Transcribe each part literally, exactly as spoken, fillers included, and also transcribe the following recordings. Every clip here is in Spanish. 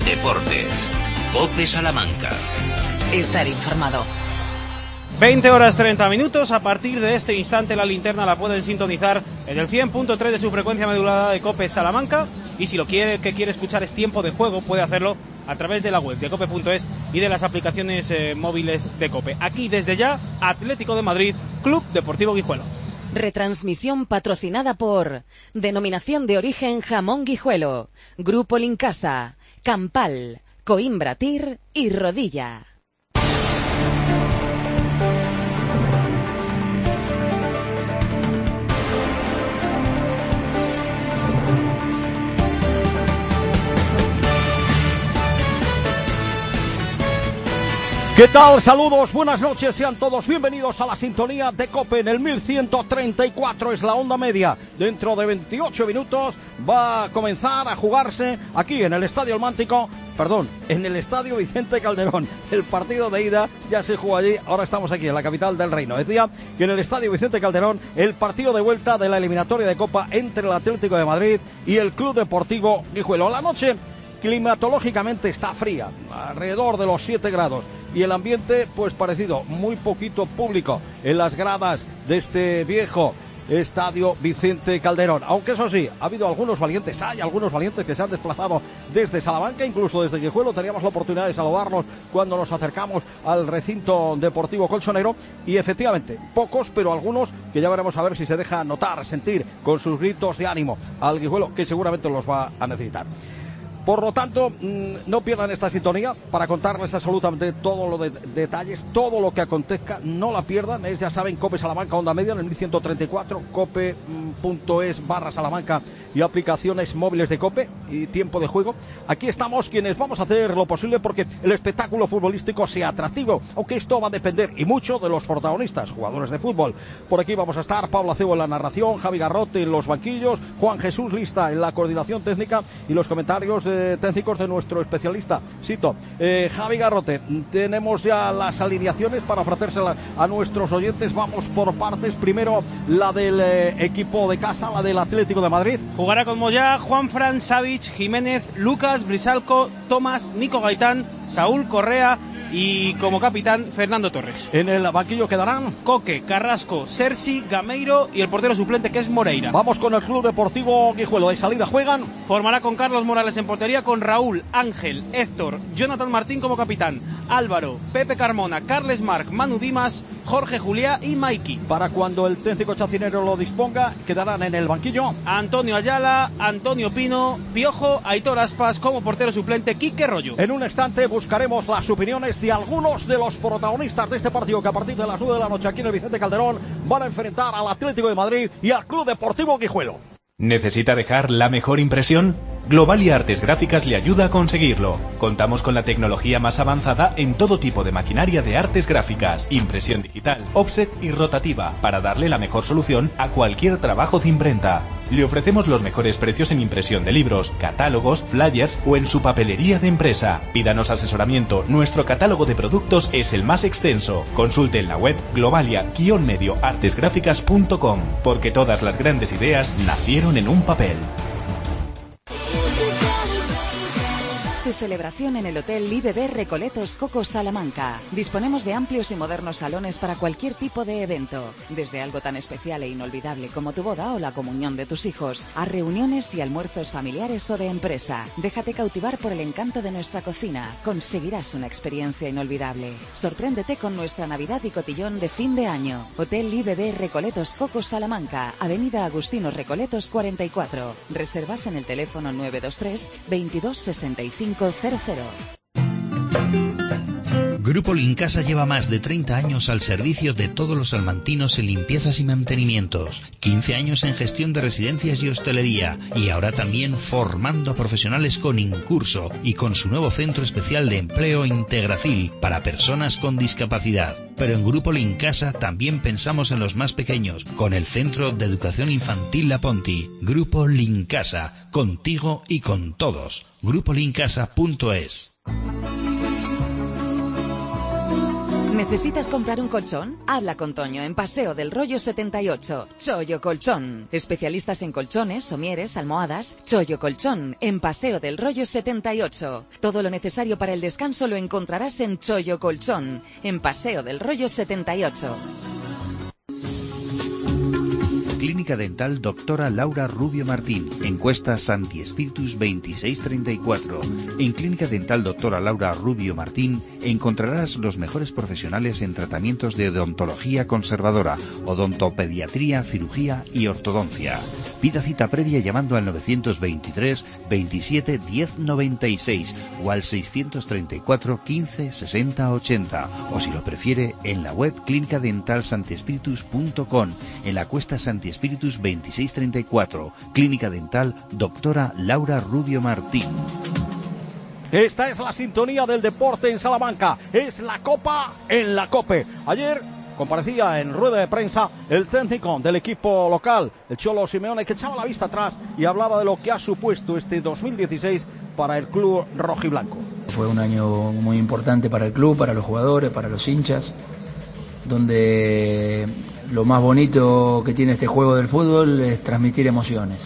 Deportes. COPE Salamanca. Estar informado. veinte horas treinta minutos. A partir de este instante la linterna la pueden sintonizar en el cien punto tres de su frecuencia modulada de COPE Salamanca. Y si lo quiere, que quiere escuchar es Tiempo de Juego, puede hacerlo a través de la web de cope punto es y de las aplicaciones eh, móviles de COPE. Aquí desde ya, Atlético de Madrid, Club Deportivo Guijuelo. Retransmisión patrocinada por Denominación de Origen Jamón Guijuelo, Grupo Lincasa, Campal, Coimbra Tir y Rodilla. ¿Qué tal? Saludos, buenas noches, sean todos bienvenidos a la sintonía de COPE en el mil ciento treinta y cuatro, es la onda media. Dentro de veintiocho minutos va a comenzar a jugarse aquí en el Estadio El Mántico, perdón, en el Estadio Vicente Calderón. El partido de ida ya se jugó allí, ahora estamos aquí en la capital del reino. Decía que en el Estadio Vicente Calderón el partido de vuelta de la eliminatoria de Copa entre el Atlético de Madrid y el Club Deportivo Guijuelo. La noche climatológicamente está fría, alrededor de los siete grados. Y el ambiente, pues parecido, muy poquito público en las gradas de este viejo Estadio Vicente Calderón. Aunque eso sí, ha habido algunos valientes, hay algunos valientes que se han desplazado desde Salamanca, incluso desde Guijuelo. Teníamos la oportunidad de saludarnos cuando nos acercamos al recinto deportivo colchonero. Y efectivamente, pocos, pero algunos que ya veremos a ver si se deja notar, sentir con sus gritos de ánimo al Guijuelo, que seguramente los va a necesitar. Por lo tanto, no pierdan esta sintonía para contarles absolutamente todo lo de detalles, todo lo que acontezca, no la pierdan. Es, ya saben, COPE Salamanca, onda media en el mil ciento treinta y cuatro, cope punto es barra Salamanca y aplicaciones móviles de COPE y Tiempo de Juego. Aquí estamos quienes vamos a hacer lo posible porque el espectáculo futbolístico sea atractivo, aunque esto va a depender y mucho de los protagonistas, jugadores de fútbol. Por aquí vamos a estar Pablo Acebo en la narración, Javi Garrote en los banquillos, Juan Jesús Lista en la coordinación técnica y los comentarios de técnicos de nuestro especialista Sito. eh, Javi Garrote, tenemos ya las alineaciones para ofrecérselas a nuestros oyentes. Vamos por partes. Primero la del eh, equipo de casa, la del Atlético de Madrid. Jugará con Moyá, Juanfran, Savic, Jiménez, Lucas, Brisalco, Tomás, Nico Gaitán, Saúl Correa y como capitán Fernando Torres. En el banquillo quedarán Coque, Carrasco, Sergi, Gameiro y el portero suplente que es Moreira. Vamos con el Club Deportivo Guijuelo. De salida juegan. Formará con Carlos Morales en portería, con Raúl, Ángel, Héctor, Jonathan Martín como capitán, Álvaro, Pepe Carmona, Carles Marc, Manu Dimas, Jorge Juliá y Maiki. Para cuando el técnico chacinero lo disponga, quedarán en el banquillo Antonio Ayala, Antonio Pino, Piojo, Aitor Aspas como portero suplente, Quique Rollo. En un instante buscaremos las opiniones de algunos de los protagonistas de este partido que a partir de las nueve de la noche aquí en el Vicente Calderón van a enfrentar al Atlético de Madrid y al Club Deportivo Guijuelo. ¿Necesita dejar la mejor impresión? Globalia Artes Gráficas le ayuda a conseguirlo. Contamos con la tecnología más avanzada en todo tipo de maquinaria de artes gráficas, impresión digital, offset y rotativa, para darle la mejor solución a cualquier trabajo de imprenta. Le ofrecemos los mejores precios en impresión de libros, catálogos, flyers o en su papelería de empresa. Pídanos asesoramiento, nuestro catálogo de productos es el más extenso. Consulte en la web globalia guion medio artes gráficas punto com, porque todas las grandes ideas nacieron en un papel. Tu celebración en el Hotel I B B Recoletos Coco Salamanca. Disponemos de amplios y modernos salones para cualquier tipo de evento, desde algo tan especial e inolvidable como tu boda o la comunión de tus hijos, a reuniones y almuerzos familiares o de empresa. Déjate cautivar por el encanto de nuestra cocina. Conseguirás una experiencia inolvidable. Sorpréndete con nuestra Navidad y cotillón de fin de año. Hotel I B B Recoletos Coco Salamanca, Avenida Agustinos Recoletos cuarenta y cuatro. Reservas en el teléfono nueve dos tres, veintidós sesenta y cinco cero cero. Grupo Lincasa lleva más de treinta años al servicio de todos los salmantinos en limpiezas y mantenimientos, quince años en gestión de residencias y hostelería, y ahora también formando a profesionales con Incurso y con su nuevo centro especial de empleo Integracil para personas con discapacidad. Pero en Grupo Lincasa también pensamos en los más pequeños, con el Centro de Educación Infantil La Ponti. Grupo Lincasa, contigo y con todos. grupo lincasa punto es. ¿Necesitas comprar un colchón? Habla con Toño en Paseo del Rollo setenta y ocho. Chollo Colchón. Especialistas en colchones, somieres, almohadas. Chollo Colchón en Paseo del Rollo setenta y ocho. Todo lo necesario para el descanso lo encontrarás en Chollo Colchón en Paseo del Rollo setenta y ocho. Clínica Dental Doctora Laura Rubio Martín, encuesta Santi Espíritus veintiséis treinta y cuatro. En Clínica Dental Doctora Laura Rubio Martín encontrarás los mejores profesionales en tratamientos de odontología conservadora, odontopediatría, cirugía y ortodoncia. Pida cita previa llamando al novecientos veintitrés veintisiete diez noventa y seis o al seiscientos treinta y cuatro quince sesenta ochenta, o si lo prefiere en la web clínica dental santi espíritus punto com, en la cuesta Santi Espíritus veintiséis treinta y cuatro. Clínica Dental Doctora Laura Rubio Martín. Esta es la sintonía del deporte en Salamanca. Es la Copa en la COPE. Ayer comparecía en rueda de prensa el técnico del equipo local, el Cholo Simeone, que echaba la vista atrás y hablaba de lo que ha supuesto este dos mil dieciséis para el club rojiblanco. Fue un año muy importante para el club, para los jugadores, para los hinchas, donde lo más bonito que tiene este juego del fútbol es transmitir emociones.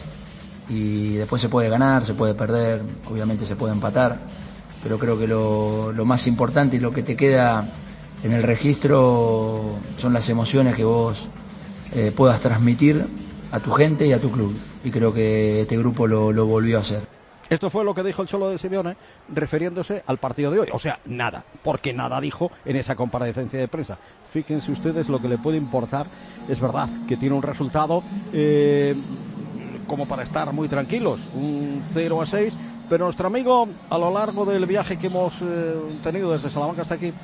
Y después se puede ganar, se puede perder, obviamente se puede empatar, pero creo que lo, lo más importante y lo que te queda en el registro son las emociones que vos eh, puedas transmitir a tu gente y a tu club. Y creo que este grupo lo, lo volvió a hacer. Esto fue lo que dijo el Cholo de Simeone refiriéndose al partido de hoy. O sea, nada, porque nada dijo en esa comparecencia de prensa. Fíjense ustedes lo que le puede importar. Es verdad que tiene un resultado eh, como para estar muy tranquilos, un cero a seis, pero nuestro amigo, a lo largo del viaje que hemos eh, tenido desde Salamanca hasta aquí,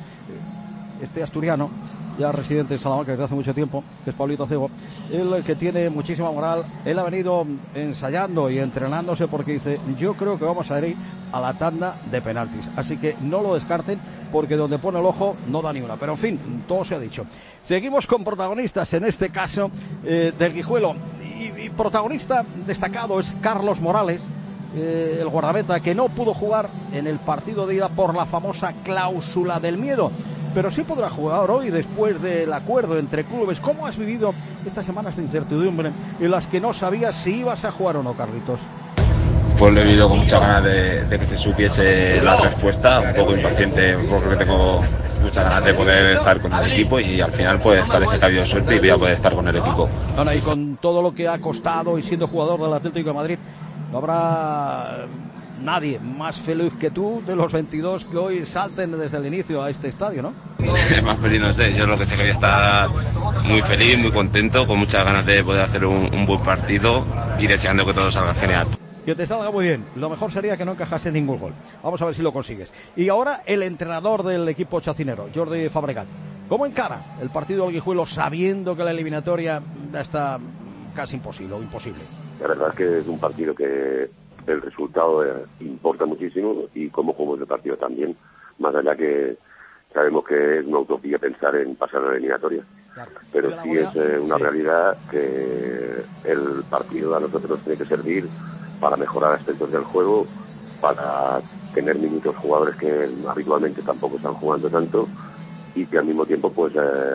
este asturiano, ya residente en Salamanca desde hace mucho tiempo, que es Pablito Cebo, él que tiene muchísima moral, él ha venido ensayando y entrenándose porque dice, yo creo que vamos a ir a la tanda de penaltis, así que no lo descarten porque donde pone el ojo no da ni una, pero en fin, todo se ha dicho. Seguimos con protagonistas, en este caso eh, del Guijuelo, y, y protagonista destacado es Carlos Morales, eh, el guardameta que no pudo jugar en el partido de ida por la famosa cláusula del miedo, pero sí podrá jugar hoy después del acuerdo entre clubes. ¿Cómo has vivido estas semanas de incertidumbre en las que no sabías si ibas a jugar o no, Carlitos? Pues lo he vivido con muchas ganas de, de que se supiese la respuesta, un poco impaciente porque tengo muchas ganas de poder estar con el equipo y al final pues parece que ha habido suerte y voy a poder estar con el equipo. Bueno, y con todo lo que ha costado y siendo jugador del Atlético de Madrid, no habrá nadie más feliz que tú de los veintidós que hoy salten desde el inicio a este estadio, ¿no? Más feliz no sé, yo lo que sé que voy a estar muy feliz, muy contento, con muchas ganas de poder hacer un, un buen partido y deseando que todo salga genial. Que te salga muy bien, lo mejor sería que no encajase ningún gol. Vamos a ver si lo consigues. Y ahora el entrenador del equipo chacinero, Jordi Fabregat. ¿Cómo encara el partido del Guijuelo sabiendo que la eliminatoria ya está casi imposible o imposible? La verdad es que es un partido que el resultado eh, importa muchísimo y cómo jugamos el partido también, más allá que sabemos que es una utopía pensar en pasar a la eliminatoria, claro, pero sí es eh, una sí. realidad que el partido a nosotros tiene que servir para mejorar aspectos del juego, para tener minutos jugadores que habitualmente tampoco están jugando tanto y que al mismo tiempo pues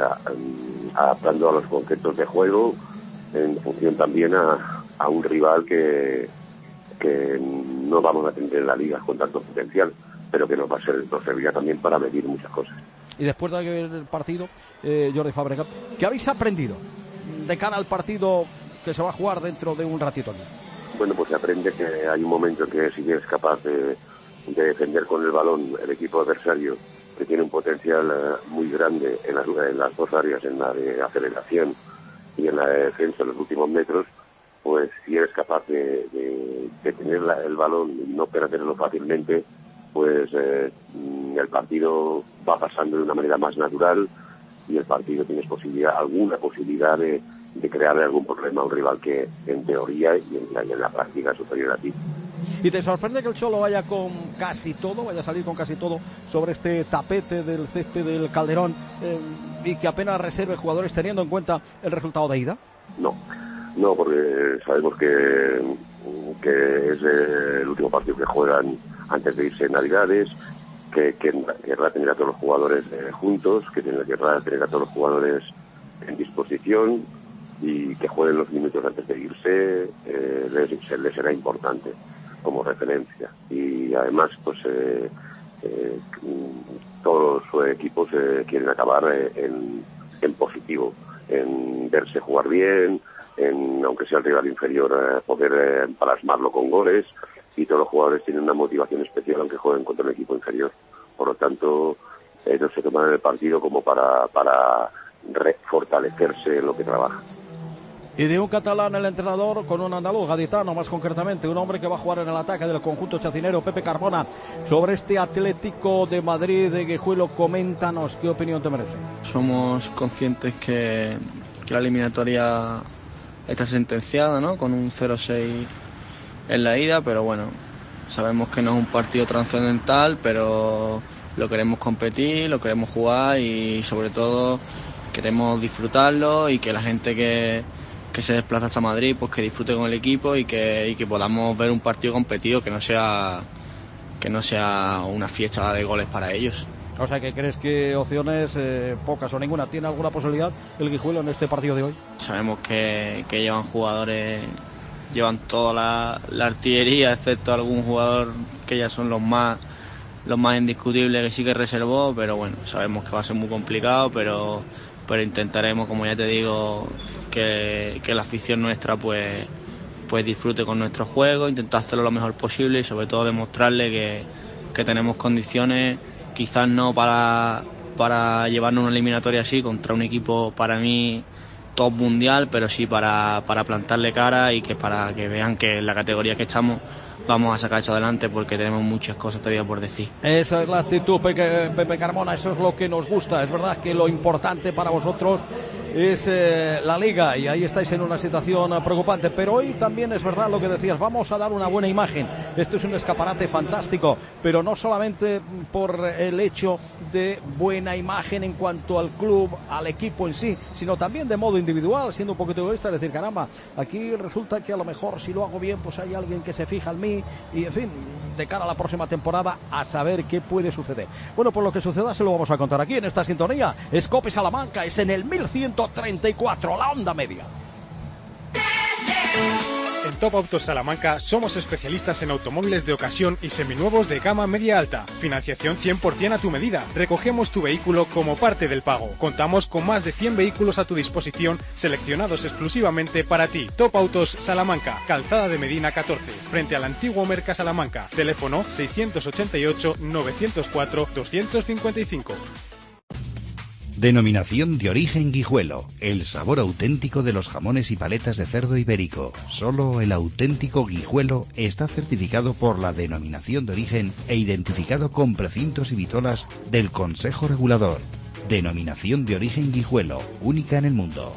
eh, adaptando a los conceptos de juego en función también a, a un rival que que no vamos a tener en la liga con tanto potencial, pero que nos va a ser, nos servirá también para medir muchas cosas. Y después del partido, eh, Jordi Fabregat, ¿qué habéis aprendido de cara al partido que se va a jugar dentro de un ratito aquí? Bueno, pues se aprende que hay un momento en que si eres capaz de, de defender con el balón el equipo adversario, que tiene un potencial uh, muy grande en las, en las dos áreas, en la de aceleración y en la de defensa en los últimos metros, pues si eres capaz de, de, de tener la, el balón y no perderlo fácilmente, pues eh, el partido va pasando de una manera más natural y el partido tienes posibilidad, alguna posibilidad de, de crearle algún problema a un rival que en teoría y en la, y en la práctica es superior a ti. ¿Y te sorprende que el Cholo vaya con casi todo, vaya a salir con casi todo sobre este tapete del césped del Calderón eh, y que apenas reserve jugadores teniendo en cuenta el resultado de ida? No. No, porque sabemos que, que es el último partido que juegan antes de irse en Navidades que, que querrá tener a todos los jugadores eh, juntos, que querrá tener a todos los jugadores en disposición y que jueguen los minutos antes de irse, eh, les, les será importante como referencia. Y además, pues eh, eh, todos sus equipos eh, quieren acabar eh, en, en positivo, en verse jugar bien, en, aunque sea el rival inferior, eh, poder eh, plasmarlo con goles, y todos los jugadores tienen una motivación especial aunque jueguen contra un equipo inferior. Por lo tanto, ellos se toman el partido como para, para fortalecerse en lo que trabaja. Y de un catalán el entrenador con un andaluz, gaditano más concretamente, un hombre que va a jugar en el ataque del conjunto chacinero, Pepe Carmona. Sobre este Atlético de Madrid de Guijuelo, coméntanos, ¿qué opinión te merece? Somos conscientes que, que la eliminatoria está sentenciada, ¿no? Con un cero seis en la ida, pero bueno, sabemos que no es un partido trascendental, pero lo queremos competir, lo queremos jugar y sobre todo queremos disfrutarlo, y que la gente que que se desplaza hasta Madrid, pues que disfrute con el equipo y que, y que podamos ver un partido competido, que no sea que no sea una fiesta de goles para ellos. O sea, que crees que opciones eh, pocas o ninguna. ¿Tiene alguna posibilidad el Guijuelo en este partido de hoy? Sabemos que, que llevan jugadores, llevan toda la, la artillería, excepto algún jugador que ya son los más los más indiscutibles, que sí que reservó, pero bueno, sabemos que va a ser muy complicado, pero pero intentaremos, como ya te digo, que, que la afición nuestra pues, pues disfrute con nuestro juego, intentar hacerlo lo mejor posible y sobre todo demostrarle que, que tenemos condiciones, quizás no para, para llevarnos una eliminatoria así contra un equipo para mí top mundial, pero sí para, para plantarle cara y que para que vean que en la categoría que estamos vamos a sacar esto adelante, porque tenemos muchas cosas todavía por decir. Esa es la actitud, Pepe, Pepe Carmona, eso es lo que nos gusta. Es verdad que lo importante para vosotros es eh, la Liga, y ahí estáis en una situación uh, preocupante, pero hoy también es verdad lo que decías, vamos a dar una buena imagen. Esto es un escaparate fantástico, pero no solamente por el hecho de buena imagen en cuanto al club, al equipo en sí, sino también de modo individual, siendo un poquito egoísta, es decir, caramba, aquí resulta que a lo mejor si lo hago bien, pues hay alguien que se fija en mí, y en fin, de cara a la próxima temporada, a saber qué puede suceder. Bueno, pues lo que suceda se lo vamos a contar aquí en esta sintonía. Es COPE Salamanca, es en el mil ciento treinta y cuatro, la onda media. En Top Autos Salamanca somos especialistas en automóviles de ocasión y seminuevos de gama media alta. Financiación cien por ciento a tu medida. Recogemos tu vehículo como parte del pago. Contamos con más de cien vehículos a tu disposición, seleccionados exclusivamente para ti. Top Autos Salamanca, Calzada de Medina catorce, frente al antiguo Merca Salamanca. Teléfono seiscientos ochenta y ocho, novecientos cuatro, doscientos cincuenta y cinco. Denominación de origen Guijuelo, el sabor auténtico de los jamones y paletas de cerdo ibérico. Solo el auténtico Guijuelo está certificado por la Denominación de Origen e identificado con precintos y vitolas del Consejo Regulador. Denominación de origen Guijuelo, única en el mundo.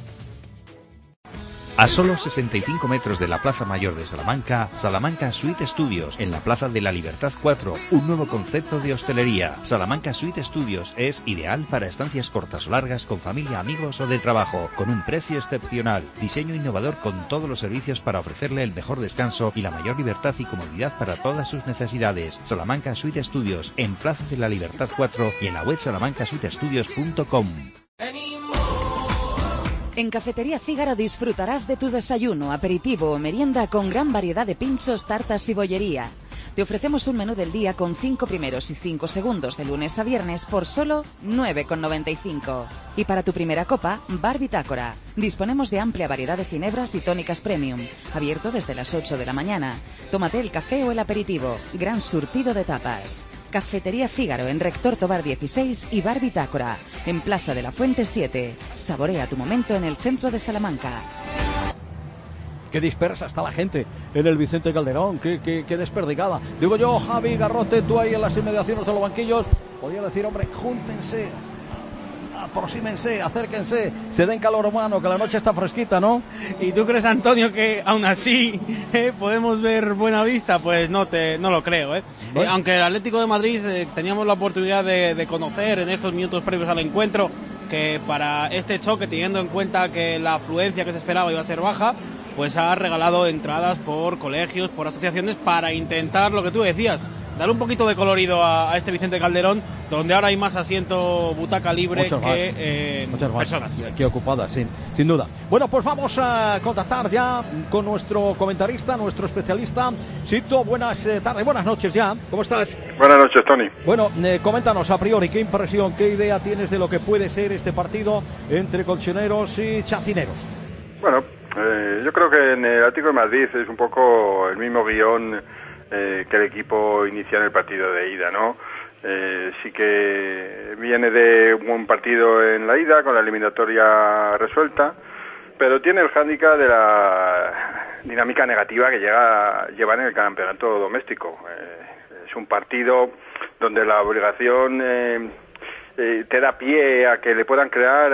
A solo sesenta y cinco metros de la Plaza Mayor de Salamanca, Salamanca Suite Studios, en la Plaza de la Libertad cuatro, un nuevo concepto de hostelería. Salamanca Suite Studios es ideal para estancias cortas o largas con familia, amigos o de trabajo, con un precio excepcional, diseño innovador con todos los servicios para ofrecerle el mejor descanso y la mayor libertad y comodidad para todas sus necesidades. Salamanca Suite Studios, en Plaza de la Libertad cuatro y en la web salamanca suite studios punto com. En Cafetería Fígaro disfrutarás de tu desayuno, aperitivo o merienda con gran variedad de pinchos, tartas y bollería. Te ofrecemos un menú del día con cinco primeros y cinco segundos de lunes a viernes por solo nueve con noventa y cinco. Y para tu primera copa, Bar Bitácora. Disponemos de amplia variedad de ginebras y tónicas premium. Abierto desde las ocho de la mañana. Tómate el café o el aperitivo. Gran surtido de tapas. Cafetería Fígaro en Rector Tobar dieciséis y Bar Bitácora en Plaza de la Fuente siete. Saborea tu momento en el centro de Salamanca. Qué dispersa está la gente en el Vicente Calderón, qué, qué, qué desperdigada. Digo yo, Javi Garrote, tú ahí en las inmediaciones de los banquillos, podría decir, hombre, júntense, aproxímense, acérquense, se den calor humano, que la noche está fresquita, ¿no? ¿Y tú crees, Antonio, que aún así eh, podemos ver buena vista? Pues no te no lo creo, ¿eh? Bueno. Eh, aunque el Atlético de Madrid eh, teníamos la oportunidad de, de conocer en estos minutos previos al encuentro que para este choque, teniendo en cuenta que la afluencia que se esperaba iba a ser baja, pues ha regalado entradas por colegios, por asociaciones, para intentar, lo que tú decías, Darle un poquito de colorido a, a este Vicente Calderón, donde ahora hay más asiento butaca libre Muchos que más. eh, Muchas más. personas. Aquí ocupadas, sí, sin duda. Bueno, pues vamos a contactar ya con nuestro comentarista, nuestro especialista. Sito, buenas eh, tardes, buenas noches ya. ¿Cómo estás? Buenas noches, Tony. Bueno, eh, coméntanos a priori, ¿qué impresión, qué idea tienes de lo que puede ser este partido entre colchoneros y chacineros? Bueno, eh, yo creo que en el Atlético de Madrid es un poco el mismo guión eh, que el equipo inicia en el partido de ida, ¿no? Eh, sí que viene de un buen partido en la ida, con la eliminatoria resuelta, pero tiene el hándicap de la dinámica negativa que llega llevar en el campeonato doméstico. Eh, es un partido donde la obligación eh, eh, te da pie a que le puedan crear,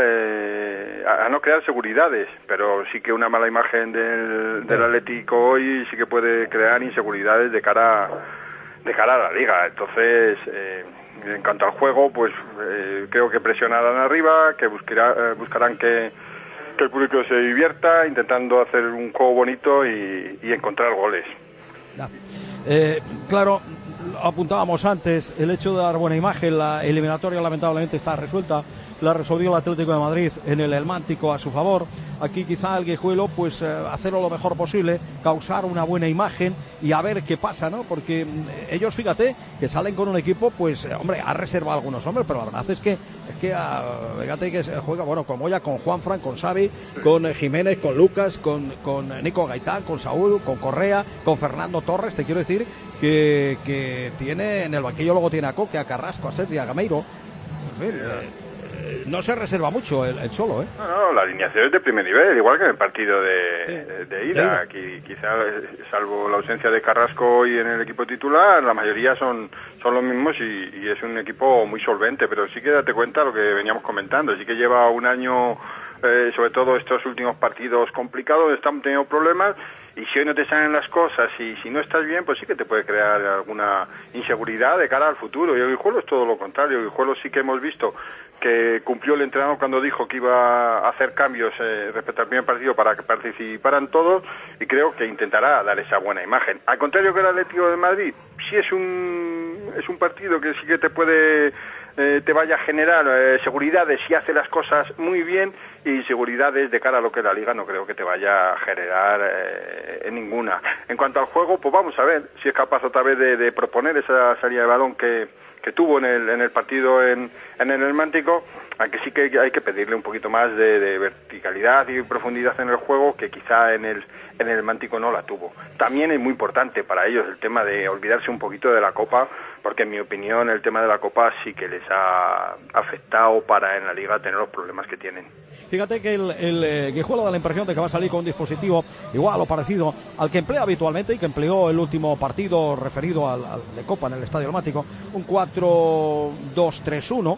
eh, a, a no crear seguridades, pero sí que una mala imagen del, del Atlético hoy sí que puede crear inseguridades de cara a, de cara a la liga. Entonces, eh, en cuanto al juego, pues eh, creo que presionarán arriba, que buscará, eh, buscarán que, que el público se divierta, intentando hacer un juego bonito y, y encontrar goles. Ya. Eh, claro, apuntábamos antes, el hecho de dar buena imagen, la eliminatoria lamentablemente está resuelta, la resolvió el Atlético de Madrid en el Elmántico a su favor. Aquí quizá el Guijuelo, pues eh, hacerlo lo mejor posible, causar una buena imagen y a ver qué pasa, ¿no? Porque eh, ellos, fíjate, que salen con un equipo, pues, eh, hombre, ha reservado algunos hombres, pero la verdad es que, es que uh, fíjate que se juega, bueno, con Moya, con Juanfran, con Xavi, con eh, Jiménez, con Lucas, con, con eh, Nico Gaitán, con Saúl, con Correa, con Fernando Torres. Te quiero decir que, que tiene en el banquillo, luego tiene a Coque, a Carrasco, a Sergi, a Gameiro. En fin, eh, no se reserva mucho el, el Cholo, ¿eh? No, no, la alineación es de primer nivel, igual que en el partido de, sí, de, de ida. ida. Aquí, quizá, salvo la ausencia de Carrasco hoy en el equipo titular, la mayoría son, son los mismos y, y es un equipo muy solvente, pero sí que date cuenta lo que veníamos comentando, sí que lleva un año, eh, sobre todo estos últimos partidos complicados, están teniendo problemas. Y si hoy no te salen las cosas y si no estás bien, pues sí que te puede crear alguna inseguridad de cara al futuro. Y el Guijuelo es todo lo contrario. El Guijuelo sí que hemos visto que cumplió el entrenador cuando dijo que iba a hacer cambios eh, respecto al primer partido para que participaran todos, y creo que intentará dar esa buena imagen. Al contrario que el Atlético de Madrid, sí es un es un partido que sí que te puede eh, te vaya a generar eh, seguridades si hace las cosas muy bien, y seguridades de cara a lo que es la Liga no creo que te vaya a generar eh, en ninguna. En cuanto al juego, pues vamos a ver si es capaz otra vez de, de proponer esa salida de balón que que tuvo en el en el partido en, en el Elmántico, aunque sí que hay que pedirle un poquito más de, de verticalidad y profundidad en el juego, que quizá en el en el Elmántico no la tuvo. También es muy importante para ellos el tema de olvidarse un poquito de la Copa, porque en mi opinión el tema de la Copa sí que les ha afectado para en la Liga tener los problemas que tienen. Fíjate que el, el eh, Guijuelo da la impresión de que va a salir con un dispositivo igual o parecido al que emplea habitualmente y que empleó el último partido referido al, al de Copa en el Estadio Elmático, un cuatro dos tres uno.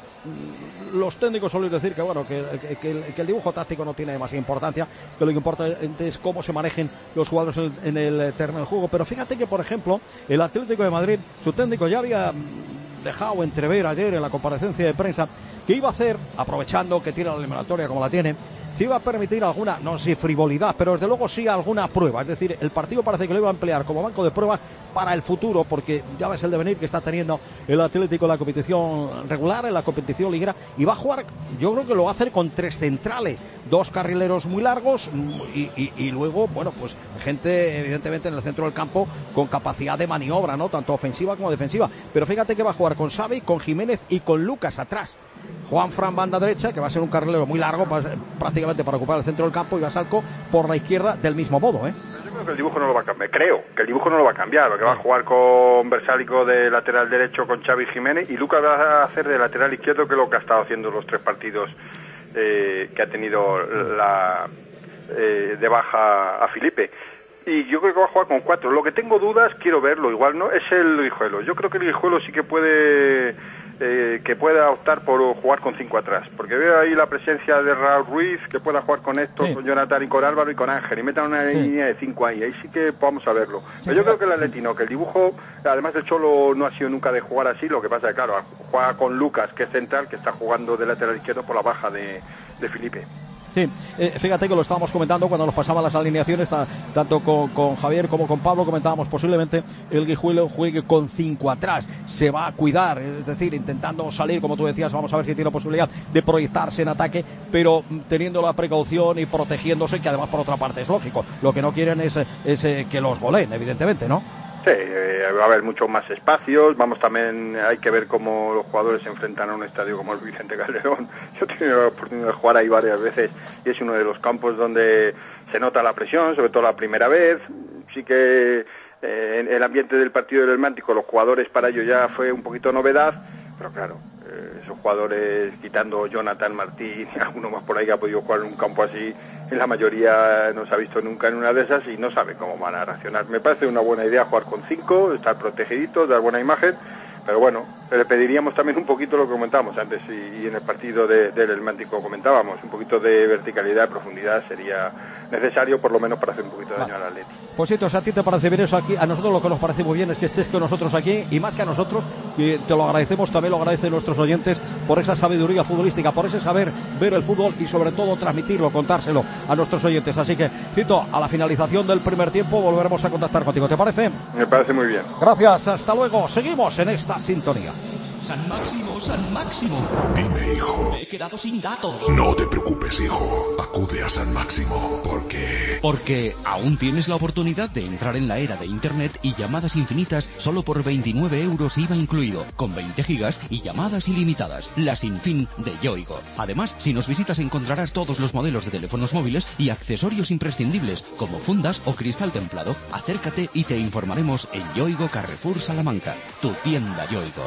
Los técnicos suelen decir que bueno que, que, que, el, que el dibujo táctico no tiene demasiada importancia, que lo que importa es cómo se manejen los jugadores en, en el terreno del juego. Pero fíjate que, por ejemplo, el Atlético de Madrid, su técnico ya había dejado entrever ayer en la comparecencia de prensa que iba a hacer, aprovechando que tiene la eliminatoria como la tiene, que iba a permitir alguna, no sé, frivolidad, pero desde luego sí alguna prueba. Es decir, el partido parece que lo iba a emplear como banco de pruebas para el futuro, porque ya ves el devenir que está teniendo el Atlético en la competición regular, en la competición liguera, y va a jugar, yo creo que lo va a hacer con tres centrales, dos carrileros muy largos y, y, y luego, bueno, pues gente evidentemente en el centro del campo con capacidad de maniobra, ¿no? Tanto ofensiva como defensiva. Pero fíjate que va a jugar con Xavi, con Jiménez y con Lucas atrás. Juanfran banda derecha, que va a ser un carrilero muy largo, prácticamente para ocupar el centro del campo, y Basalco por la izquierda del mismo modo, ¿eh? Yo creo que el dibujo no lo va a cambiar, creo que el dibujo no lo va a cambiar, porque va a jugar con Versálico de lateral derecho, con Xavi Jiménez, y Lucas va a hacer de lateral izquierdo, que es lo que ha estado haciendo los tres partidos eh, que ha tenido la eh, de baja a Felipe. Y yo creo que va a jugar con cuatro. Lo que tengo dudas, quiero verlo, igual no, es el Guijuelo. Yo creo que el Guijuelo sí que puede eh, que pueda optar por jugar con cinco atrás, porque veo ahí la presencia de Raúl Ruiz, que pueda jugar con Héctor, sí, con Jonathan y con Álvaro y con Ángel, y metan una sí. línea de cinco ahí, ahí sí que vamos a verlo. Sí, pero yo creo que el Atlético, que el dibujo, además el Cholo no ha sido nunca de jugar así, lo que pasa es que claro, juega con Lucas, que es central, que está jugando de lateral izquierdo por la baja de, de Felipe. Sí, eh, fíjate que lo estábamos comentando cuando nos pasaban las alineaciones, ta, tanto con, con Javier como con Pablo, comentábamos posiblemente el Guijuelo juegue con cinco atrás, se va a cuidar, es decir, intentando salir, como tú decías, vamos a ver si tiene la posibilidad de proyectarse en ataque, pero teniendo la precaución y protegiéndose, que además por otra parte es lógico, lo que no quieren es, es eh, que los goleen, evidentemente, ¿no? Sí, eh, va a haber muchos más espacios, vamos también, hay que ver cómo los jugadores se enfrentan a un estadio como el Vicente Calderón. Yo he tenido la oportunidad de jugar ahí varias veces y es uno de los campos donde se nota la presión, sobre todo la primera vez. Sí que eh, en el ambiente del partido del Mántico, los jugadores para ello ya fue un poquito novedad, pero claro, eh, esos jugadores, quitando Jonathan Martín y alguno más por ahí que ha podido jugar en un campo así, en la mayoría no se ha visto nunca en una de esas y no sabe cómo van a reaccionar. Me parece una buena idea jugar con cinco, estar protegiditos, dar buena imagen, pero bueno, le pediríamos también un poquito lo que comentábamos antes y, y en el partido de, del El Mántico comentábamos, un poquito de verticalidad, profundidad sería necesario por lo menos para hacer un poquito de daño al Atleti. Pues sí, a ti te parece bien eso aquí, a nosotros lo que nos parece muy bien es que estés con nosotros aquí y más que a nosotros, y te lo agradecemos, también lo agradecen nuestros oyentes por esa sabiduría futbolística, por ese saber ver el fútbol y sobre todo transmitirlo, contárselo a nuestros oyentes. Así que, Cito, a la finalización del primer tiempo volveremos a contactar contigo, ¿te parece? Me parece muy bien. Gracias, hasta luego, seguimos en esta sintonía. San Máximo, San Máximo. Dime, hijo. Me he quedado sin datos. No te preocupes, hijo. Acude a San Máximo, porque... Porque aún tienes la oportunidad de entrar en la era de Internet y llamadas infinitas solo por veintinueve euros I V A incluido, con veinte gigas y llamadas ilimitadas, la sin fin de Yoigo. Además, si nos visitas encontrarás todos los modelos de teléfonos móviles y accesorios imprescindibles, como fundas o cristal templado. Acércate y te informaremos en Yoigo Carrefour Salamanca, tu tienda Yoigo.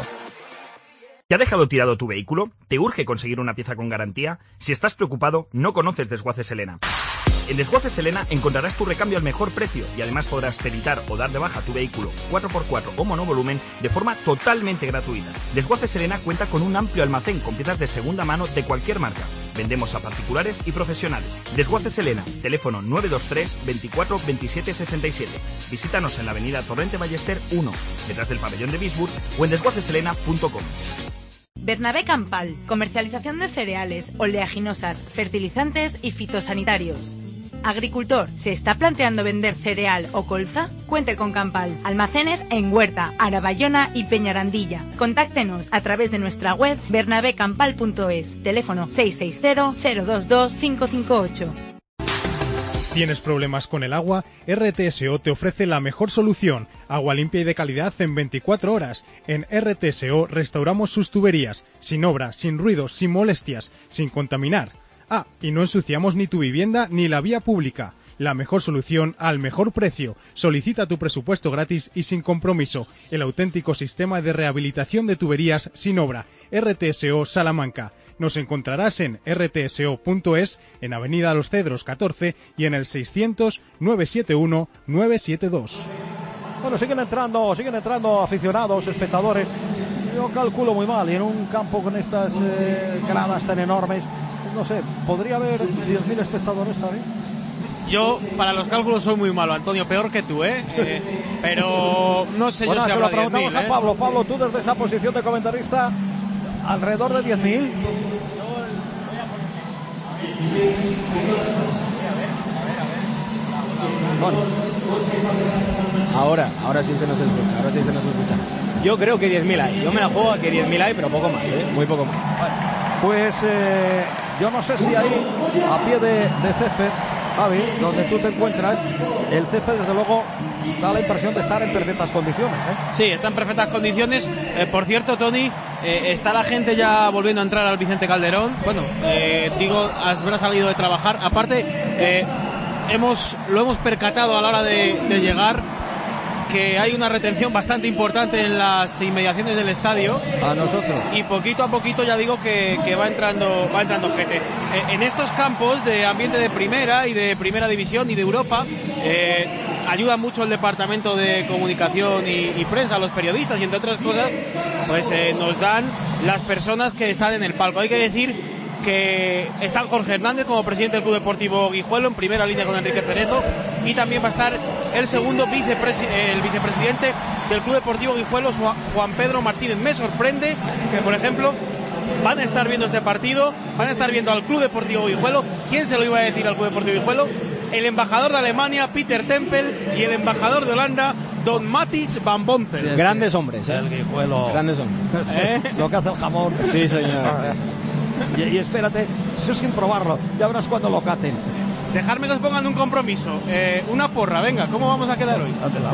¿Te ha dejado tirado tu vehículo? ¿Te urge conseguir una pieza con garantía? Si estás preocupado, no conoces Desguaces Elena. En Desguaces Elena encontrarás tu recambio al mejor precio y además podrás editar o dar de baja tu vehículo cuatro por cuatro o monovolumen de forma totalmente gratuita. Desguaces Elena cuenta con un amplio almacén con piezas de segunda mano de cualquier marca. Vendemos a particulares y profesionales. Desguaces Elena, teléfono nueve dos tres, veinticuatro, veintisiete, sesenta y siete. Visítanos en la avenida Torrente Ballester uno, detrás del pabellón de Bisburg o en desguaces elena punto com. Bernabé Campal, comercialización de cereales, oleaginosas, fertilizantes y fitosanitarios. Agricultor, ¿se está planteando vender cereal o colza? Cuente con Campal. Almacenes en Huerta, Arabayona y Peñarandilla. Contáctenos a través de nuestra web bernabé campal punto es. Teléfono seis seis cero, cero dos dos, cinco cinco ocho. ¿Tienes problemas con el agua? R T S O te ofrece la mejor solución. Agua limpia y de calidad en veinticuatro horas. En R T S O restauramos sus tuberías, sin obra, sin ruidos, sin molestias, sin contaminar. Ah, y no ensuciamos ni tu vivienda ni la vía pública. La mejor solución al mejor precio. Solicita tu presupuesto gratis y sin compromiso. El auténtico sistema de rehabilitación de tuberías sin obra. R T S O Salamanca. Nos encontrarás en r t s o punto es, en Avenida Los Cedros catorce y en el seiscientos, nueve siete uno, nueve siete dos. Bueno, siguen entrando, siguen entrando aficionados, espectadores. Yo calculo muy mal, y en un campo con estas eh, gradas tan enormes, no sé, ¿podría haber diez mil espectadores también? Yo, para los cálculos, soy muy malo, Antonio, peor que tú, ¿eh? eh pero no sé bueno, yo si se habrá lo preguntamos diez mil, a Pablo. ¿eh? Pablo, tú desde esa posición de comentarista, alrededor de diez mil. Bueno. Ahora, ahora sí se nos escucha, ahora sí se nos escucha. Yo creo que diez mil hay, yo me la juego a que diez mil hay, pero poco más, ¿eh? Muy poco más. Pues eh, yo no sé si ahí, a pie de, de césped, Javi, donde tú te encuentras, el césped desde luego da la impresión de estar en perfectas condiciones, ¿eh? Sí, está en perfectas condiciones. Eh, por cierto, Tony, eh, está la gente ya volviendo a entrar al Vicente Calderón. Bueno, eh, digo, habrá salido de trabajar. Aparte, eh, hemos lo hemos percatado a la hora de, de llegar, que hay una retención bastante importante en las inmediaciones del estadio. A nosotros. Y poquito a poquito ya digo que, que va entrando va entrando gente. Eh, en estos campos de ambiente de primera y de primera división y de Europa, eh, ayuda mucho el departamento de comunicación y, y prensa, los periodistas, y entre otras cosas, pues eh, nos dan las personas que están en el palco. Hay que decir que está Jorge Hernández como presidente del Club Deportivo Guijuelo en primera línea con Enrique Cerezo, y también va a estar el segundo vicepresi el vicepresidente del Club Deportivo Guijuelo, Juan Pedro Martínez. Me sorprende que, por ejemplo, van a estar viendo este partido, van a estar viendo al Club Deportivo Guijuelo. ¿Quién se lo iba a decir al Club Deportivo Guijuelo? El embajador de Alemania, Peter Tempel, y el embajador de Holanda, Don Matis van Bonten. Sí, grandes sí. hombres, ¿eh? El Guijuelo. Grandes hombres. ¿Eh? Lo que hace el jamón. Sí, señor. y, y espérate, eso sin probarlo, ya verás cuando lo caten. Dejarme que os pongan un compromiso, eh, una porra, venga, ¿cómo vamos a quedar hoy?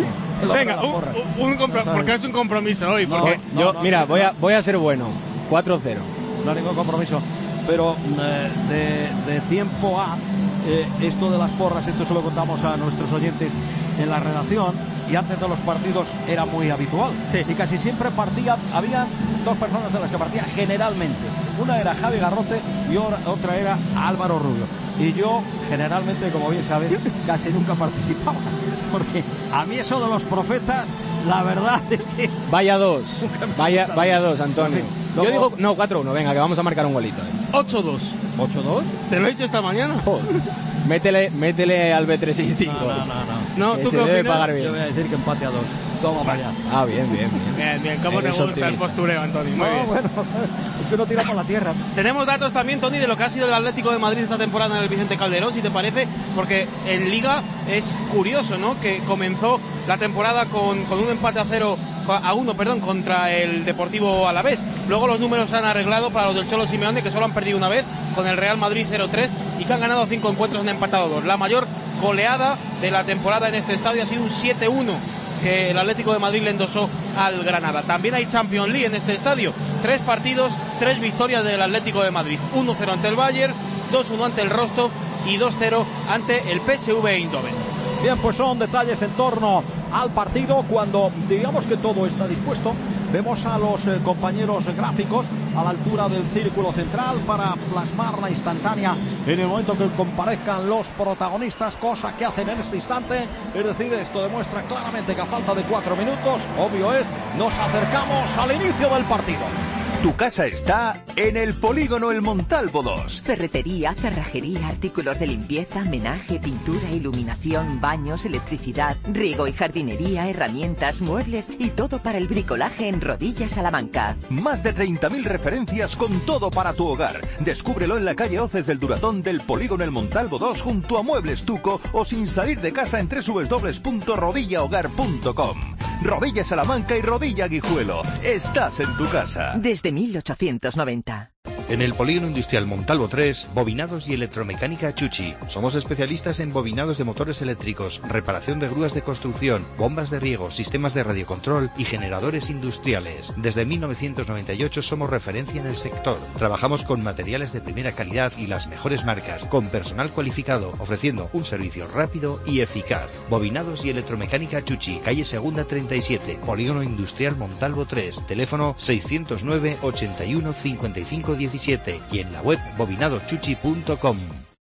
Venga, un, un compromiso, porque es un compromiso hoy. Porque no, yo, no, mira, no, voy, a, voy a ser bueno, cuatro cero. No hay ningún compromiso, pero eh, de, de tiempo a eh, esto de las porras, esto se lo contamos a nuestros oyentes en la redacción, y antes de los partidos era muy habitual. Sí. Y casi siempre partían, había dos personas de las que partían generalmente. Una era Javi Garrote y otra era Álvaro Rubio. Y yo, generalmente, como bien sabes, casi nunca participaba. Porque a mí eso de los profetas, la verdad es que... Vaya dos, vaya, vaya dos, Antonio. Yo Luego... digo, no, cuatro uno, venga, que vamos a marcar un golito. ¿eh? ocho dos. ¿ocho dos? Te lo he dicho esta mañana. Joder. Métele, métele al B trescientos sesenta y cinco. No, no, no. no. Que ¿tú se qué debe opinas? pagar bien. Yo voy a decir que empate a dos. Toma para allá. Ah, bien, bien, bien. Bien, bien. ¿Cómo te gusta el postureo, Antonio? Muy no, bien. bueno, es que no tira por la tierra. Tenemos datos también, Tony, de lo que ha sido el Atlético de Madrid esta temporada en el Vicente Calderón, si te parece, porque en Liga es curioso, ¿no? Que comenzó la temporada con, con un empate a cero, a uno, perdón, contra el Deportivo Alavés. Luego los números se han arreglado para los del Cholo Simeone, que solo han perdido una vez, con el Real Madrid cero tres, y que han ganado cinco encuentros, han empatado dos. La mayor goleada de la temporada en este estadio ha sido un siete uno que el Atlético de Madrid le endosó al Granada. También hay Champions League en este estadio. Tres partidos, tres victorias del Atlético de Madrid. uno cero ante el Bayern, dos uno ante el Rostov y dos cero ante el P S V Eindhoven. Bien, pues son detalles en torno al partido. Cuando digamos que todo está dispuesto, vemos a los eh, compañeros gráficos a la altura del círculo central para plasmar la instantánea en el momento que comparezcan los protagonistas, cosa que hacen en este instante. Es decir, esto demuestra claramente que a falta de cuatro minutos, obvio es, nos acercamos al inicio del partido. Tu casa está en el Polígono El Montalvo dos. Ferretería, cerrajería, artículos de limpieza, menaje, pintura, iluminación, baños, electricidad, riego y jardinería, herramientas, muebles y todo para el bricolaje en Rodilla, Salamanca. Más de treinta mil referencias con todo para tu hogar. Descúbrelo en la calle Oces del Duratón del Polígono El Montalvo dos junto a Muebles Tuco o sin salir de casa en doble u doble u doble u punto rodilla hogar punto com. Rodilla Salamanca y Rodilla Guijuelo. Estás en tu casa. Desde mil ochocientos noventa. En el Polígono Industrial Montalvo tres, bobinados y electromecánica Chuchi. Somos especialistas en bobinados de motores eléctricos, reparación de grúas de construcción, bombas de riego, sistemas de radiocontrol y generadores industriales. Desde mil novecientos noventa y ocho somos referencia en el sector. Trabajamos con materiales de primera calidad y las mejores marcas, con personal cualificado, ofreciendo un servicio rápido y eficaz. Bobinados y electromecánica Chuchi, calle Segunda treinta y siete, Polígono Industrial Montalvo tres, teléfono seiscientos nueve, ochenta y uno, cincuenta y cinco diecisiete y en la web bobinadochuchi punto com.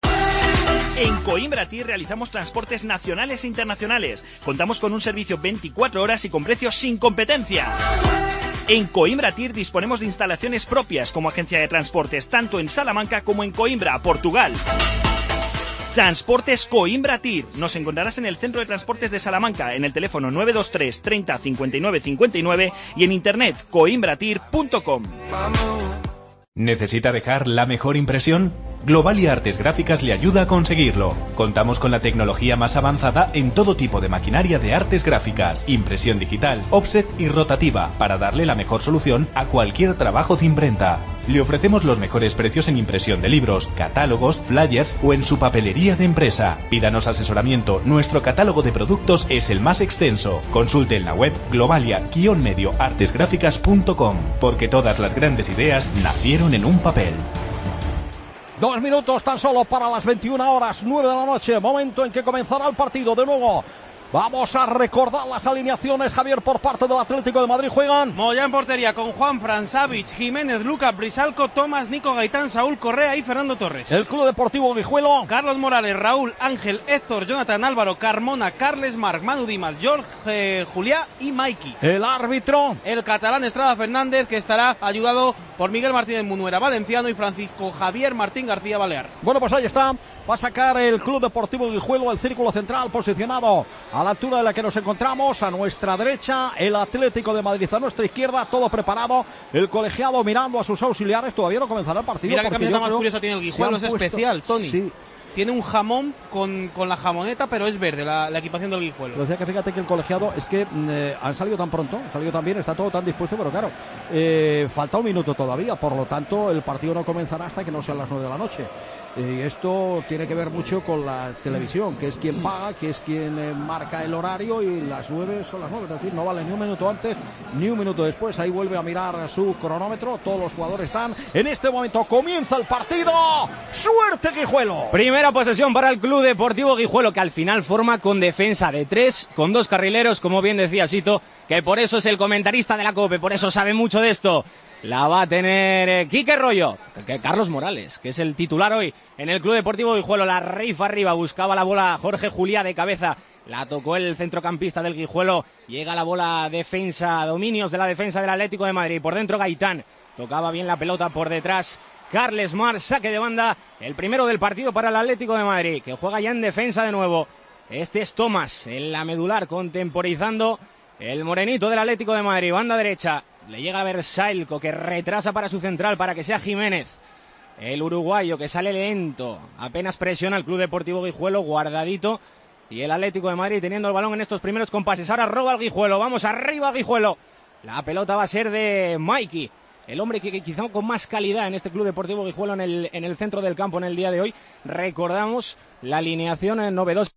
En Coimbra Tir realizamos transportes nacionales e internacionales. Contamos con un servicio veinticuatro horas y con precios sin competencia. En Coimbra Tir disponemos de instalaciones propias como agencia de transportes tanto en Salamanca como en Coimbra, Portugal. Transportes Coimbra Tir. Nos encontrarás en el Centro de Transportes de Salamanca, en el teléfono nueve dos tres, treinta, cincuenta y nueve, cincuenta y nueve y en internet coimbratir punto com. ¿Necesita dejar la mejor impresión? Globalia Artes Gráficas le ayuda a conseguirlo. Contamos con la tecnología más avanzada en todo tipo de maquinaria de artes gráficas, impresión digital, offset y rotativa, para darle la mejor solución a cualquier trabajo de imprenta. Le ofrecemos los mejores precios en impresión de libros, catálogos, flyers o en su papelería de empresa. Pídanos asesoramiento, nuestro catálogo de productos es el más extenso. Consulte en la web globalia guion medio artes gráficas punto com, porque todas las grandes ideas nacieron en un papel. Dos minutos tan solo para las veintiuna horas, nueve de la noche, momento en que comenzará el partido de nuevo. Vamos a recordar las alineaciones, Javier, por parte del Atlético de Madrid. Juegan Moya en portería con Juan Fran, Savic, Jiménez, Lucas, Brisalco, Tomás, Nico Gaitán, Saúl Correa y Fernando Torres. El Club Deportivo Guijuelo. Carlos Morales, Raúl, Ángel, Héctor, Jonathan, Álvaro, Carmona, Carles, Marc, Manu Dimas, Jorge, eh, Juliá y Maiki. El árbitro. El catalán Estrada Fernández, que estará ayudado por Miguel Martínez Munuera, valenciano, y Francisco Javier Martín García Balear. Bueno, pues ahí está. Va a sacar el Club Deportivo Guijuelo el círculo central posicionado a la altura de la que nos encontramos, a nuestra derecha, el Atlético de Madrid, a nuestra izquierda, todo preparado, el colegiado mirando a sus auxiliares, todavía no comenzará el partido. Mira qué camiseta más curiosa tiene el Guijuelo, es puesto... especial, Tony. Sí. Tiene un jamón con, con la jamoneta, pero es verde la, la equipación del Guijuelo. Lo decía que fíjate que el colegiado es que eh, han salido tan pronto, han salido tan bien, está todo tan dispuesto, pero claro, eh, falta un minuto todavía, por lo tanto el partido no comenzará hasta que no sean las nueve de la noche. Y eh, esto tiene que ver mucho con la televisión, que es quien paga, que es quien eh, marca el horario, y las nueve son las nueve, es decir, no vale ni un minuto antes ni un minuto después. Ahí vuelve a mirar su cronómetro, todos los jugadores están, en este momento comienza el partido. ¡Suerte, Guijuelo! Primera posesión para el Club Deportivo Guijuelo, que al final forma con defensa de tres, con dos carrileros, como bien decía Sito, que por eso es el comentarista de la COPE, por eso sabe mucho de esto. La va a tener eh, Quique Rollo, que Carlos Morales, que es el titular hoy en el Club Deportivo Guijuelo. La rifa arriba, buscaba la bola Jorge Juliá de cabeza, la tocó el centrocampista del Guijuelo, llega la bola defensa, dominios de la defensa del Atlético de Madrid, por dentro Gaitán, tocaba bien la pelota por detrás Carles Mar, saque de banda, el primero del partido para el Atlético de Madrid, que juega ya en defensa de nuevo. Este es Tomás, en la medular, contemporizando el morenito del Atlético de Madrid, banda derecha. Le llega a Versailco, que retrasa para su central, para que sea Jiménez. El uruguayo, que sale lento, apenas presiona al Club Deportivo Guijuelo, guardadito. Y el Atlético de Madrid teniendo el balón en estos primeros compases. Ahora roba el Guijuelo, vamos arriba Guijuelo. La pelota va a ser de Mikey, el hombre que, que quizá con más calidad en este Club Deportivo Guijuelo en el, en el centro del campo en el día de hoy. Recordamos la alineación novedosa.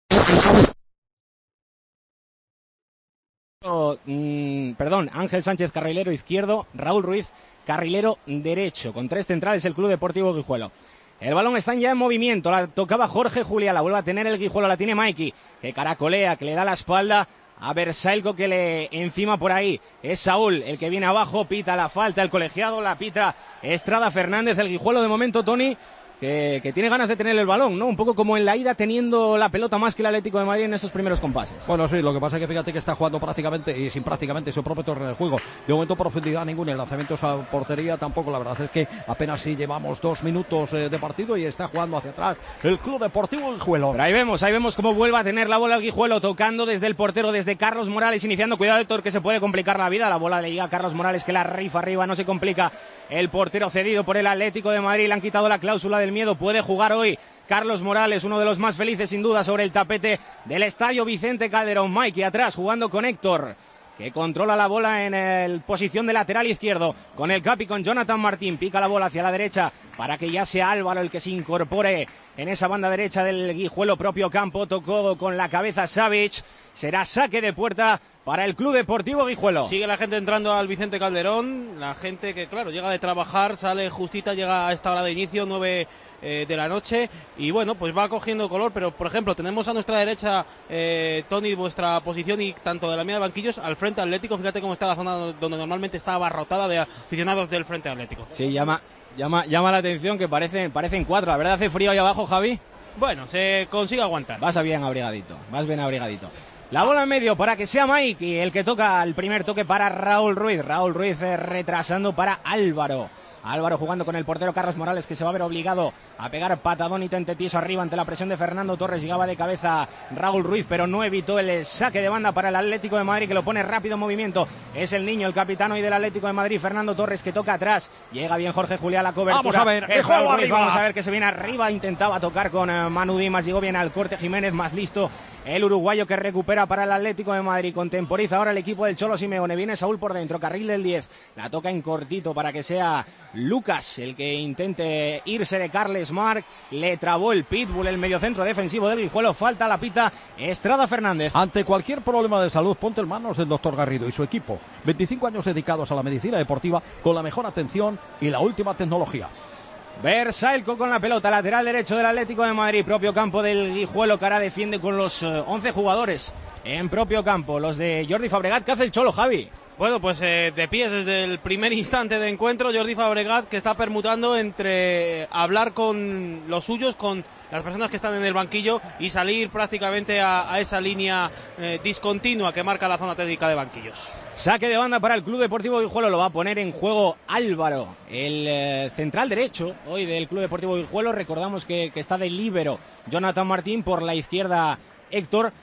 Mm, perdón, Ángel Sánchez, carrilero izquierdo, Raúl Ruiz, carrilero derecho, con tres centrales el Club Deportivo Guijuelo. El balón está ya en movimiento, la tocaba Jorge Juliá, la vuelve a tener el Guijuelo, la tiene Mikey, que caracolea, que le da la espalda a Versailco, que le encima por ahí. Es Saúl el que viene abajo, pita la falta, el colegiado, la pita Estrada Fernández. El Guijuelo de momento, Tony, Que, que tiene ganas de tener el balón, ¿no? Un poco como en la ida, teniendo la pelota más que el Atlético de Madrid en estos primeros compases. Bueno, sí, lo que pasa es que fíjate que está jugando prácticamente, y sin prácticamente, su propio terreno de juego. De momento profundidad ninguna, el lanzamientos a portería tampoco. La verdad es que apenas sí llevamos dos minutos eh, de partido y está jugando hacia atrás el Club Deportivo Guijuelo. Pero ahí vemos, ahí vemos cómo vuelve a tener la bola el Guijuelo, tocando desde el portero, desde Carlos Morales, iniciando. Cuidado, Héctor, que se puede complicar la vida. La bola le llega a Carlos Morales, que la rifa arriba, no se complica. El portero cedido por el Atlético de Madrid, le han quitado la cláusula del miedo, puede jugar hoy Carlos Morales, uno de los más felices sin duda sobre el tapete del estadio Vicente Calderón. Mikey atrás jugando con Héctor, que controla la bola en el posición de lateral izquierdo, con el Capi, con Jonathan Martín, pica la bola hacia la derecha para que ya sea Álvaro el que se incorpore en esa banda derecha del Guijuelo, propio campo, tocó con la cabeza Savic, será saque de puerta para el Club Deportivo Guijuelo. Sigue la gente entrando al Vicente Calderón, la gente que claro, llega de trabajar, sale justita, llega a esta hora de inicio, nueve eh, de la noche, y bueno, pues va cogiendo color. Pero por ejemplo, tenemos a nuestra derecha, eh, Tony, vuestra posición y tanto de la mía de banquillos, al Frente Atlético. Fíjate cómo está la zona donde normalmente está abarrotada de aficionados del Frente Atlético. Sí, llama, llama, llama la atención que parecen, parecen cuatro. La verdad, hace frío ahí abajo, Javi. Bueno, se consigue aguantar. Vas bien abrigadito, vas bien abrigadito. La bola en medio para que sea Mikey el que toca el primer toque para Raúl Ruiz. Raúl Ruiz eh, retrasando para Álvaro. Álvaro jugando con el portero Carlos Morales, que se va a ver obligado a pegar patadón y tentetieso arriba ante la presión de Fernando Torres. Llegaba de cabeza Raúl Ruiz, pero no evitó el saque de banda para el Atlético de Madrid, que lo pone rápido en movimiento. Es el niño, el capitán hoy del Atlético de Madrid, Fernando Torres, que toca atrás. Llega bien Jorge Juliá a la cobertura. Vamos a ver, es Raúl Ruiz, vamos a ver que se viene arriba. Intentaba tocar con uh, Manu Dimas, llegó bien al corte Jiménez, más listo el uruguayo, que recupera para el Atlético de Madrid. Contemporiza ahora el equipo del Cholo Simeone. Viene Saúl por dentro, carril del diez. La toca en cortito para que sea Lucas el que intente irse de Carles Marc. Le trabó el pitbull, el mediocentro defensivo del Guijuelo. Falta la pita Estrada Fernández. Ante cualquier problema de salud, ponte en manos del doctor Garrido y su equipo. veinticinco años dedicados a la medicina deportiva con la mejor atención y la última tecnología. Versailco con la pelota, lateral derecho del Atlético de Madrid, propio campo del Guijuelo, que ahora defiende con los uh, once jugadores en propio campo, los de Jordi Fabregat. ¿Qué hace el Cholo, Javi? Bueno, pues eh, de pies desde el primer instante de encuentro, Jordi Fabregat, que está permutando entre hablar con los suyos, con las personas que están en el banquillo, y salir prácticamente a, a esa línea eh, discontinua que marca la zona técnica de banquillos. Saque de banda para el Club Deportivo Guijuelo, lo va a poner en juego Álvaro, el eh, central derecho hoy del Club Deportivo Guijuelo. Recordamos que, que está de líbero Jonathan Martín, por la izquierda Héctor.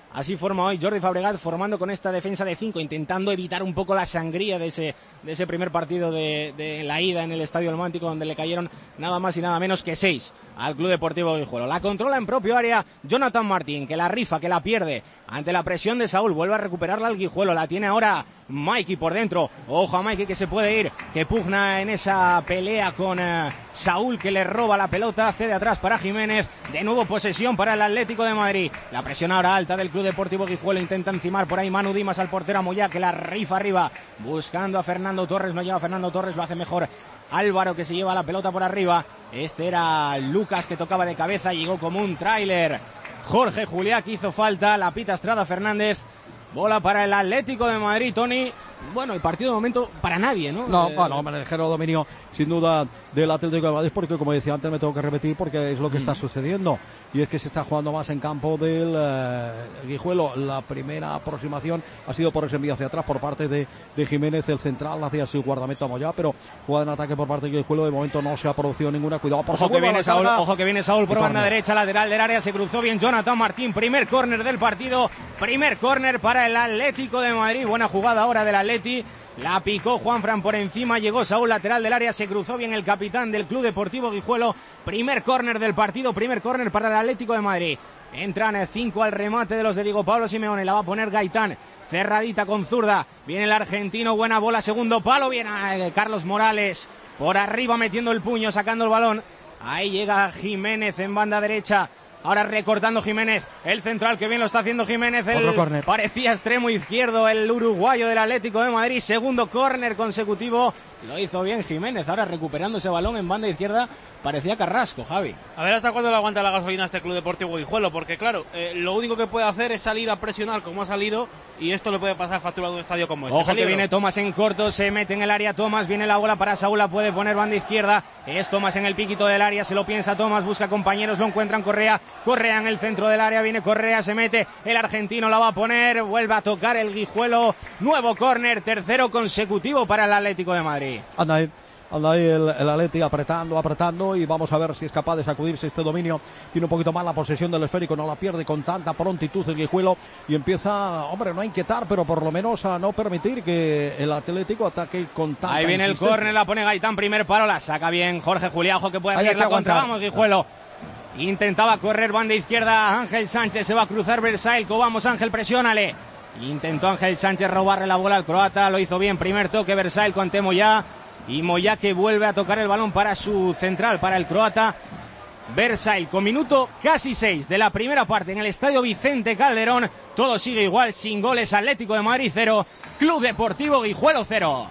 Así forma hoy Jordi Fabregat, formando con esta defensa de cinco, intentando evitar un poco la sangría de ese, de ese primer partido de, de la ida en el Estadio Almántico, donde le cayeron nada más y nada menos que seis al Club Deportivo Guijuelo. La controla en propio área Jonathan Martín, que la rifa, que la pierde ante la presión de Saúl, vuelve a recuperarla al Guijuelo, la tiene ahora Mikey por dentro, ojo a Mikey que se puede ir, que pugna en esa pelea con uh, Saúl, que le roba la pelota, cede atrás para Jiménez, de nuevo posesión para el Atlético de Madrid, la presión ahora alta del Club Deportivo Guijuelo, intenta encimar por ahí Manu Dimas al portero a Moyá, que la rifa arriba, buscando a Fernando Torres, no llega Fernando Torres, lo hace mejor Álvaro, que se lleva la pelota por arriba, este era Lucas, que tocaba de cabeza, llegó como un tráiler Jorge Juliá, que hizo falta, la pita Estrada Fernández. Bola para el Atlético de Madrid, Tony. Bueno, el partido de momento para nadie, ¿no? No, eh... bueno, el ligero dominio sin duda del Atlético de Madrid, porque como decía antes me tengo que repetir porque es lo que mm. está sucediendo, y es que se está jugando más en campo del eh, Guijuelo. La primera aproximación ha sido por ese envío hacia atrás por parte de, de Jiménez, el central, hacia su guardameta Moyá, pero jugada en ataque por parte del Guijuelo, de momento no se ha producido ninguna. Cuidado, por ojo que viene Saúl, ojo que viene Saúl por banda derecha, lateral del área, se cruzó bien Jonathan Martín, primer córner del partido, primer córner para el Atlético de Madrid, buena jugada ahora del Atleti. La picó Juanfran por encima, llegó Saúl, lateral del área, se cruzó bien el capitán del Club Deportivo Guijuelo. Primer córner del partido, primer córner para el Atlético de Madrid. Entran cinco al remate de los de Diego Pablo Simeone, la va a poner Gaitán, cerradita con zurda. Viene el argentino, buena bola, segundo palo, viene Carlos Morales por arriba metiendo el puño, sacando el balón. Ahí llega Jiménez en banda derecha. Ahora recortando Jiménez, el central, que bien lo está haciendo Jiménez, el parecía extremo izquierdo, el uruguayo del Atlético de Madrid, segundo córner consecutivo, lo hizo bien Jiménez, ahora recuperando ese balón en banda izquierda, parecía Carrasco, Javi. A ver hasta cuándo le aguanta la gasolina a este Club Deportivo Guijuelo, porque claro, eh, lo único que puede hacer es salir a presionar como ha salido, y esto le puede pasar factura de un estadio como este. Ojo que viene Tomás en corto, se mete en el área Tomás, viene la bola para Saúl, la puede poner banda izquierda, es Tomás en el piquito del área, se lo piensa Tomás, busca compañeros, lo encuentran Correa, Correa en el centro del área, viene Correa, se mete, el argentino la va a poner, vuelve a tocar el Guijuelo, nuevo córner, tercero consecutivo para el Atlético de Madrid. Anda ahí. Anda ahí el, el Atleti apretando, apretando, y vamos a ver si es capaz de sacudirse este dominio. Tiene un poquito más la posesión del esférico, no la pierde con tanta prontitud el Guijuelo, y empieza, hombre, no a inquietar, pero por lo menos a no permitir que el Atlético ataque con tanta Ahí viene el córner, la pone Gaitán, primer palo, la saca bien Jorge Juliá, ojo que puede abrir la contra, vamos Guijuelo. Intentaba correr banda izquierda Ángel Sánchez, se va a cruzar Versailles, vamos Ángel, presiónale. Intentó Ángel Sánchez robarle la bola al croata, lo hizo bien, primer toque Versailles con Moyá. Y Moyá que vuelve a tocar el balón para su central, para el croata Versailles, con minuto casi seis de la primera parte en el Estadio Vicente Calderón. Todo sigue igual, sin goles. Atlético de Madrid cero, Club Deportivo Guijuelo cero.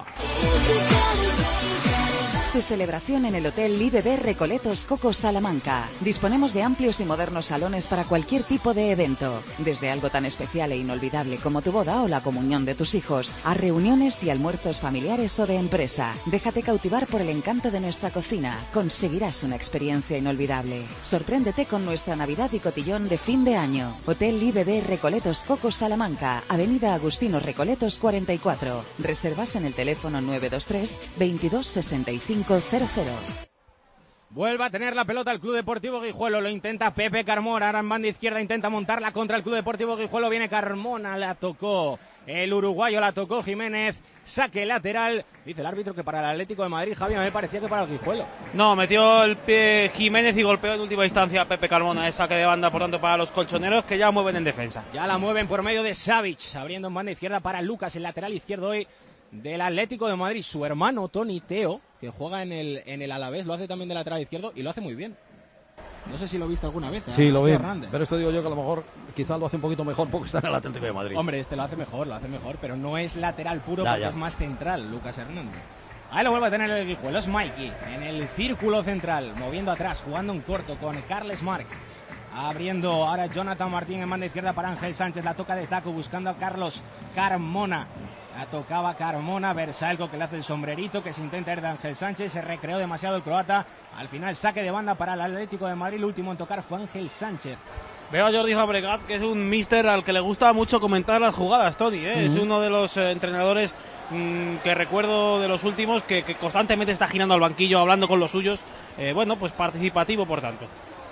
Tu celebración en el Hotel I B B Recoletos Coco Salamanca. Disponemos de amplios y modernos salones para cualquier tipo de evento, desde algo tan especial e inolvidable como tu boda o la comunión de tus hijos, a reuniones y almuerzos familiares o de empresa. Déjate cautivar por el encanto de nuestra cocina. Conseguirás una experiencia inolvidable. Sorpréndete con nuestra Navidad y cotillón de fin de año. Hotel I B B Recoletos Coco Salamanca, Avenida Agustino Recoletos cuarenta y cuatro. Reservas en el teléfono nueve dos tres, veintidós sesenta y cinco cero cero. Vuelve a tener la pelota el Club Deportivo Guijuelo, lo intenta Pepe Carmona, ahora en banda izquierda intenta montarla contra el Club Deportivo Guijuelo, viene Carmona, la tocó el uruguayo, la tocó Jiménez, saque lateral, dice el árbitro que para el Atlético de Madrid, Javi, me parecía que para el Guijuelo. No, metió el pie Jiménez y golpeó en última instancia a Pepe Carmona, es saque de banda por tanto para los colchoneros que ya mueven en defensa. Ya la mueven por medio de Savic, abriendo en banda izquierda para Lucas, el lateral izquierdo hoy del Atlético de Madrid, su hermano Toni Teo, que juega en el, en el Alavés, lo hace también de lateral izquierdo y lo hace muy bien. No sé si lo viste alguna vez. ¿eh? Sí, lo vi, pero esto digo yo que a lo mejor quizás lo hace un poquito mejor porque está en el Atlético de Madrid. Hombre, este lo hace mejor, lo hace mejor, pero no es lateral puro ya, porque ya. Es más central, Lucas Hernández. Ahí lo vuelve a tener el Guijuelo, es Mikey, en el círculo central, moviendo atrás, jugando en corto con Carles Marc. Abriendo ahora Jonathan Martín en banda izquierda para Ángel Sánchez, la toca de taco buscando a Carlos Carmona. La tocaba Carmona, Versalco que le hace el sombrerito, que se intenta ir de Ángel Sánchez, se recreó demasiado el croata, al final saque de banda para el Atlético de Madrid, el último en tocar fue Ángel Sánchez. Veo a Jordi Fabregat, que es un míster al que le gusta mucho comentar las jugadas, Tony, ¿eh? Uh-huh. Es uno de los eh, entrenadores mmm, que recuerdo de los últimos, que, que constantemente está girando al banquillo, hablando con los suyos, eh, bueno, pues participativo por tanto.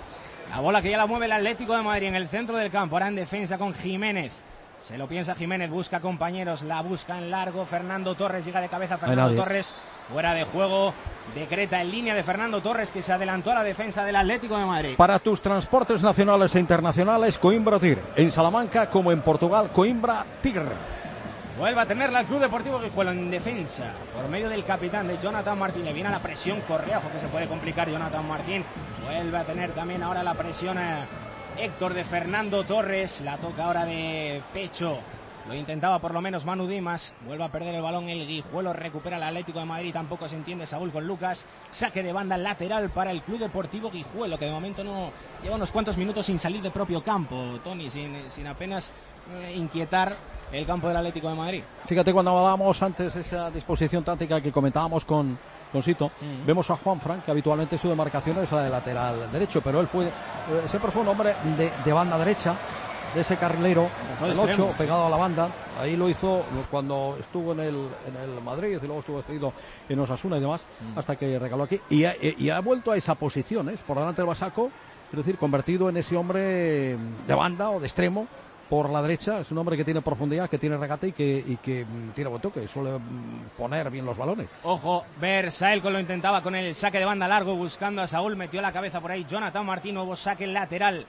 La bola que ya la mueve el Atlético de Madrid en el centro del campo, ahora en defensa con Jiménez. Se lo piensa Jiménez, busca compañeros, la busca en largo. Fernando Torres llega de cabeza. Fernando Torres fuera de juego. Decreta en línea de Fernando Torres, que se adelantó a la defensa del Atlético de Madrid. Para tus transportes nacionales e internacionales, Coimbra Tir. En Salamanca, como en Portugal, Coimbra Tir. Vuelve a tenerla el Club Deportivo Guijuelo en defensa por medio del capitán de Jonathan Martín. Le viene a la presión Correajo, que se puede complicar Jonathan Martín. Vuelve a tener también ahora la presión a Héctor de Fernando Torres. La toca ahora de pecho. Lo intentaba por lo menos Manu Dimas. Vuelve a perder el balón el Guijuelo. Recupera el Atlético de Madrid. Tampoco se entiende Saúl con Lucas. Saque de banda lateral para el Club Deportivo Guijuelo, que de momento no lleva unos cuantos minutos sin salir de propio campo, Tony, sin, sin apenas eh, inquietar el campo del Atlético de Madrid. Fíjate, cuando hablábamos antes de esa disposición táctica que comentábamos con, con Sito, uh-huh. vemos a Juan Fran, que habitualmente su demarcación es la de lateral derecho, pero él fue eh, siempre fue un hombre de, de banda derecha, de ese carrilero, el ocho, pegado a la banda. Ahí lo hizo cuando estuvo en el, en el Madrid y luego estuvo cedido en Osasuna y demás, uh-huh. hasta que recaló aquí. Y ha, y ha vuelto a esa posición, ¿eh? Por delante del Basaco, es decir, convertido en ese hombre de banda o de extremo por la derecha. Es un hombre que tiene profundidad, que tiene regate y que, y que tiene buen toque, suele poner bien los balones. Ojo, Versailles lo intentaba con el saque de banda largo, buscando a Saúl, metió la cabeza por ahí Jonathan Martín. Nuevo saque lateral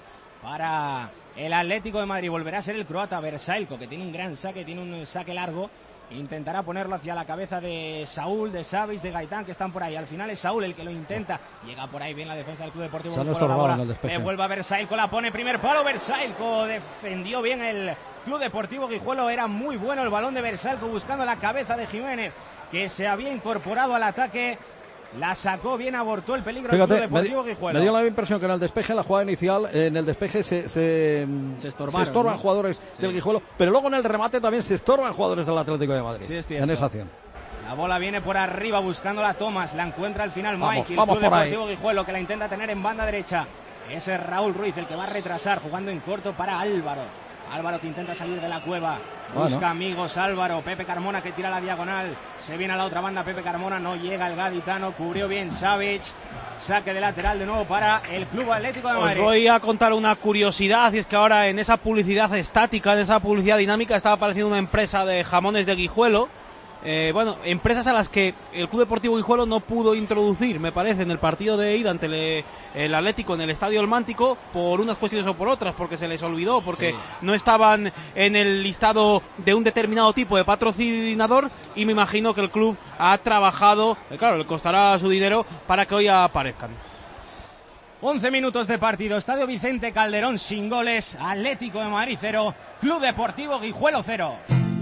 para el Atlético de Madrid. Volverá a ser el croata Versailles, que tiene un gran saque, tiene un saque largo. Intentará ponerlo hacia la cabeza de Saúl, de Savic, de Gaitán, que están por ahí. Al final es Saúl el que lo intenta. Llega por ahí bien la defensa del Club Deportivo. Se la bola. Devuelve a Versailles, la pone primer palo. Versailles defendió bien el Club Deportivo Guijuelo. Era muy bueno el balón de Versailles, buscando la cabeza de Jiménez, que se había incorporado al ataque. La sacó bien, abortó el peligro del Club Deportivo Guijuelo. Me dio la impresión que en el despeje, en la jugada inicial, en el despeje se, se, se, estorbaron, se estorban ¿no? jugadores sí. del Guijuelo, pero luego en el remate también se estorban jugadores del Atlético de Madrid. Sí, es cierto. En esa acción. La bola viene por arriba buscando la Thomas, la encuentra al final vamos, Mike, el vamos Club Deportivo ahí. Guijuelo, que la intenta tener en banda derecha. Ese es Raúl Ruiz el que va a retrasar, jugando en corto para Álvaro. Álvaro que intenta salir de la cueva. Busca bueno. amigos Álvaro. Pepe Carmona que tira la diagonal. Se viene a la otra banda Pepe Carmona. No llega el gaditano. Cubrió bien Savic. Saque de lateral de nuevo para el Club Atlético de Madrid. Os voy a contar una curiosidad. Y es que ahora en esa publicidad estática, en esa publicidad dinámica, estaba apareciendo una empresa de jamones de Guijuelo. Eh, bueno, empresas a las que el Club Deportivo Guijuelo no pudo introducir, me parece, en el partido de ida ante el, el Atlético en el Estadio El Mántico, por unas cuestiones o por otras, porque se les olvidó, porque sí. no estaban en el listado de un determinado tipo de patrocinador, y me imagino que el club ha trabajado, eh, claro, le costará su dinero para que hoy aparezcan. once minutos de partido, Estadio Vicente Calderón sin goles, Atlético de Madrid cero, Club Deportivo Guijuelo cero.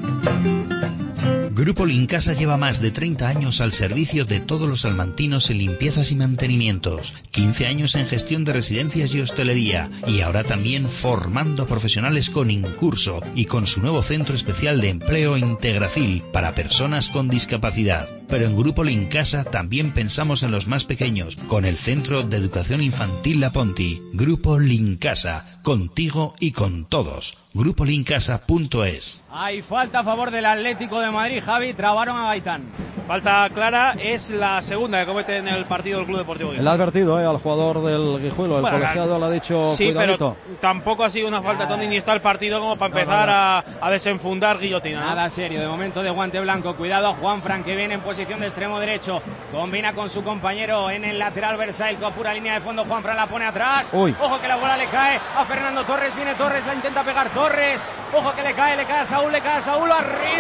Grupo Lincasa lleva más de treinta años al servicio de todos los salmantinos en limpiezas y mantenimientos, quince años en gestión de residencias y hostelería, y ahora también formando profesionales con Incurso y con su nuevo centro especial de empleo Integracil para personas con discapacidad. Pero en Grupo Lincasa también pensamos en los más pequeños, con el Centro de Educación Infantil La Ponti. Grupo Lincasa, contigo y con todos. grupo lincasa punto es. Hay falta a favor del Atlético de Madrid, Javi, trabaron a Gaitán. Falta clara, es la segunda que comete en el partido del Club Deportivo Guijuelo. Le ha advertido eh, al jugador del Guijuelo, el bueno, colegiado le ha dicho sí, cuidadito. Pero tampoco ha sido una falta, ah. Tony, ni está el partido como para empezar no, no, no. A, a desenfundar guillotina. Nada ¿no? serio, de momento de guante blanco. Cuidado a Juanfran, que viene en posición de extremo derecho. Combina con su compañero en el lateral Versailles, con pura línea de fondo. Juanfran la pone atrás. Uy. Ojo que la bola le cae a Fernando Torres. Viene Torres, la intenta pegar Torres. Ojo que le cae, le cae a Saúl, le cae a Saúl.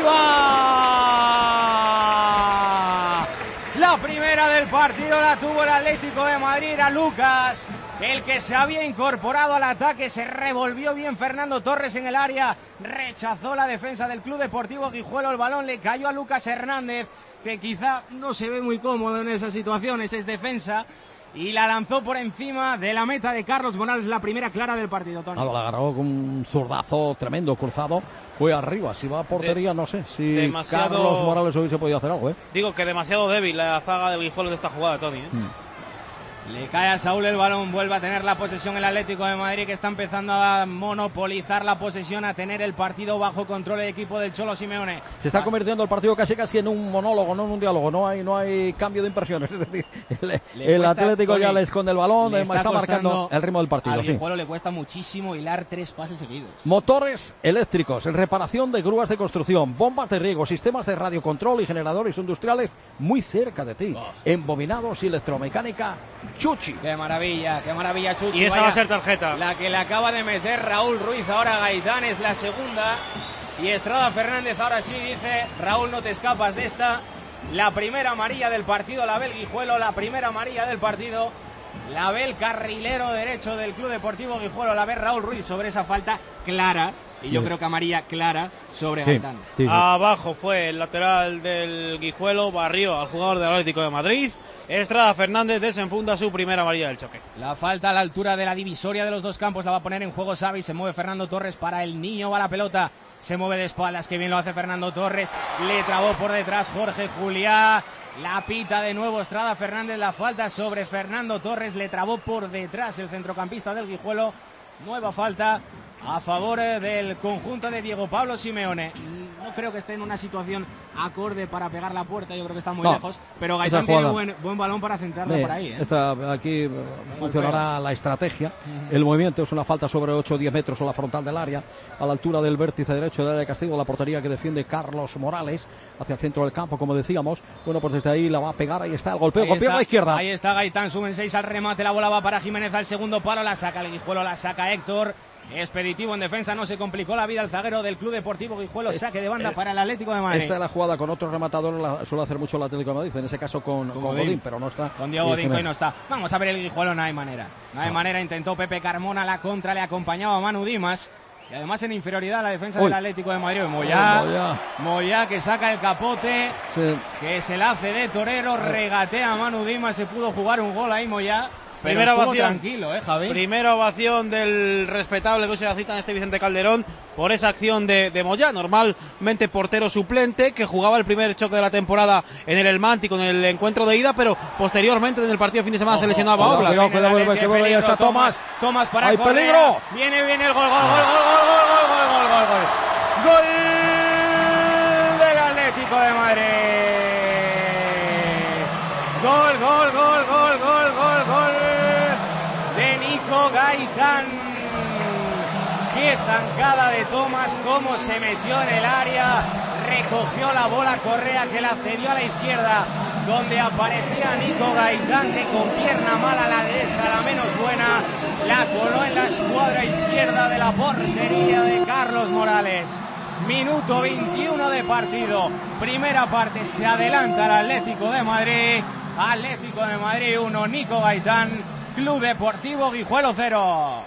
¡Arriba! La primera del partido la tuvo el Atlético de Madrid. Era Lucas el que se había incorporado al ataque. Se revolvió bien Fernando Torres en el área. Rechazó la defensa del Club Deportivo Guijuelo. El balón le cayó a Lucas Hernández, que quizá no se ve muy cómodo en esas situaciones. Es defensa. Y la lanzó por encima de la meta de Carlos Morales, la primera clara del partido, Tony. Ah, la agarró con un zurdazo tremendo, cruzado. Fue arriba, si va a portería, de, no sé. Si demasiado... Carlos Morales hubiese podido hacer algo, ¿eh? Digo que demasiado débil la zaga de Guijuelo de esta jugada, Tony, ¿eh? Mm. Le cae a Saúl el balón, vuelve a tener la posesión el Atlético de Madrid, que está empezando a monopolizar la posesión, a tener el partido bajo control el equipo del Cholo Simeone. Se está convirtiendo el partido casi casi en un monólogo, no en un diálogo, no hay no hay cambio de impresiones. Es decir, el, el Atlético Tony, ya le esconde el balón, le está, está marcando el ritmo del partido. Al Guijuelo sí. le cuesta muchísimo hilar tres pases seguidos. Motores eléctricos, reparación de grúas de construcción, bombas de riego, sistemas de radiocontrol y generadores industriales muy cerca de ti. Oh. Embobinados y electromecánica Chuchi. Qué maravilla, qué maravilla Chuchi. Y esa Vaya, va a ser tarjeta. La que le acaba de meter Raúl Ruiz ahora a Gaitán es la segunda. Y Estrada Fernández ahora sí dice, Raúl, no te escapas de esta. La primera amarilla del partido, la ve el Guijuelo, la primera amarilla del partido. La ve el carrilero derecho del Club Deportivo Guijuelo, la ve Raúl Ruiz sobre esa falta clara. Y yo sí. creo que amarilla clara sobre sí, Gaitán. Sí, sí. Abajo fue el lateral del Guijuelo, barrió al jugador del Atlético de Madrid. Estrada Fernández desenfunda su primera amarilla del choque. La falta a la altura de la divisoria de los dos campos la va a poner en juego Xavi. Se mueve Fernando Torres para el niño, va la pelota. Se mueve de espaldas, que bien lo hace Fernando Torres. Le trabó por detrás Jorge Juliá. La pita de nuevo Estrada Fernández. La falta sobre Fernando Torres. Le trabó por detrás el centrocampista del Guijuelo. Nueva falta a favor del conjunto de Diego Pablo Simeone. No creo que esté en una situación acorde para pegar la puerta, yo creo que está muy no, lejos, pero Gaitán tiene buen, buen balón para centrarlo sí, por ahí. ¿eh? Esta, aquí no funcionará golpea. La estrategia. Uh-huh. El movimiento es una falta sobre ocho o diez metros a la frontal del área, a la altura del vértice derecho del área de castigo, la portería que defiende Carlos Morales, hacia el centro del campo, como decíamos. Bueno, pues desde ahí la va a pegar, ahí está el golpeo, ahí golpeo está, a la izquierda. Ahí está Gaitán, suben seis al remate, la bola va para Jiménez al segundo palo, la saca el Guijuelo, la saca Héctor. Expeditivo en defensa, no se complicó la vida el zaguero del Club Deportivo Guijuelo, saque de banda para el Atlético de Madrid. Esta es la jugada con otro rematador, la suele hacer mucho el Atlético de Madrid, en ese caso con, con, con Godín. Godín, pero no está. Con Diego Godín, hoy no está. Vamos a ver el Guijuelo, no hay manera. No hay no. manera, intentó Pepe Carmona, la contra, le acompañaba Manu Dimas. Y además en inferioridad la defensa Uy. del Atlético de Madrid. Moyá, Moyá. Moyá que saca el capote, sí. que se la hace de torero, regatea a Manu Dimas, se pudo jugar un gol ahí Moyá. Pero primera ovación, tranquilo, ¿eh, Javi? Primera ovación del respetable que se cita en este Vicente Calderón por esa acción de, de Moyá, normalmente portero suplente, que jugaba el primer choque de la temporada en el Elmanti con el encuentro de ida, pero posteriormente en el partido de fin de semana ojo, se lesionaba Oblak. Cuidado, cuidado, cuidado, que vuelve, ya está Tomás. Tomás para ¡hay Correa. Peligro! Viene, viene el gol, gol, gol, gol, gol, gol, gol, gol, gol, gol. Gol del Atlético de Madrid. Gol, gol, gol, gol, gol, gol, gol de Nico Gaitán. Qué zancada de Tomás, cómo se metió en el área, recogió la bola Correa, que la cedió a la izquierda, donde aparecía Nico Gaitán, que con pierna mala a la derecha, la menos buena, la coló en la escuadra izquierda de la portería de Carlos Morales. Minuto veintiuno de partido, primera parte, se adelanta el Atlético de Madrid. Atlético de Madrid uno, Nico Gaitán, Club Deportivo Guijuelo cero.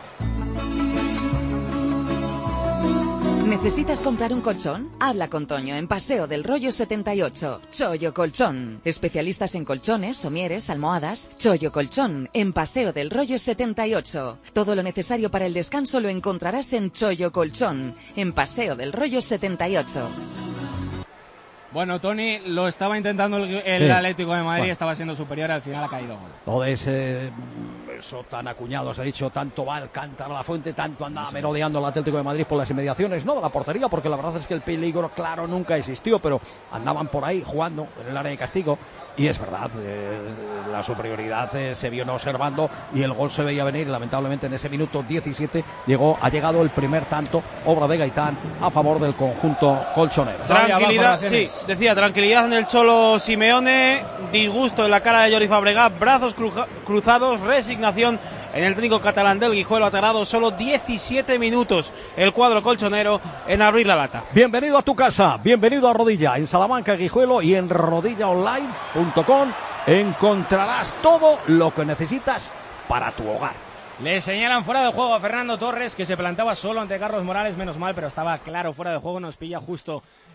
¿Necesitas comprar un colchón? Habla con Toño en Paseo del Rollo setenta y ocho. Chollo Colchón. Especialistas en colchones, somieres, almohadas. Chollo Colchón en Paseo del Rollo setenta y ocho. Todo lo necesario para el descanso lo encontrarás en Chollo Colchón en Paseo del Rollo setenta y ocho. Bueno, Tony, lo estaba intentando el, el sí. Atlético de Madrid, bueno. Estaba siendo superior, al final ha caído gol. Todo ese, eso tan acuñado, se ha dicho, tanto va Alcántara a la Fuente, tanto andaba merodeando el Atlético de Madrid por las inmediaciones, no de la portería, porque la verdad es que el peligro, claro, nunca existió, pero andaban por ahí jugando en el área de castigo, y es verdad, eh, la superioridad eh, se vio no observando, y el gol se veía venir, lamentablemente en ese minuto diecisiete llegó, ha llegado el primer tanto, obra de Gaitán, a favor del conjunto colchonero. Tranquilidad, sí. Decía, tranquilidad en el Cholo Simeone, disgusto en la cara de Jordi Fabregat, brazos cruza- cruzados, resignación en el técnico catalán del Guijuelo. Ha tardado solo diecisiete minutos el cuadro colchonero en abrir la lata. Bienvenido a tu casa, bienvenido a Rodilla, en Salamanca, Guijuelo y en rodilla online punto com encontrarás todo lo que necesitas para tu hogar. Le señalan fuera de juego a Fernando Torres, que se plantaba solo ante Carlos Morales, menos mal, pero estaba claro fuera de juego, nos pilla justo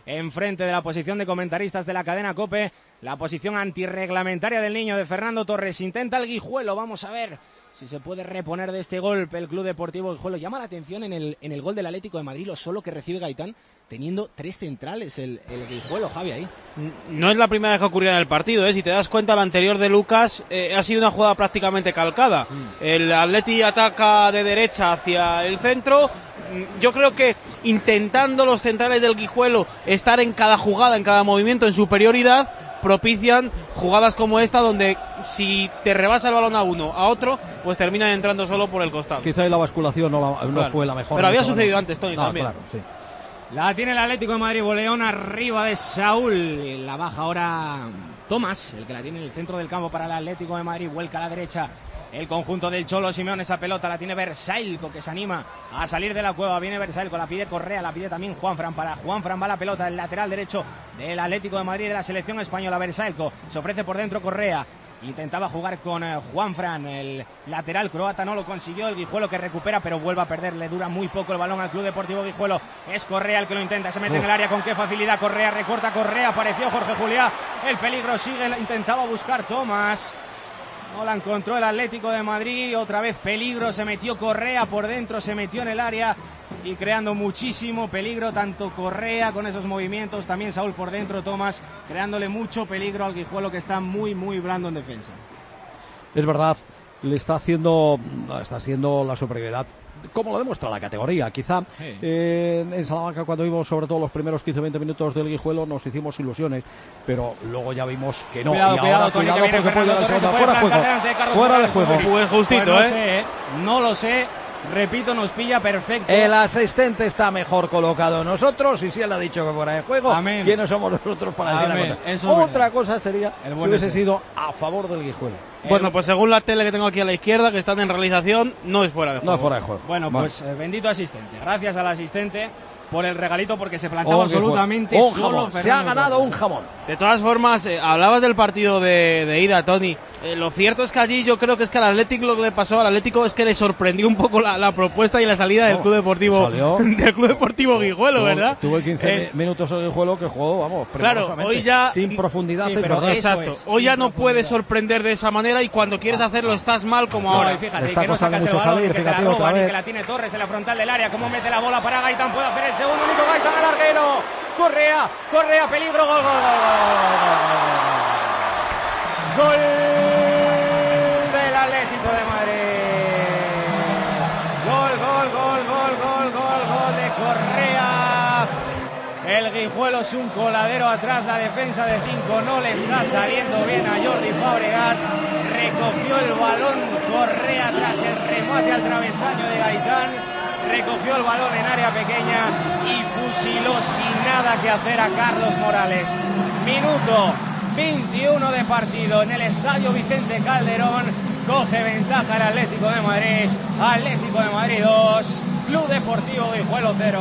enfrente de la posición de comentaristas de la cadena COPE, la posición antirreglamentaria del Niño de Fernando Torres. Intenta el Guijuelo, vamos a ver si se puede reponer de este golpe el Club Deportivo Guijuelo. Llama la atención en el, en el gol del Atlético de Madrid lo solo que recibe Gaitán, teniendo tres centrales el, el Guijuelo, Javi, ahí. No es la primera vez que ocurría en el partido, ¿eh? Si te das cuenta, la anterior de Lucas eh, ha sido una jugada prácticamente calcada. Mm. El Atleti ataca de derecha hacia el centro. Yo creo que intentando los centrales del Guijuelo estar en cada jugada, en cada movimiento, en superioridad, propician jugadas como esta, donde si te rebasa el balón a uno, a otro, pues terminan entrando solo por el costado. Quizá ahí la basculación no, la, no claro. fue la mejor. Pero había sucedido antes, Tony, no, también. Claro, sí. La tiene el Atlético de Madrid, Boleón arriba de Saúl. La baja ahora Tomás, el que la tiene en el centro del campo para el Atlético de Madrid. Vuelca a la derecha el conjunto del Cholo Simeone. Esa pelota la tiene Versailco, que se anima a salir de la cueva. Viene Versailco, la pide Correa, la pide también Juanfran. Para Juanfran va la pelota, el lateral derecho del Atlético de Madrid, de la selección española. Versailco se ofrece por dentro, Correa intentaba jugar con eh, Juanfran, el lateral croata, no lo consiguió. El Guijuelo que recupera, pero vuelve a perder, le dura muy poco el balón al Club Deportivo Guijuelo. Es Correa el que lo intenta, se mete oh. en el área, con qué facilidad Correa, recorta Correa, apareció Jorge Juliá, el peligro sigue, intentaba buscar Tomás, no la encontró el Atlético de Madrid. Otra vez peligro, se metió Correa por dentro, se metió en el área y creando muchísimo peligro, tanto Correa con esos movimientos, también Saúl por dentro, Tomás creándole mucho peligro al Guijuelo, que está muy muy blando en defensa. Es verdad, le está haciendo está haciendo la superioridad, como lo demuestra la categoría. Quizá sí. eh, en Salamanca, cuando vimos sobre todo los primeros quince veinte minutos del Guijuelo, nos hicimos ilusiones, pero luego ya vimos que no. Cuidado, y cuidado, ahora, Tony, cuidado, que viene Fernando Torres, se puede fuera plantar juego, delante de Carlos fuera de Morales. juego. Pues justito, pues no ¿eh? Sé, ¿eh? No lo sé. Repito, nos pilla perfecto. El asistente está mejor colocado nosotros, y si él ha dicho que fuera de juego, Amén. ¿Quiénes somos nosotros para decir Amén. la cosa? Eso Otra cosa sería el que hubiese sido a favor del Guijuelo. Bueno, pues según la tele que tengo aquí a la izquierda, que están en realización, no es fuera de juego. No es fuera de juego. Bueno, vale. pues eh, bendito asistente. Gracias al asistente por el regalito, porque se plantaba oh, absolutamente un solo. Se ha ganado un jamón. De todas formas, eh, hablabas del partido de, de ida, Tony. Eh, lo cierto es que allí yo creo que es que al Atlético, lo que le pasó al Atlético es que le sorprendió un poco la, la propuesta y la salida del oh, Club Deportivo del Club Deportivo Guijuelo, tuvo, ¿verdad? Tuvo quince eh, minutos el Guijuelo que jugó, vamos, claro, hoy ya sin profundidad, sí, y pero exacto. Es, hoy ya no puedes sorprender de esa manera, y cuando quieres ah, hacerlo estás mal como no, ahora. Y fíjate, está que no sacas el balón, salir, que, fíjate, te la roban, y que la tiene Torres en la frontal del área. Cómo mete la bola para Gaitán, puede hacer el segundo, único Gaitán al larguero. Correa, Correa, peligro, gol, gol, gol, gol, gol, gol del Atlético de Madrid. Gol, gol, gol, gol, gol, gol, gol de Correa. El Guijuelo es un coladero atrás, la defensa de cinco no le está saliendo bien a Jordi Fabregat. Recogió el balón Correa tras el remate al travesaño de Gaitán. Recogió el balón en área pequeña y fusiló sin nada que hacer a Carlos Morales. Minuto veintiuno de partido en el Estadio Vicente Calderón. Coge ventaja el Atlético de Madrid. Atlético de Madrid dos, Club Deportivo Guijuelo cero.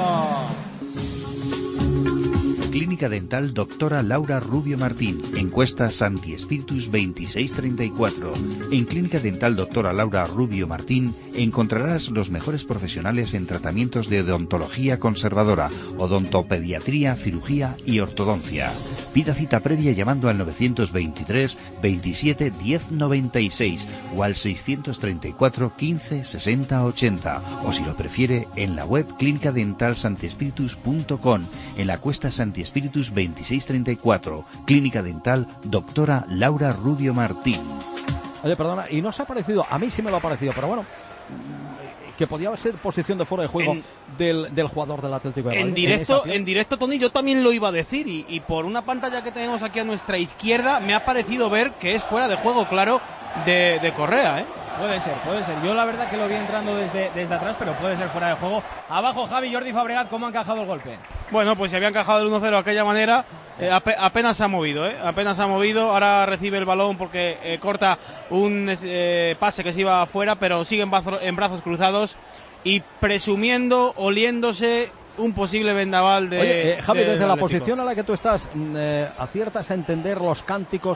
Clínica Dental Doctora Laura Rubio Martín. Encuesta Santi Espíritus veintiséis treinta y cuatro. En Clínica Dental Doctora Laura Rubio Martín encontrarás los mejores profesionales en tratamientos de odontología conservadora, odontopediatría, cirugía y ortodoncia. Pida cita previa llamando al novecientos veintitrés veintisiete diez noventa y seis o al seiscientos treinta y cuatro quince sesenta ochenta, o si lo prefiere en la web clínica dental santi espíritus punto com, en la Cuesta Santi Espíritus veintiséis treinta y cuatro. Clínica Dental Doctora Laura Rubio Martín. Oye, perdona, y no se ha parecido, a mí sí me lo ha parecido, pero bueno, que podía ser posición de fuera de juego en, del, del jugador del Atlético de Madrid. En directo, en, en directo, Tony, yo también lo iba a decir, y, y por una pantalla que tenemos aquí a nuestra izquierda me ha parecido ver que es fuera de juego, claro, de, de Correa, ¿eh? Puede ser, puede ser. Yo la verdad que lo vi entrando desde, desde atrás, pero puede ser fuera de juego. Abajo Javi, Jordi Fabregat, ¿cómo ha encajado el golpe? Bueno, pues si había encajado el uno cero de aquella manera, eh, ap- apenas se ha movido, ¿eh? Apenas se ha movido. Ahora recibe el balón porque eh, corta un eh, pase que se iba afuera, pero sigue en, bazo- en brazos cruzados y presumiendo, oliéndose un posible vendaval de... Oye, eh, Javi, de, desde de la Atlético. posición a la que tú estás, eh, ¿aciertas a entender los cánticos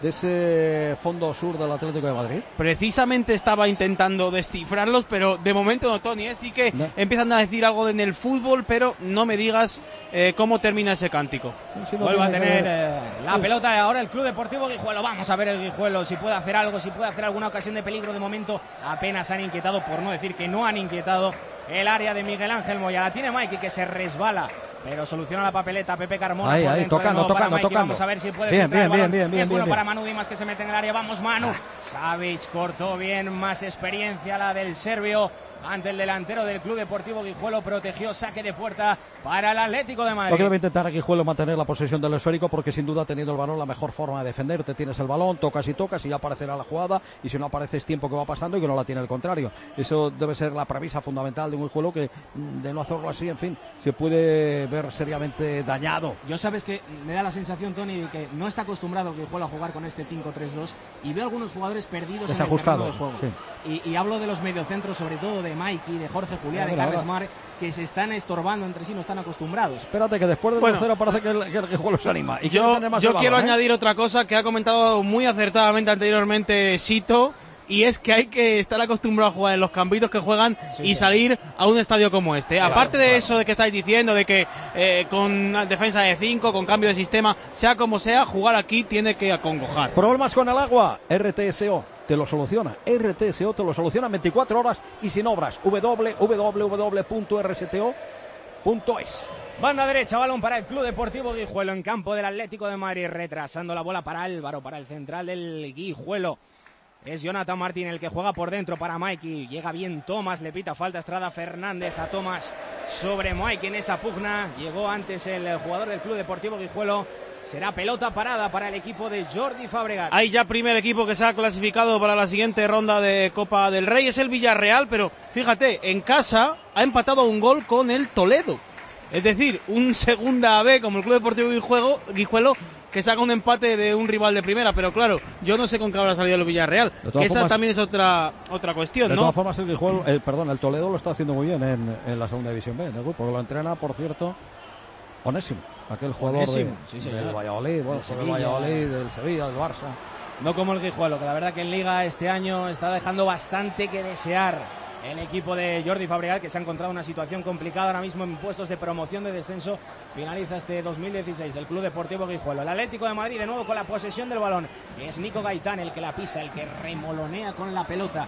de ese fondo sur del Atlético de Madrid? Precisamente estaba intentando descifrarlos, pero de momento no, Tony, ¿eh? Sí que no. Empiezan a decir algo en el fútbol, pero no me digas eh, cómo termina ese cántico. Si no Vuelve a tener eh, la sí. pelota ahora el Club Deportivo Guijuelo. Vamos a ver el Guijuelo, si puede hacer algo, si puede hacer alguna ocasión de peligro. De momento apenas han inquietado, por no decir que no han inquietado el área de Miguel Ángel Moya. La tiene Mikey, que se resbala, pero soluciona la papeleta Pepe Carmona. Ahí, ahí, tocando, tocando, tocando. Vamos a ver si puede bien, bien, bien, bien, bien, es bueno bien, para bien. Manu Dimas, que se mete en el área. Vamos, Manu. Savic cortó bien, más experiencia la del serbio ante el delantero del Club Deportivo Guijuelo. Protegió, saque de puerta para el Atlético de Madrid. Lo que debe intentar Guijuelo mantener la posesión del esférico, porque sin duda, teniendo el balón, la mejor forma de defender. Te tienes el balón, tocas y tocas y ya aparecerá la jugada, y si no aparece es tiempo que va pasando y que no la tiene el contrario. Eso debe ser la premisa fundamental de un Guijuelo, que de no hacerlo así, en fin, se puede ver seriamente dañado. Yo sabes que me da la sensación, Tony, de que no está acostumbrado el Guijuelo a jugar con este cinco tres dos, y veo algunos jugadores perdidos en el terreno de juego. Sí. Y, y hablo de los mediocentros, sobre todo de Mikey, de Jorge Juliá, de Carles Mar, que se están estorbando entre sí, no están acostumbrados. Espérate, que después del bueno, tercero parece que el, que el Guijuelo se anima. Y yo tener más yo balón, quiero ¿eh? añadir otra cosa que ha comentado muy acertadamente anteriormente Sito, y es que hay que estar acostumbrado a jugar en los campitos que juegan sí, y sí. salir a un estadio como este. Claro, Aparte de claro. eso de que estáis diciendo, de que eh, con defensa de cinco, con cambio de sistema, sea como sea, jugar aquí tiene que acongojar. Problemas con el agua, R T S O te lo soluciona. R T S O te lo soluciona en veinticuatro horas y sin obras. w w w punto r s t o punto es. Banda derecha, balón para el Club Deportivo Guijuelo en campo del Atlético de Madrid, retrasando la bola para Álvaro, para el central del Guijuelo. Es Jonathan Martín el que juega por dentro para Mikey. Llega bien Tomás, le pita falta Estrada Fernández a Tomás sobre Mikey en esa pugna. Llegó antes el jugador del Club Deportivo Guijuelo. Será pelota parada para el equipo de Jordi Fabregat. Hay ya primer equipo que se ha clasificado para la siguiente ronda de Copa del Rey. Es el Villarreal, pero fíjate, en casa ha empatado un gol con el Toledo. Es decir, un segunda B como el Club Deportivo Guijuelo, Guijuelo que saca un empate de un rival de primera, pero claro, yo no sé con qué habrá salido el Villarreal, que formas, esa también es otra otra cuestión, de ¿no? De todas formas, el Guijuelo, el, perdón, el Toledo lo está haciendo muy bien en, en la segunda división B, ¿no? Porque lo entrena, por cierto, Onésimo, aquel jugador Onésimo, de, sí, del Valladolid, bueno, del, del Valladolid, del Sevilla, del Barça. No como el Guijuelo, que la verdad que en Liga este año está dejando bastante que desear. El equipo de Jordi Fabregat, que se ha encontrado en una situación complicada ahora mismo en puestos de promoción de descenso, finaliza este dos mil dieciséis el Club Deportivo Guijuelo. El Atlético de Madrid de nuevo con la posesión del balón. Es Nico Gaitán el que la pisa, el que remolonea con la pelota.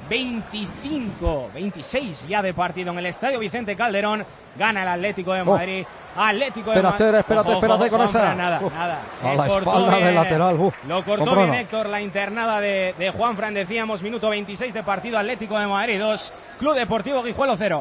veinticinco, veintiséis ya de partido en el Estadio Vicente Calderón. Gana el Atlético de Madrid. Oh. Atlético de Madrid. Espérate, espérate, ojo, espérate ojo, con esa. Nada, Uf. nada. Se a la cortó espalda bien. del lateral. Uf. Lo cortó Comprona. bien Héctor, la internada de, de Juanfran. Decíamos, minuto veintiséis de partido. Atlético de Madrid dos, Club Deportivo Guijuelo cero.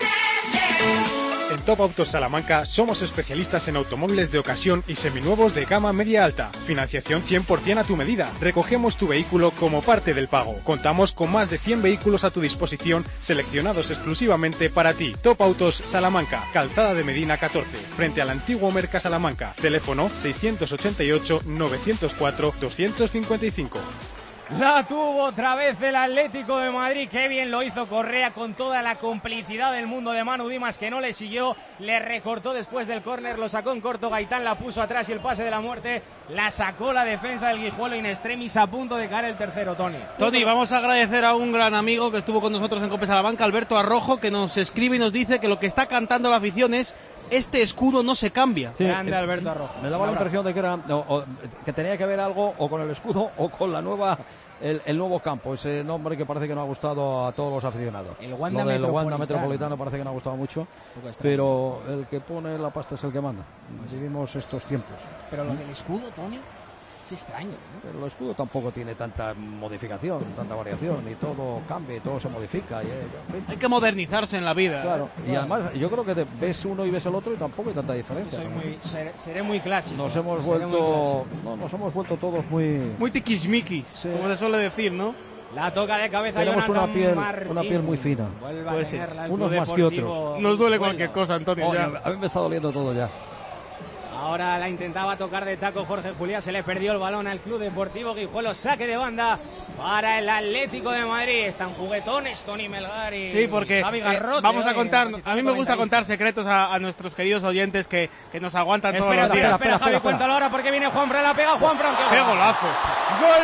En Top Autos Salamanca somos especialistas en automóviles de ocasión y seminuevos de gama media alta. Financiación cien por ciento a tu medida. Recogemos tu vehículo como parte del pago. Contamos con más de cien vehículos a tu disposición, seleccionados exclusivamente para ti. Top Autos Salamanca, Calzada de Medina catorce, frente al antiguo Merca Salamanca. Teléfono seiscientos ochenta y ocho, novecientos cuatro, doscientos cincuenta y cinco. La tuvo otra vez el Atlético de Madrid, qué bien lo hizo Correa con toda la complicidad del mundo de Manu Dimas, que no le siguió, le recortó después del córner, lo sacó en corto Gaitán, la puso atrás y el pase de la muerte la sacó la defensa del Guijuelo in extremis, a punto de caer el tercero, Tony. Tony, vamos a agradecer a un gran amigo que estuvo con nosotros en Cope Salamanca, Alberto Arrojo, que nos escribe y nos dice que lo que está cantando la afición es: este escudo no se cambia. Sí, grande Alberto Arrojo. Me daba la impresión de que era o, o, que tenía que ver algo o con el escudo o con la nueva el, el nuevo campo, ese nombre que parece que no ha gustado a todos los aficionados. El Wanda, Lo del Metropolitano. Wanda Metropolitano parece que no ha gustado mucho, pero el que pone la pasta es el que manda. Vivimos estos tiempos. Pero lo del escudo, Tony, es extraño, ¿no? Pero el escudo tampoco tiene tanta modificación, tanta variación, y todo cambia y todo se modifica. Y, en fin. Hay que modernizarse en la vida. Claro, y además yo creo que te ves uno y ves el otro y tampoco hay tanta diferencia. Soy ¿no? muy, seré, seré muy clásico. Nos hemos vuelto, no, nos hemos vuelto todos muy... Muy tiquismiquis, sí. Como se suele decir, ¿no? La toca de cabeza Tenemos Jonathan una piel, Martín. una piel muy fina. Puede ser. Unos más que otros. Nos duele cualquier cosa, Antonio. Oh, ya. A mí me está doliendo todo ya. Ahora la intentaba tocar de taco Jorge Juliá, se le perdió el balón al Club Deportivo Guijuelo, saque de banda para el Atlético de Madrid. Están juguetones Tony Melgar y sí, porque Javi Garrote, eh, vamos a hoy, contar, a mí me gusta contar secretos a, a nueros queridos oyentes que, que nos aguantan espera, todos los días. Espera, espera, espera, Javi, cuéntalo ahora porque viene Juanfran, la pega Juanfran. ¡Qué, ¡Qué golazo! ¡Gol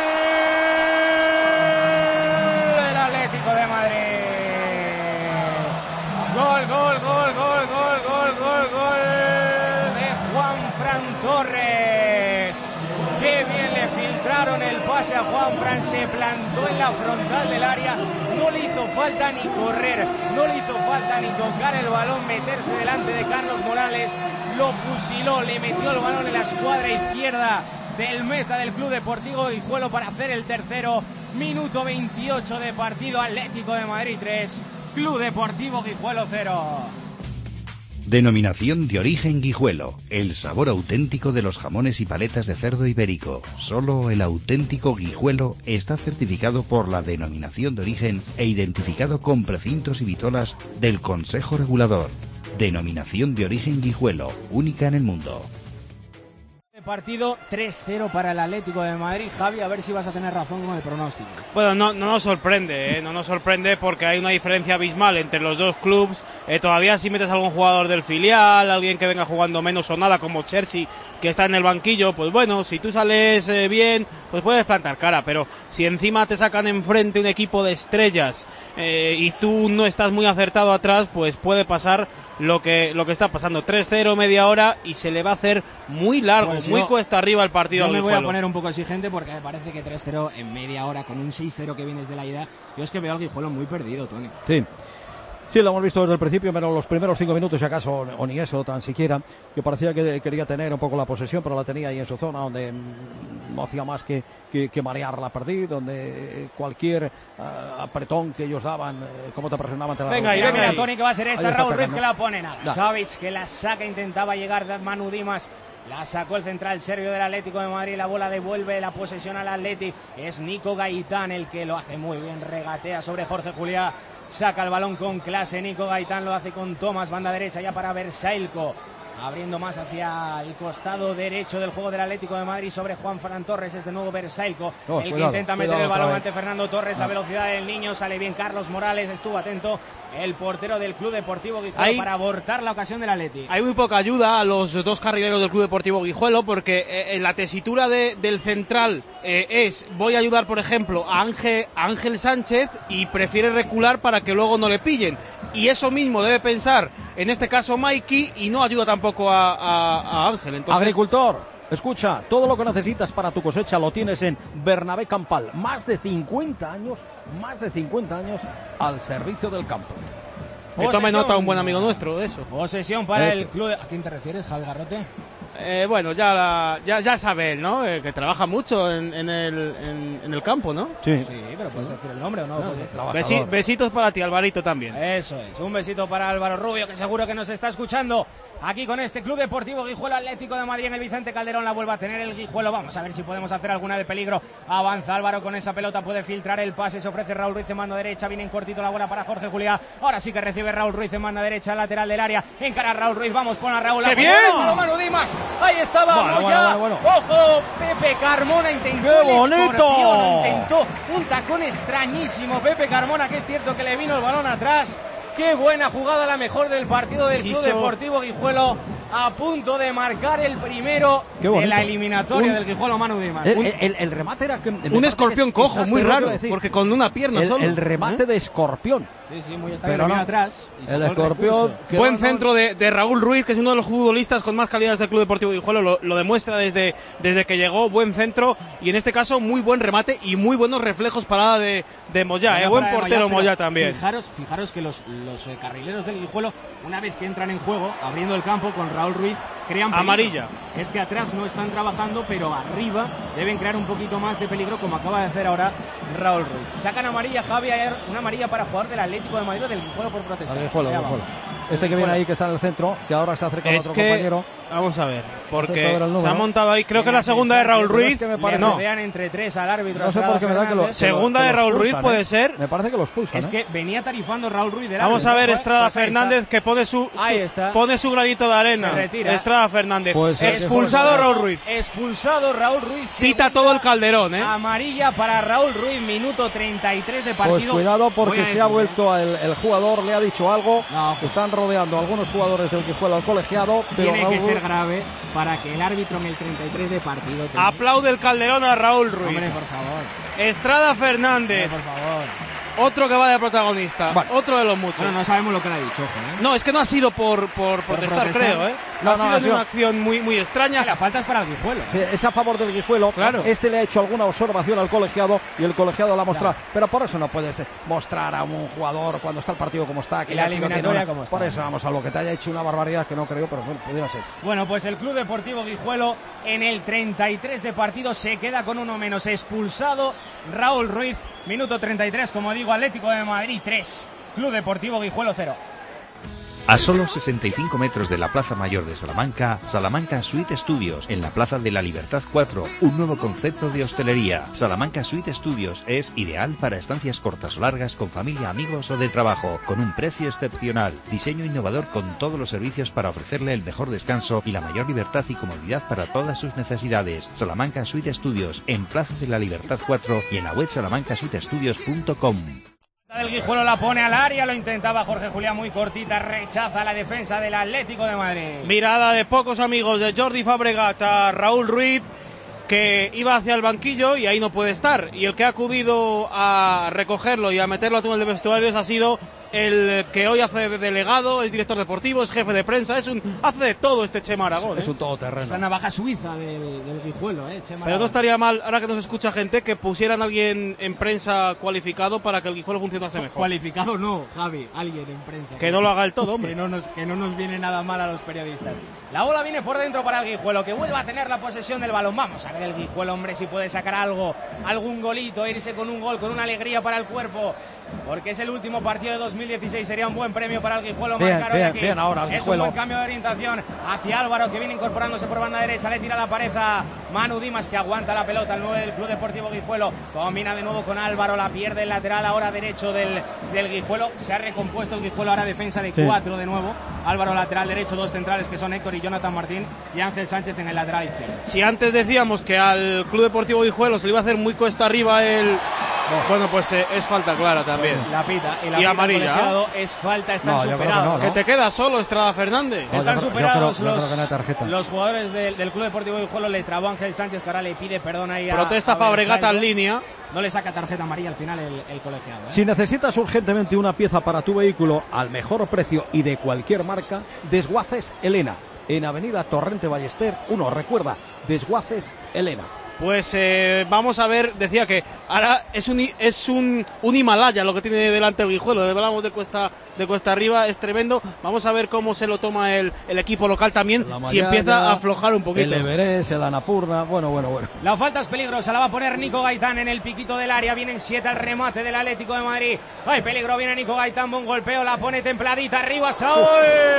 del Atlético de Madrid! Gol, gol, gol, gol, gol, gol, gol, gol de Juanfran Torres. Qué bien le filtraron el pase a Juanfran, se plantó en la frontal del área, no le hizo falta ni correr, no le hizo falta ni tocar el balón, meterse delante de Carlos Morales, lo fusiló, le metió el balón en la escuadra izquierda del meta del Club Deportivo Guijuelo para hacer el tercero. Minuto veintiocho de partido, Atlético de Madrid tres, Club Deportivo Guijuelo cero. Denominación de origen Guijuelo, el sabor auténtico de los jamones y paletas de cerdo ibérico. Solo el auténtico Guijuelo está certificado por la Denominación de Origen e identificado con precintos y vitolas del Consejo Regulador. Denominación de origen Guijuelo, única en el mundo. Partido tres cero para el Atlético de Madrid. Javi, a ver si vas a tener razón con el pronóstico. Bueno, no, no nos sorprende, ¿eh? no nos sorprende porque hay una diferencia abismal entre los dos clubes. Eh, todavía si metes a algún jugador del filial, alguien que venga jugando menos o nada como Chelsea, que está en el banquillo, pues bueno, si tú sales eh, bien, pues puedes plantar cara, pero si encima te sacan enfrente un equipo de estrellas eh, y tú no estás muy acertado atrás, pues puede pasar lo que lo que está pasando. tres cero, media hora y se le va a hacer muy largo, pues muy yo, cuesta arriba el partido. Yo me voy a poner un poco exigente porque me parece que tres cero en media hora con un seis cero que vienes de la ida, yo es que veo al Guijuelo muy perdido, Tony. Sí. Sí, lo hemos visto desde el principio, pero los primeros cinco minutos, si acaso, o ni eso, tan siquiera, que parecía que quería tener un poco la posesión, pero la tenía ahí en su zona, donde no hacía más que, que, que marearla perdida, donde cualquier uh, apretón que ellos daban, eh, cómo te presionaban, te la venga, y venga, Tony, que va a ser esta, Raúl Ruiz, que la pone nada. Da. Savic, que la saca, intentaba llegar Manu Dimas. La sacó el central serbio del Atlético de Madrid, la bola devuelve la posesión al Atleti, es Nico Gaitán el que lo hace muy bien, regatea sobre Jorge Juliá, saca el balón con clase, Nico Gaitán lo hace con Tomás, banda derecha ya para Versailco, abriendo más hacia el costado derecho del juego del Atlético de Madrid sobre Juanfran Torres, es de nuevo Versailco, oh, el cuidado, que intenta meter el balón ante Fernando Torres, ah. la velocidad del niño, sale bien Carlos Morales, estuvo atento el portero del Club Deportivo Guijuelo para abortar la ocasión del Atlético. Hay muy poca ayuda a los dos carrileros del Club Deportivo Guijuelo porque eh, en la tesitura de, del central eh, es voy a ayudar por ejemplo a Ángel, a Ángel Sánchez y prefiere recular para que luego no le pillen, y eso mismo debe pensar en este caso Mikey y no ayuda tampoco a, a, a Ángel. Entonces... Agricultor, escucha, todo lo que necesitas para tu cosecha lo tienes en Bernabé Campal. Más de cincuenta años, más de cincuenta años al servicio del campo. Que tome nota un buen amigo nuestro de eso. Posesión para el club. ¿A quién te refieres, Javi Garrote? Eh, bueno, ya, ya ya sabe él, ¿no? Eh, que trabaja mucho en, en, el, en, en el campo, ¿no? Sí. Sí, pero puedes decir el nombre o no. no Besi, besitos para ti, Alvarito, también. Eso es, un besito para Álvaro Rubio, que seguro que nos está escuchando aquí con este Club Deportivo Guijuelo Atlético de Madrid en el Vicente Calderón. La vuelve a tener el Guijuelo. Vamos a ver si podemos hacer alguna de peligro. Avanza Álvaro con esa pelota, puede filtrar el pase. Se ofrece Raúl Ruiz en mano derecha. Viene en cortito la bola para Jorge Juliá. Ahora sí que recibe Raúl Ruiz en mano derecha, lateral del área. Encara Raúl Ruiz. Vamos, pon a Raúl. ¡Qué bien! Manu Dimas. Ahí estaba. Bueno, bueno, bueno, bueno. Ojo, Pepe Carmona intentó. ¡Qué bonito! Intentó un tacón extrañísimo. Pepe Carmona, que es cierto que le vino el balón atrás. Qué buena jugada, la mejor del partido del Club Deportivo Guijuelo, a punto de marcar el primero de la eliminatoria un, del Guijuelo, Manu Dimas. El, el, el, el remate era que, un escorpión cojo, muy raro, decir, porque con una pierna el, solo. El remate ¿eh? de escorpión. Sí, sí, muy extraño, pero no, atrás. Y el escorpión. El Buen centro de, de Raúl Ruiz, que es uno de los futbolistas con más calidades del Club Deportivo Guijuelo, lo, lo demuestra desde, desde que llegó. Buen centro y en este caso muy buen remate y muy buenos reflejos parada de, de Moyá. Eh, buen portero Moyá, Moyá también. Fijaros, fijaros que los, los eh, carrileros del Guijuelo, una vez que entran en juego, abriendo el campo con Raúl Ruiz, crean peligro. Amarilla. Es que atrás no están trabajando, pero arriba deben crear un poquito más de peligro, como acaba de hacer ahora Raúl Ruiz. Sacan amarilla, Javi, una amarilla para jugador del Atlético de Madrid, del Guijuelo por protestar. Guijuelo, Este que viene ahí, que está en el centro, que ahora se acerca a otro que, compañero. Vamos a ver, porque se ha montado ahí, creo que la segunda de Raúl Ruiz. Que me parece, no. Vean entre tres al árbitro. No sé por qué me da que lo, segunda que lo, de Raúl expulsan, Ruiz puede ¿eh? ser. Me parece que lo expulsan. Es ¿eh? que venía tarifando Raúl Ruiz del Vamos árbitro, a ver, ¿eh? Estrada pues Fernández está. que pone su, su ahí está. pone su granito de arena. Se retira. Estrada Fernández. Pues, expulsado pues, Raúl Ruiz. Expulsado Raúl Ruiz. Pita todo el Calderón, ¿eh? Amarilla para Raúl Ruiz, minuto treinta y tres de partido. Pues cuidado porque Voy se a ha vuelto el, el jugador, le ha dicho algo. No, están rodeando algunos jugadores del Guijuelo al colegiado. Pero tiene Raúl que ser Ruiz, grave para que el árbitro en el treinta y tres de partido. Te... Aplaude el Calderón a Raúl Ruiz. Hombre, por favor. Estrada Fernández. Hombre, por favor. Otro que va de protagonista, vale. Otro de los muchos. Bueno, no sabemos lo que le ha dicho, ojo, ¿eh? No, es que no ha sido por, por, por protestar, protestar, creo, ¿eh? No, ha no, sido ha sido una acción muy, muy extraña. La falta es para el Guijuelo. Sí, es a favor del Guijuelo. Claro. Este le ha hecho alguna observación al colegiado y el colegiado la ha mostrado. Claro. Pero por eso no puedes mostrar a un jugador cuando está el partido como está. Que la eliminatoria como está. Por eso, vamos, a lo que te haya hecho una barbaridad que no creo, pero bueno, pudiera ser. Bueno, pues el Club Deportivo Guijuelo en el treinta y tres de partido se queda con uno menos. Expulsado Raúl Ruiz. Minuto treinta y tres, como digo, Atlético de Madrid tres, Club Deportivo Guijuelo cero. A solo sesenta y cinco metros de la Plaza Mayor de Salamanca, Salamanca Suite Studios, en la Plaza de la Libertad cuatro, un nuevo concepto de hostelería. Salamanca Suite Studios es ideal para estancias cortas o largas con familia, amigos o de trabajo, con un precio excepcional, diseño innovador con todos los servicios para ofrecerle el mejor descanso y la mayor libertad y comodidad para todas sus necesidades. Salamanca Suite Studios, en Plaza de la Libertad cuatro y en la web salamanca suite studios punto com. El Guijuelo la pone al área, lo intentaba Jorge Julián muy cortita, rechaza la defensa del Atlético de Madrid. Mirada de pocos amigos de Jordi Fabregat a Raúl Ruiz, que iba hacia el banquillo y ahí no puede estar. Y el que ha acudido a recogerlo y a meterlo a túnel de vestuarios ha sido el que hoy hace de delegado, es director deportivo, es jefe de prensa, es un hace de todo este Chema Aragón. ¿eh? Es un todoterreno. Es la navaja suiza del, del Guijuelo, ¿eh? Chema Pero Aragón. no estaría mal, ahora que nos escucha gente, que pusieran a alguien en prensa cualificado para que el Guijuelo funcionase mejor. Cualificado no, Javi, alguien en prensa. Que no lo haga el todo, hombre. Que no nos, que no nos viene nada mal a los periodistas. La bola viene por dentro para el Guijuelo, que vuelva a tener la posesión del balón. Vamos a ver el Guijuelo, hombre, si puede sacar algo, algún golito, irse con un gol, con una alegría para el cuerpo. Porque es el último partido de dos mil dieciséis, sería un buen premio para el Guijuelo. Bien, marcar bien, hoy aquí. bien ahora el es Guijuelo. un buen cambio de orientación hacia Álvaro, que viene incorporándose por banda derecha, le tira la pared a Manu Dimas, que aguanta la pelota, el nueve del Club Deportivo Guijuelo, combina de nuevo con Álvaro, la pierde el lateral ahora derecho del, del Guijuelo, se ha recompuesto el Guijuelo, ahora defensa de cuatro sí. de nuevo, Álvaro lateral derecho, dos centrales que son Héctor y Jonathan Martín, y Ángel Sánchez en el lateral izquierdo. Si antes decíamos que al Club Deportivo Guijuelo se le iba a hacer muy cuesta arriba el... Oh. Bueno, pues eh, es falta clara también. La pita y, la y pita amarilla. Es falta, están no, superados. Que, no, ¿no? que te queda solo Estrada Fernández. No, están yo, superados yo creo, los, yo creo que no los jugadores del, del Club Deportivo Guijuelo. Le trabó Ángel Sánchez, que ahora le pide perdón ahí a... Protesta Fabregat en línea. No le saca tarjeta amarilla al final el, el colegiado. ¿eh? Si necesitas urgentemente una pieza para tu vehículo al mejor precio y de cualquier marca, Desguaces Elena. En Avenida Torrente Ballester uno. Recuerda, Desguaces Elena. Pues eh, vamos a ver, decía que ahora es un es un, un Himalaya lo que tiene delante el Guijuelo, hablamos de cuesta de cuesta arriba, es tremendo. Vamos a ver cómo se lo toma el, el equipo local también, Mallada, si empieza a aflojar un poquito. El Everest, el Annapurna, bueno, bueno, bueno. La falta es peligrosa, la va a poner Nico Gaitán en el piquito del área, vienen siete al remate del Atlético de Madrid. Hay peligro, viene Nico Gaitán, buen golpeo, la pone templadita arriba, Saúl,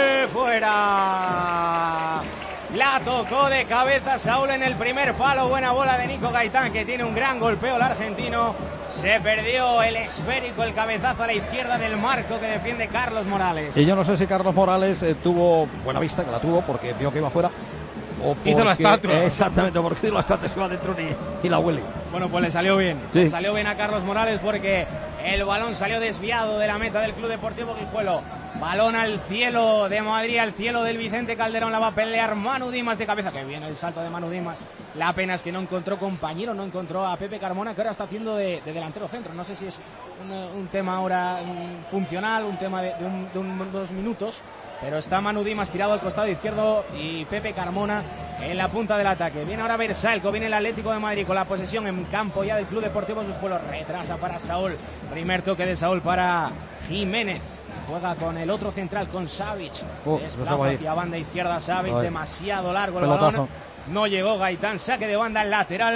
fuera. La tocó de cabeza Saúl en el primer palo. Buena bola de Nico Gaitán, que tiene un gran golpeo el argentino. Se perdió el esférico, el cabezazo a la izquierda del marco que defiende Carlos Morales. Y yo no sé si Carlos Morales eh, tuvo buena vista, que la tuvo porque vio que iba fuera. O porque, hizo la estatua. Exactamente, porque hizo la estatua, se va dentro y, y la huele. Bueno, pues le salió bien. Sí. Le salió bien a Carlos Morales porque el balón salió desviado de la meta del Club Deportivo Guijuelo. Balón al cielo de Madrid, al cielo del Vicente Calderón, la va a pelear Manu Dimas de cabeza. Que viene el salto de Manu Dimas. La pena es que no encontró compañero, no encontró a Pepe Carmona, que ahora está haciendo de, de delantero centro. No sé si es un, un tema ahora um, funcional, un tema de, de, un, de un, dos minutos. Pero está Manu Dimas tirado al costado izquierdo y Pepe Carmona en la punta del ataque. Viene ahora Bersalco, viene el Atlético de Madrid con la posesión en campo ya del Club Deportivo Guijuelo. Retrasa para Saúl. Primer toque de Saúl para Jiménez. Juega con el otro central, con Savic. Uh, Desplaza hacia banda izquierda Savic. Ay. Demasiado largo el Pelotazo. balón. No llegó Gaitán. Saque de banda lateral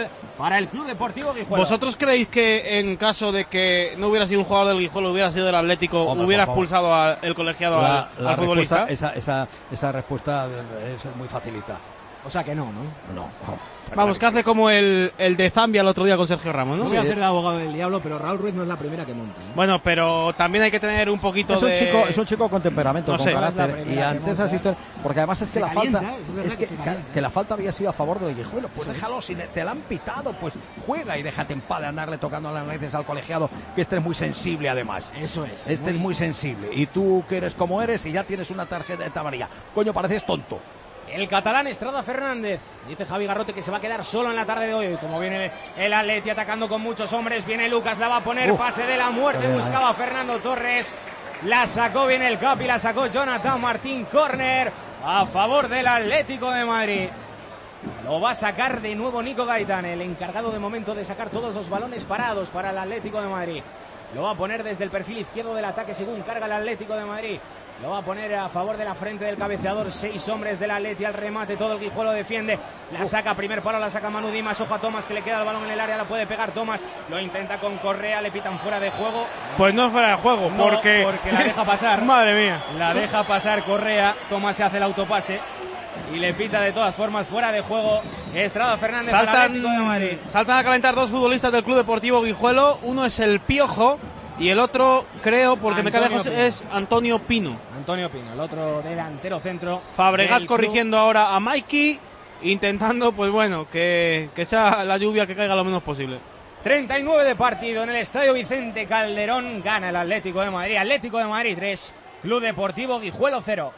para el Club Deportivo Guijuelo. ¿Vosotros creéis que en caso de que no hubiera sido un jugador del Guijuelo, hubiera sido del Atlético, Hombre, hubiera expulsado al colegiado la, al, la al futbolista? Esa, esa, esa respuesta es muy facilita. O sea que no, ¿no? No. Vamos, que hace como el, el de Zambia el otro día con Sergio Ramos, ¿no? No voy a hacer de abogado del diablo, pero Raúl Ruiz no es la primera que monta, ¿eh? Bueno, pero también hay que tener un poquito es un de... Chico, es un chico con temperamento, no con sé. carácter. Y ante esas historias... Porque además es que se la calienta, falta... es, Es que, que, que, que la falta había sido a favor del Guijuelo. Pues sí. Déjalo, si te la han pitado, pues juega y déjate en paz de andarle tocando las narices al colegiado, que este es muy sensible además. Eso es. Este muy... es muy sensible. Y tú que eres como eres y ya tienes una tarjeta de amarilla. Coño, pareces tonto. El catalán Estrada Fernández, dice Javi Garrote que se va a quedar solo en la tarde de hoy. Como viene el Atleti atacando con muchos hombres, viene Lucas, la va a poner, uh, pase de la muerte, buscaba a Fernando Torres, la sacó bien el Capi, la sacó Jonathan Martín, córner a favor del Atlético de Madrid. Lo va a sacar de nuevo Nico Gaitán, el encargado de momento de sacar todos los balones parados para el Atlético de Madrid. Lo va a poner desde el perfil izquierdo del ataque según carga el Atlético de Madrid. Lo va a poner a favor de la frente del cabeceador. Seis hombres del Atleti al remate. Todo el Guijuelo defiende. La saca, primer palo, la saca Manu Dimas. Ojo a Tomás, que le queda el balón en el área. La puede pegar Tomás. Lo intenta con Correa. Le pitan fuera de juego. Pues no es fuera de juego, no, porque... porque la deja pasar. Madre mía. La deja pasar Correa. Tomás se hace el autopase. Y le pita de todas formas fuera de juego. Estrada Fernández saltan, al Atlético de Madrid. Saltan a calentar dos futbolistas del Club Deportivo Guijuelo. Uno es el Piojo. Y el otro, creo, porque Antonio me queda lejos, es Antonio Pino. Antonio Pino, el otro delantero centro. Fabregat corrigiendo club. Ahora a Mikey, intentando, pues bueno, que, que sea la lluvia que caiga lo menos posible. treinta y nueve de partido en el Estadio Vicente Calderón. Gana el Atlético de Madrid. Atlético de Madrid tres, Club Deportivo Guijuelo cero.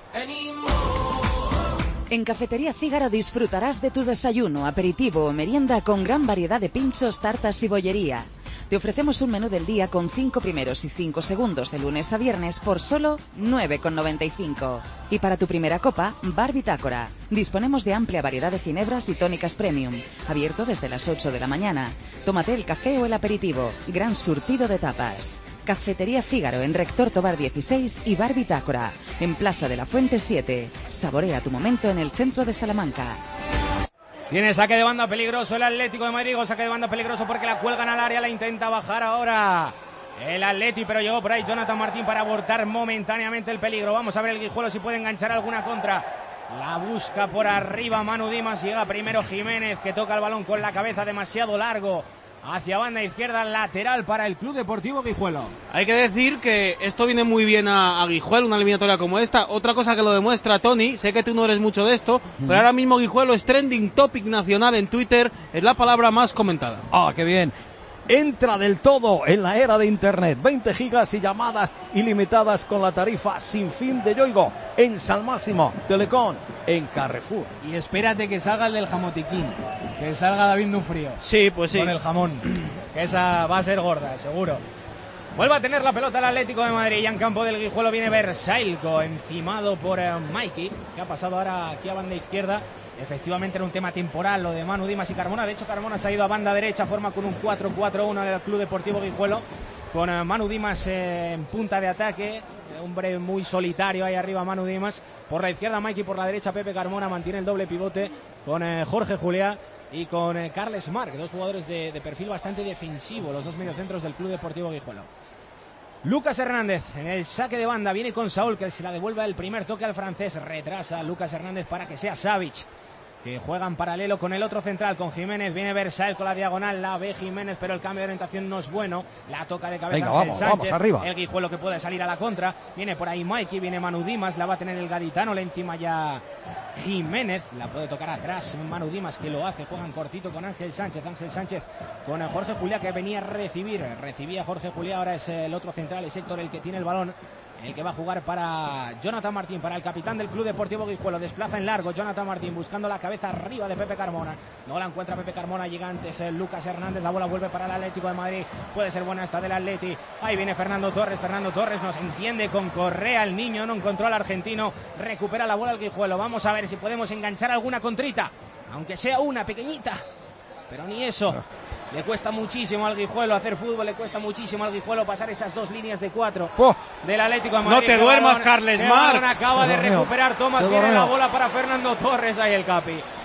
En Cafetería Fígaro disfrutarás de tu desayuno, aperitivo o merienda con gran variedad de pinchos, tartas y bollería. Te ofrecemos un menú del día con cinco primeros y cinco segundos de lunes a viernes por solo nueve con noventa y cinco. Y para tu primera copa, Bar Bitácora. Disponemos de amplia variedad de ginebras y tónicas premium. Abierto desde las ocho de la mañana. Tómate el café o el aperitivo. Gran surtido de tapas. Cafetería Fígaro en Rector Tobar dieciséis y Bar Bitácora en Plaza de la Fuente siete. Saborea tu momento en el centro de Salamanca. Tiene saque de banda peligroso el Atlético de Madrid, saque de banda peligroso porque la cuelgan al área, la intenta bajar ahora el Atleti, pero llegó por ahí Jonathan Martín para abortar momentáneamente el peligro. Vamos a ver el Guijuelo si puede enganchar alguna contra. La busca por arriba Manu Dimas, llega primero Jiménez que toca el balón con la cabeza demasiado largo. Hacia banda izquierda, lateral para el Club Deportivo Guijuelo. Hay que decir que esto viene muy bien a, a Guijuelo, una eliminatoria como esta. Otra cosa que lo demuestra, Tony, sé que tú no eres mucho de esto, mm. pero ahora mismo Guijuelo es trending topic nacional en Twitter, es la palabra más comentada. Ah, qué bien. Entra del todo en la era de Internet. veinte gigas y llamadas ilimitadas con la tarifa sin fin de Yoigo en San Máximo Telecom en Carrefour. Y espérate que salga el del jamotiquín, que salga David Dunfrío. Sí, pues sí. Con el jamón, que esa va a ser gorda, seguro. Vuelve a tener la pelota el Atlético de Madrid y en campo del Guijuelo viene Versailco, encimado por uh, Mikey, que ha pasado ahora aquí a banda izquierda. Efectivamente era un tema temporal lo de Manu Dimas y Carmona. De hecho Carmona se ha ido a banda derecha, forma con un cuatro cuatro uno en el Club Deportivo Guijuelo, con uh, Manu Dimas eh, en punta de ataque, hombre muy solitario ahí arriba Manu Dimas, por la izquierda Mikey, por la derecha Pepe Carmona, mantiene el doble pivote con eh, Jorge Juliá y con eh, Carles Marc, dos jugadores de, de perfil bastante defensivo, los dos mediocentros del Club Deportivo Guijuelo. Lucas Hernández en el saque de banda, viene con Saúl que se la devuelve el primer toque al francés, retrasa Lucas Hernández para que sea Savic, que juega en paralelo con el otro central, con Jiménez, viene Versailles con la diagonal, la ve Jiménez, pero el cambio de orientación no es bueno, la toca de cabeza. Venga, Ángel vamos, Sánchez, vamos, arriba. El Guijuelo que puede salir a la contra, viene por ahí Mikey, viene Manu Dimas, la va a tener el gaditano, le encima ya Jiménez, la puede tocar atrás Manu Dimas que lo hace, juegan cortito con Ángel Sánchez, Ángel Sánchez con Jorge Juliá que venía a recibir, recibía Jorge Juliá, ahora es el otro central, es Héctor el que tiene el balón, el que va a jugar para Jonathan Martín, para el capitán del Club Deportivo Guijuelo, desplaza en largo Jonathan Martín buscando la cabeza arriba de Pepe Carmona, no la encuentra Pepe Carmona, llega antes el Lucas Hernández, la bola vuelve para el Atlético de Madrid, puede ser buena esta del Atleti, ahí viene Fernando Torres, Fernando Torres nos entiende con Correa, el niño no encontró al argentino, recupera la bola el Guijuelo, vamos a ver si podemos enganchar alguna contrita, aunque sea una pequeñita, pero ni eso. Le cuesta muchísimo al Guijuelo hacer fútbol, le cuesta muchísimo al Guijuelo pasar esas dos líneas de cuatro oh. del Atlético de Madrid. No te duermas, Carles Marc. Acaba de recuperar Tomás, viene la bola para Fernando Torres, ahí el Capi.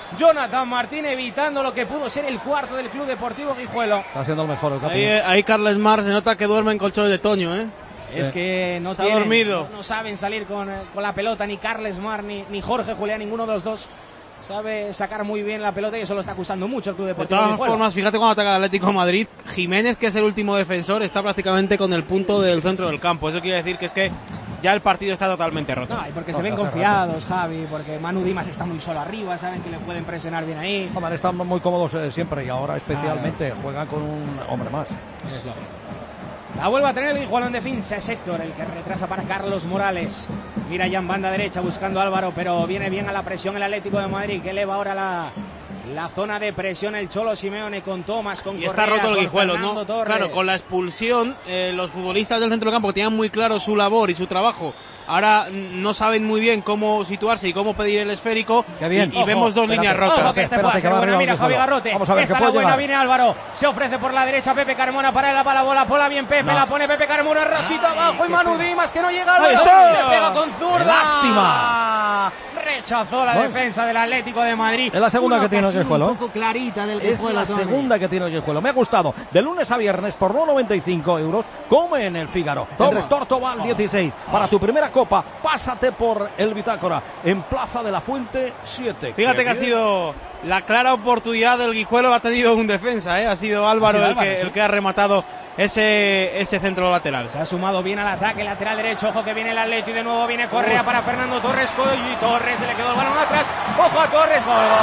Jonathan Martín evitando lo que pudo ser el cuarto del Club Deportivo Guijuelo. Está haciendo el mejor el ahí, ahí Carles Mar se nota que duerme en colchones de Toño, ¿eh? Es que no, Está tienen, dormido. no, no saben salir con, con la pelota, ni Carles Mar, ni, ni Jorge Julián, ninguno de los dos sabe sacar muy bien la pelota y eso lo está acusando mucho el Club Deportivo De todas Guijuelo. formas, fíjate cuando ataca el Atlético de Madrid, Jiménez, que es el último defensor, está prácticamente con el punto del centro del campo. Eso quiere decir que es que ya el partido está totalmente roto. No, y porque se ven confiados, Javi, porque Manu Dimas está muy solo arriba, saben que le pueden presionar bien ahí. Hombre, están muy cómodos eh, siempre y ahora especialmente ah, juegan con un hombre más. Es lógico. La vuelve a tener el Guijuelo en defensa, es Héctor el que retrasa para Carlos Morales. Mira ya en banda derecha buscando a Álvaro, pero viene bien a la presión el Atlético de Madrid, que eleva ahora la, la zona de presión el Cholo Simeone con Tomás, con y Correa, está roto el con Guijuelo, Fernando ¿no? Torres. Claro, con la expulsión, eh, los futbolistas del centro del campo que tenían muy claro su labor y su trabajo, ahora no saben muy bien cómo situarse y cómo pedir el esférico. Qué bien. Y, y ojo, vemos dos espérate, líneas rotas. Ojo, que este puede ser buena, mira Javi Garrote. Vamos a ver, esta que la puede buena, llegar. viene Álvaro, se ofrece por la derecha Pepe Carmona para la para la bola, pola bien Pepe, No. la pone Pepe Carmona, rasita abajo y Manu Dimas que no llega al Ahí balón, está. le pega con zurda. ¡Lástima! Rechazó la Bueno. defensa del Atlético de Madrid. Es la segunda Una que tiene el ocasión Guijuelo. un poco clarita del Es Guijuelo, la Tony. segunda que tiene el Guijuelo. Me ha gustado. De lunes a viernes por no noventa y cinco euros. Come en el Fígaro. Toma. El Rector Tobal dieciséis. Para tu primera copa, pásate por el Bitácora. En Plaza de la Fuente siete. Fíjate Qué que ha bien. sido la clara oportunidad del Guijuelo, ha tenido un defensa, ¿eh? Ha sido Álvaro, Ha sido el, Álvaro, que, sí. el que ha rematado ese, ese centro lateral. Se ha sumado bien al ataque, lateral derecho, ojo que viene el Atleti y de nuevo viene Correa para Fernando Torres, y Torres se le quedó el balón atrás, ojo a Torres, gol, gol,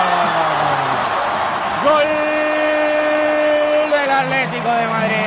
gol, gol, gol, gol del Atlético de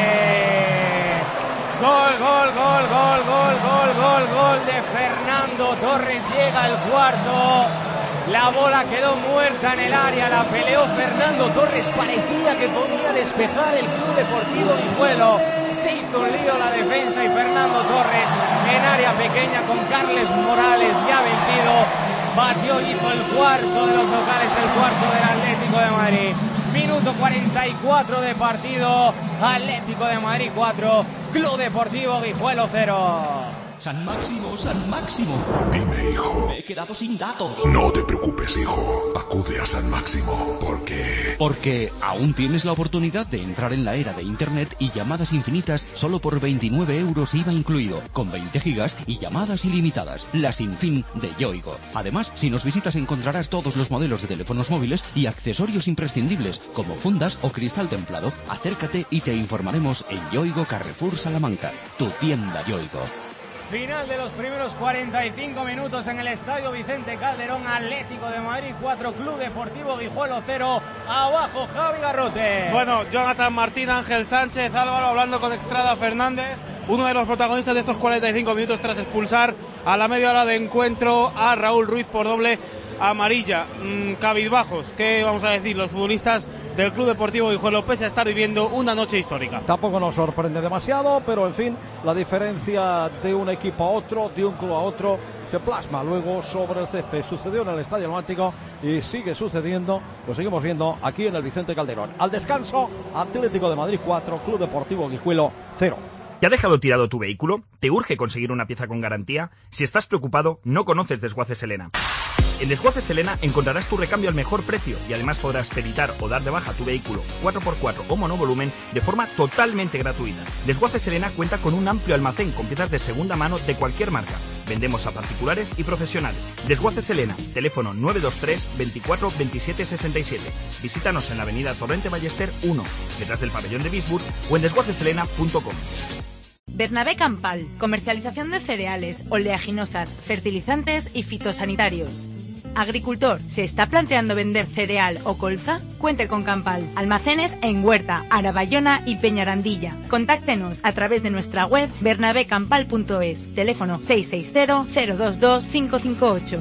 Madrid, gol, gol, gol, gol, gol, gol, gol, gol de Fernando Torres, llega al cuarto. La bola quedó muerta en el área, la peleó Fernando Torres, parecía que podía despejar el Club Deportivo Guijuelo. Se hizo un lío la defensa y Fernando Torres en área pequeña con Carles Morales ya vencido. Batió y hizo el cuarto de los locales, el cuarto del Atlético de Madrid. Minuto cuarenta y cuatro de partido, Atlético de Madrid cuatro, Club Deportivo Guijuelo cero. San Máximo, San Máximo. Dime, hijo. Me he quedado sin datos. No te preocupes, hijo. Acude a San Máximo, porque... Porque aún tienes la oportunidad de entrar en la era de Internet y llamadas infinitas solo por veintinueve euros I V A incluido, con veinte gigas y llamadas ilimitadas. La sin fin de Yoigo. Además, si nos visitas encontrarás todos los modelos de teléfonos móviles y accesorios imprescindibles, como fundas o cristal templado. Acércate y te informaremos en Yoigo Carrefour Salamanca, tu tienda Yoigo. Final de los primeros cuarenta y cinco minutos en el Estadio Vicente Calderón. Atlético de Madrid cuatro, Club Deportivo Guijuelo cero. Abajo Javi Garrote. Bueno, Jonathan Martín, Ángel Sánchez, Álvaro hablando con Estrada Fernández, uno de los protagonistas de estos cuarenta y cinco minutos tras expulsar a la media hora de encuentro a Raúl Ruiz por doble amarilla. Mm, cabizbajos, ¿qué vamos a decir? Los futbolistas del Club Deportivo Guijuelo, pese a estar viviendo una noche histórica. Tampoco nos sorprende demasiado, pero en fin, la diferencia de un equipo a otro, de un club a otro, se plasma luego sobre el césped. Sucedió en el Estadio Atlántico y sigue sucediendo, lo seguimos viendo aquí en el Vicente Calderón. Al descanso, Atlético de Madrid cuatro, Club Deportivo Guijuelo cero. ¿Te ha dejado tirado tu vehículo? ¿Te urge conseguir una pieza con garantía? Si estás preocupado, no conoces Desguaces Elena. En Desguaces Elena encontrarás tu recambio al mejor precio y además podrás peritar o dar de baja tu vehículo cuatro por cuatro o monovolumen de forma totalmente gratuita. Desguaces Elena cuenta con un amplio almacén con piezas de segunda mano de cualquier marca. Vendemos a particulares y profesionales. Desguaces Elena, teléfono nueve dos tres, veinticuatro, veintisiete, sesenta y siete. Visítanos en la avenida Torrente Ballester uno, detrás del pabellón de Bisburg, o en desguaces elena punto com. Bernabé Campal, comercialización de cereales, oleaginosas, fertilizantes y fitosanitarios. Agricultor, ¿se está planteando vender cereal o colza? Cuente con Campal. Almacenes en Huerta, Arabayona y Peñarandilla. Contáctenos a través de nuestra web bernabé campal punto es. Teléfono seis seis cero, cero dos dos, cinco cinco ocho.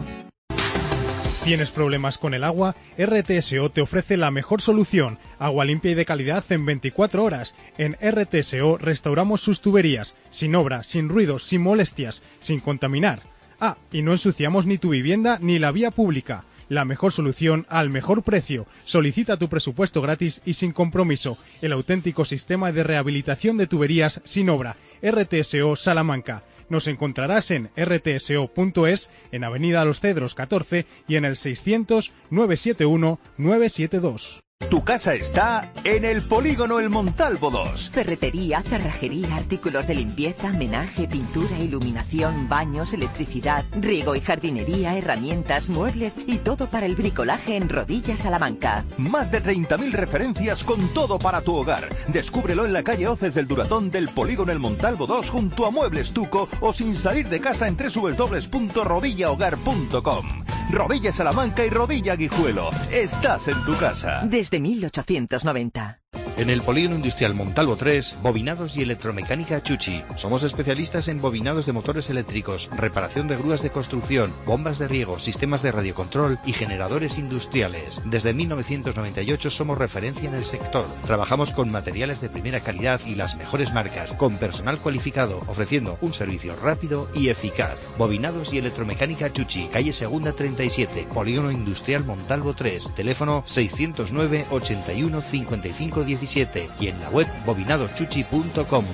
¿Tienes problemas con el agua? R T S O te ofrece la mejor solución. Agua limpia y de calidad en veinticuatro horas. En R T S O restauramos sus tuberías, sin obra, sin ruidos, sin molestias, sin contaminar. Ah, y no ensuciamos ni tu vivienda ni la vía pública. La mejor solución al mejor precio. Solicita tu presupuesto gratis y sin compromiso. El auténtico sistema de rehabilitación de tuberías sin obra. R T S O Salamanca. Nos encontrarás en r t s o punto es, en Avenida Los Cedros catorce y en el seiscientos, nueve siete uno, nueve siete dos. Tu casa está en el Polígono El Montalvo dos. Ferretería, cerrajería, artículos de limpieza, menaje, pintura, iluminación, baños, electricidad, riego y jardinería, herramientas, muebles y todo para el bricolaje en Rodilla, Salamanca. Más de treinta mil referencias con todo para tu hogar. Descúbrelo en la calle Hoces del Duratón del Polígono El Montalvo dos junto a Muebles Tuco o sin salir de casa en doble u doble u doble u punto rodilla hogar punto com. Rodilla Salamanca y Rodilla Guijuelo. Estás en tu casa. Desde mil ochocientos noventa. En el Polígono Industrial Montalvo tres, bobinados y electromecánica Chuchi. Somos especialistas en bobinados de motores eléctricos, reparación de grúas de construcción, bombas de riego, sistemas de radiocontrol y generadores industriales. Desde mil novecientos noventa y ocho somos referencia en el sector. Trabajamos con materiales de primera calidad y las mejores marcas, con personal cualificado, ofreciendo un servicio rápido y eficaz. Bobinados y electromecánica Chuchi, calle Segunda treinta y siete, Polígono Industrial Montalvo tres, teléfono seiscientos nueve, ochenta y uno, cincuenta y cinco diecisiete y en la web bobinadoschuchi punto com.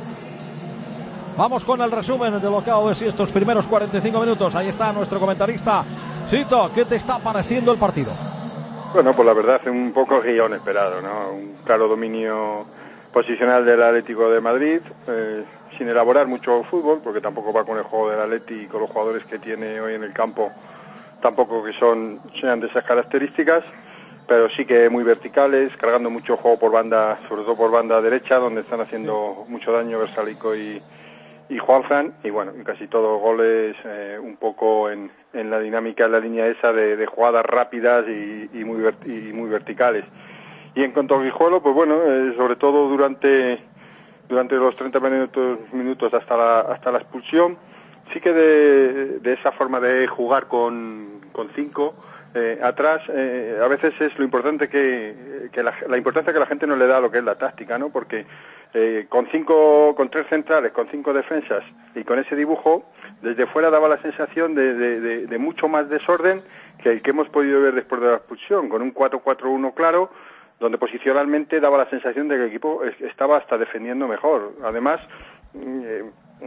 Vamos con el resumen de lo que ha sido estos primeros cuarenta y cinco minutos. Ahí está nuestro comentarista. Sito, ¿qué te está pareciendo el partido? Bueno, pues la verdad es un poco guión esperado, ¿no? Un claro dominio posicional del Atlético de Madrid, eh, sin elaborar mucho fútbol, porque tampoco va con el juego del Atleti y con los jugadores que tiene hoy en el campo, tampoco que son sean de esas características, pero sí que muy verticales, cargando mucho juego por banda, sobre todo por banda derecha, donde están haciendo mucho daño Versalico y, y Juanfran, y bueno, y casi todos goles eh, un poco en, en la dinámica, en la línea esa de, de jugadas rápidas y, y, muy vert, y muy verticales. Y en cuanto a Guijuelo, pues bueno, eh, sobre todo durante durante los treinta minutos, minutos hasta la hasta la expulsión, sí que de, de esa forma de jugar con, con cinco, Eh, atrás, eh, a veces es lo importante que, que la, la importancia que la gente no le da a lo que es la táctica, ¿no? Porque eh, con cinco, con tres centrales, con cinco defensas y con ese dibujo, desde fuera daba la sensación de, de, de, de mucho más desorden que el que hemos podido ver después de la expulsión, con un cuatro cuatro uno claro, donde posicionalmente daba la sensación de que el equipo estaba hasta defendiendo mejor. Además, eh,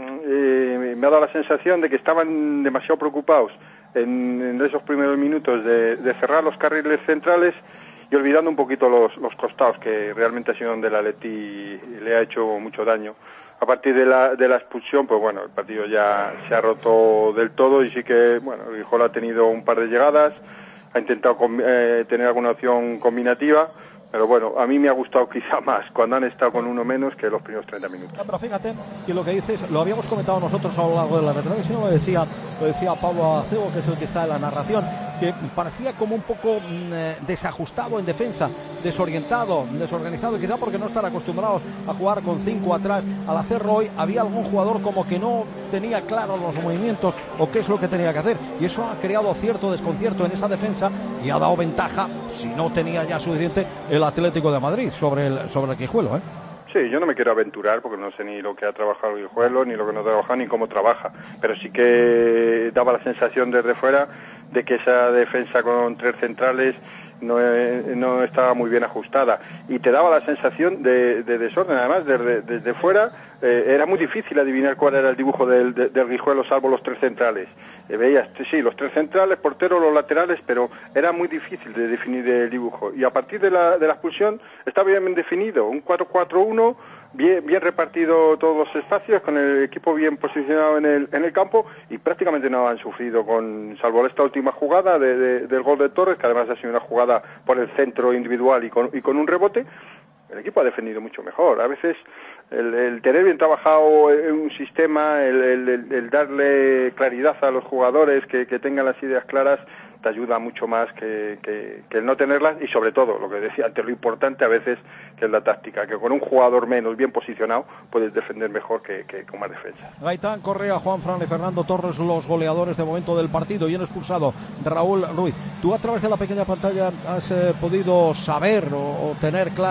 eh, me ha dado la sensación de que estaban demasiado preocupados En, en esos primeros minutos de, de cerrar los carriles centrales y olvidando un poquito los, los costados, que realmente ha sido donde el Atleti le ha hecho mucho daño. A partir de la, de la expulsión, pues bueno, el partido ya se ha roto del todo y sí que, bueno, el Guijuelo ha tenido un par de llegadas, ha intentado eh, tener alguna opción combinativa, pero bueno, a mí me ha gustado quizá más cuando han estado con uno menos que los primeros treinta minutos. No, pero fíjate que lo que dices, lo habíamos comentado nosotros a lo largo de la retransmisión, lo decía, lo decía Pablo Acebo, que es el que está en la narración, que parecía como un poco mmm, desajustado en defensa, desorientado, desorganizado, quizá porque no están acostumbrados a jugar con cinco atrás. Al hacerlo hoy había algún jugador como que no tenía claros los movimientos o qué es lo que tenía que hacer, y eso ha creado cierto desconcierto en esa defensa y ha dado ventaja, si no tenía ya suficiente, el Atlético de Madrid sobre el, sobre el Guijuelo, ¿eh? Sí, yo no me quiero aventurar porque no sé ni lo que ha trabajado el Guijuelo, ni lo que no ha trabajado, ni cómo trabaja, pero sí que daba la sensación desde fuera de que esa defensa con tres centrales no, no estaba muy bien ajustada y te daba la sensación de, de desorden. Además, desde, desde fuera eh, era muy difícil adivinar cuál era el dibujo del, de, del Guijuelo, salvo los tres centrales. Eh, veías, sí, los tres centrales, porteros, los laterales, pero era muy difícil de definir el dibujo. Y a partir de la, de la expulsión estaba bien definido, un cuatro cuatro uno, bien, bien repartido todos los espacios, con el equipo bien posicionado en el, en el campo, y prácticamente no han sufrido, con salvo esta última jugada de, de, del gol de Torres, que además ha sido una jugada por el centro individual y con, y con un rebote. El equipo ha defendido mucho mejor. A veces el, el tener bien trabajado un sistema, el, el, el darle claridad a los jugadores, que, que tengan las ideas claras, te ayuda mucho más que, que, que el no tenerlas, y sobre todo, lo que decía antes, lo importante a veces que es la táctica, que con un jugador menos bien posicionado puedes defender mejor que, que con más defensa. Gaitán Correa, Juanfran y Fernando Torres, los goleadores de momento del partido, y han expulsado Raúl Ruiz. Tú a través de la pequeña pantalla has eh, podido saber o, o tener claro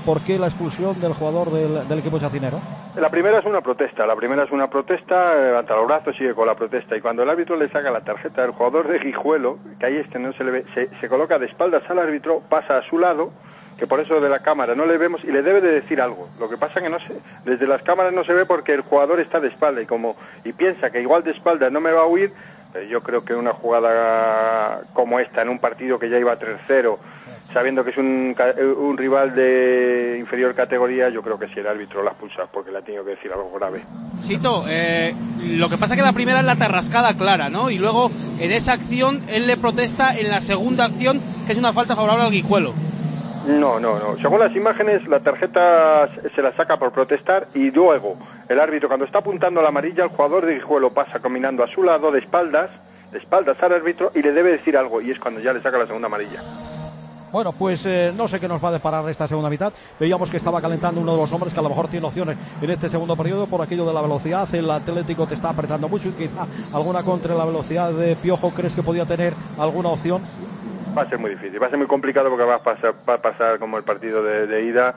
¿por qué la expulsión del jugador del, del equipo chacinero? La primera es una protesta, la primera es una protesta, levanta los brazos, sigue con la protesta, y cuando el árbitro le saca la tarjeta del jugador de Guijuelo, que ahí este no se le ve, se, se coloca de espaldas al árbitro, pasa a su lado, que por eso de la cámara no le vemos, y le debe de decir algo. Lo que pasa que no se, desde las cámaras no se ve porque el jugador está de espalda, y como y piensa que igual de espalda no me va a huir. Yo creo que una jugada como esta, en un partido que ya iba tres cero, sabiendo que es un, un rival de inferior categoría, yo creo que si el árbitro la expulsa, porque le ha tenido que decir algo grave. Sito, eh, lo que pasa es que la primera es la tarrascada clara, ¿no? Y luego, en esa acción, él le protesta en la segunda acción, que es una falta favorable al Guijuelo. No, no, no. Según las imágenes, la tarjeta se la saca por protestar, y luego el árbitro, cuando está apuntando a la amarilla, el jugador de Guijuelo pasa caminando a su lado de espaldas, de espaldas al árbitro, y le debe decir algo, y es cuando ya le saca la segunda amarilla. Bueno, pues eh, no sé qué nos va a deparar esta segunda mitad. Veíamos que estaba calentando uno de los hombres que a lo mejor tiene opciones en este segundo periodo por aquello de la velocidad. El Atlético te está apretando mucho y quizá alguna contra la velocidad de Piojo. ¿Crees que podía tener alguna opción? Va a ser muy difícil, va a ser muy complicado porque va a pasar, va a pasar como el partido de, de ida.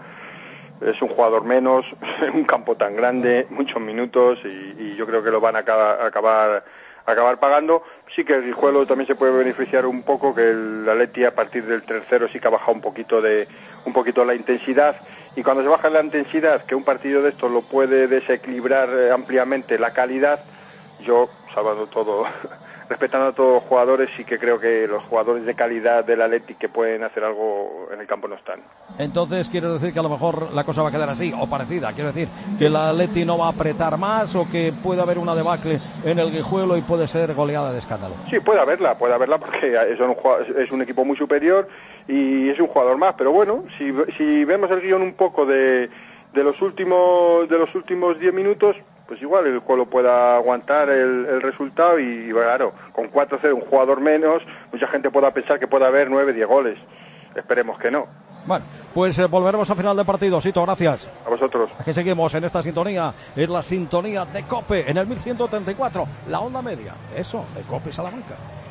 Es un jugador menos, un campo tan grande, muchos minutos, y, y yo creo que lo van a acabar, acabar, acabar pagando. Sí que el Guijuelo también se puede beneficiar un poco, que el Atleti a partir del tercero sí que ha bajado un poquito de un poquito la intensidad, y cuando se baja la intensidad, que un partido de estos lo puede desequilibrar eh, ampliamente la calidad, yo, salvando todo, respetando a todos los jugadores, sí que creo que los jugadores de calidad del Atleti que pueden hacer algo en el campo no están. Entonces, quiero decir que a lo mejor la cosa va a quedar así, o parecida. Quiero decir que el Atleti no va a apretar más, o que puede haber una debacle en el Guijuelo y puede ser goleada de escándalo. Sí, puede haberla, puede haberla porque es un, es un equipo muy superior y es un jugador más. Pero bueno, si, si vemos el guión un poco de, de los últimos de los últimos diez minutos, pues igual el juego pueda aguantar el, el resultado, y claro, con cuatro cero, un jugador menos, mucha gente pueda pensar que puede haber nueve, diez goles. Esperemos que no. Bueno, pues eh, volveremos a final de partido. Sito, gracias. A vosotros. Aquí seguimos en esta sintonía, es la sintonía de COPE en el mil ciento treinta y cuatro, la onda media. Eso, de COPE Salamanca.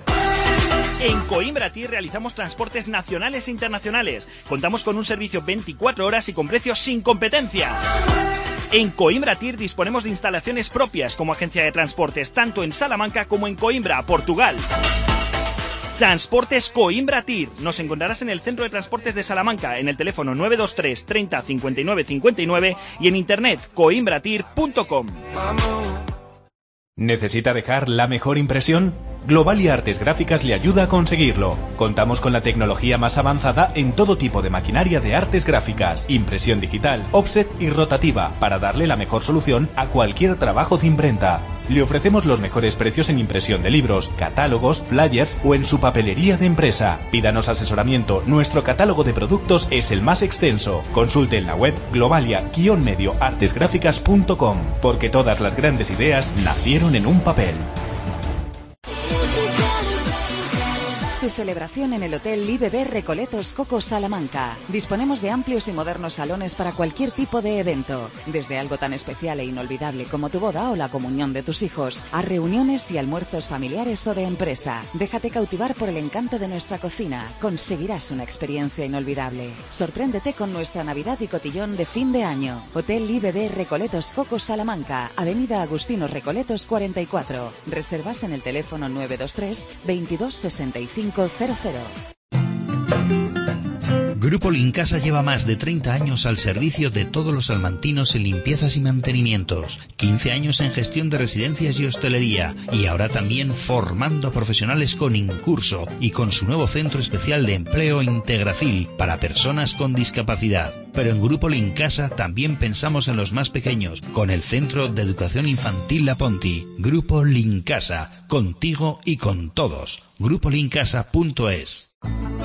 En Coimbra Tir realizamos transportes nacionales e internacionales. Contamos con un servicio veinticuatro horas y con precios sin competencia. En Coimbra Tir disponemos de instalaciones propias como agencia de transportes tanto en Salamanca como en Coimbra, Portugal. Transportes Coimbra Tir. Nos encontrarás en el Centro de Transportes de Salamanca en el teléfono nueve dos tres treinta cincuenta y nueve cincuenta y nueve y en internet coimbratir punto com. ¿Necesita dejar la mejor impresión? Globalia Artes Gráficas le ayuda a conseguirlo. Contamos con la tecnología más avanzada en todo tipo de maquinaria de artes gráficas, impresión digital, offset y rotativa, para darle la mejor solución a cualquier trabajo de imprenta. Le ofrecemos los mejores precios en impresión de libros, catálogos, flyers o en su papelería de empresa. Pídanos asesoramiento, nuestro catálogo de productos es el más extenso. Consulte en la web globalia guion medio artes gráficas punto com, porque todas las grandes ideas nacieron en un papel. Tu celebración en el Hotel Libeber Recoletos Coco Salamanca. Disponemos de amplios y modernos salones para cualquier tipo de evento, desde algo tan especial e inolvidable como tu boda o la comunión de tus hijos, a reuniones y almuerzos familiares o de empresa. Déjate cautivar por el encanto de nuestra cocina. Conseguirás una experiencia inolvidable. Sorpréndete con nuestra Navidad y cotillón de fin de año. Hotel Libeber Recoletos Coco Salamanca, Avenida Agustinos Recoletos cuarenta y cuatro. Reservas en el teléfono nueve dos tres veintidós sesenta y cinco cero cero. Grupo Lincasa lleva más de treinta años al servicio de todos los salmantinos en limpiezas y mantenimientos, quince años en gestión de residencias y hostelería, y ahora también formando a profesionales con Incurso y con su nuevo centro especial de empleo Integracil para personas con discapacidad. Pero en Grupo Lincasa también pensamos en los más pequeños, con el Centro de Educación Infantil La Ponti. Grupo Lincasa, contigo y con todos. grupo lincasa punto es.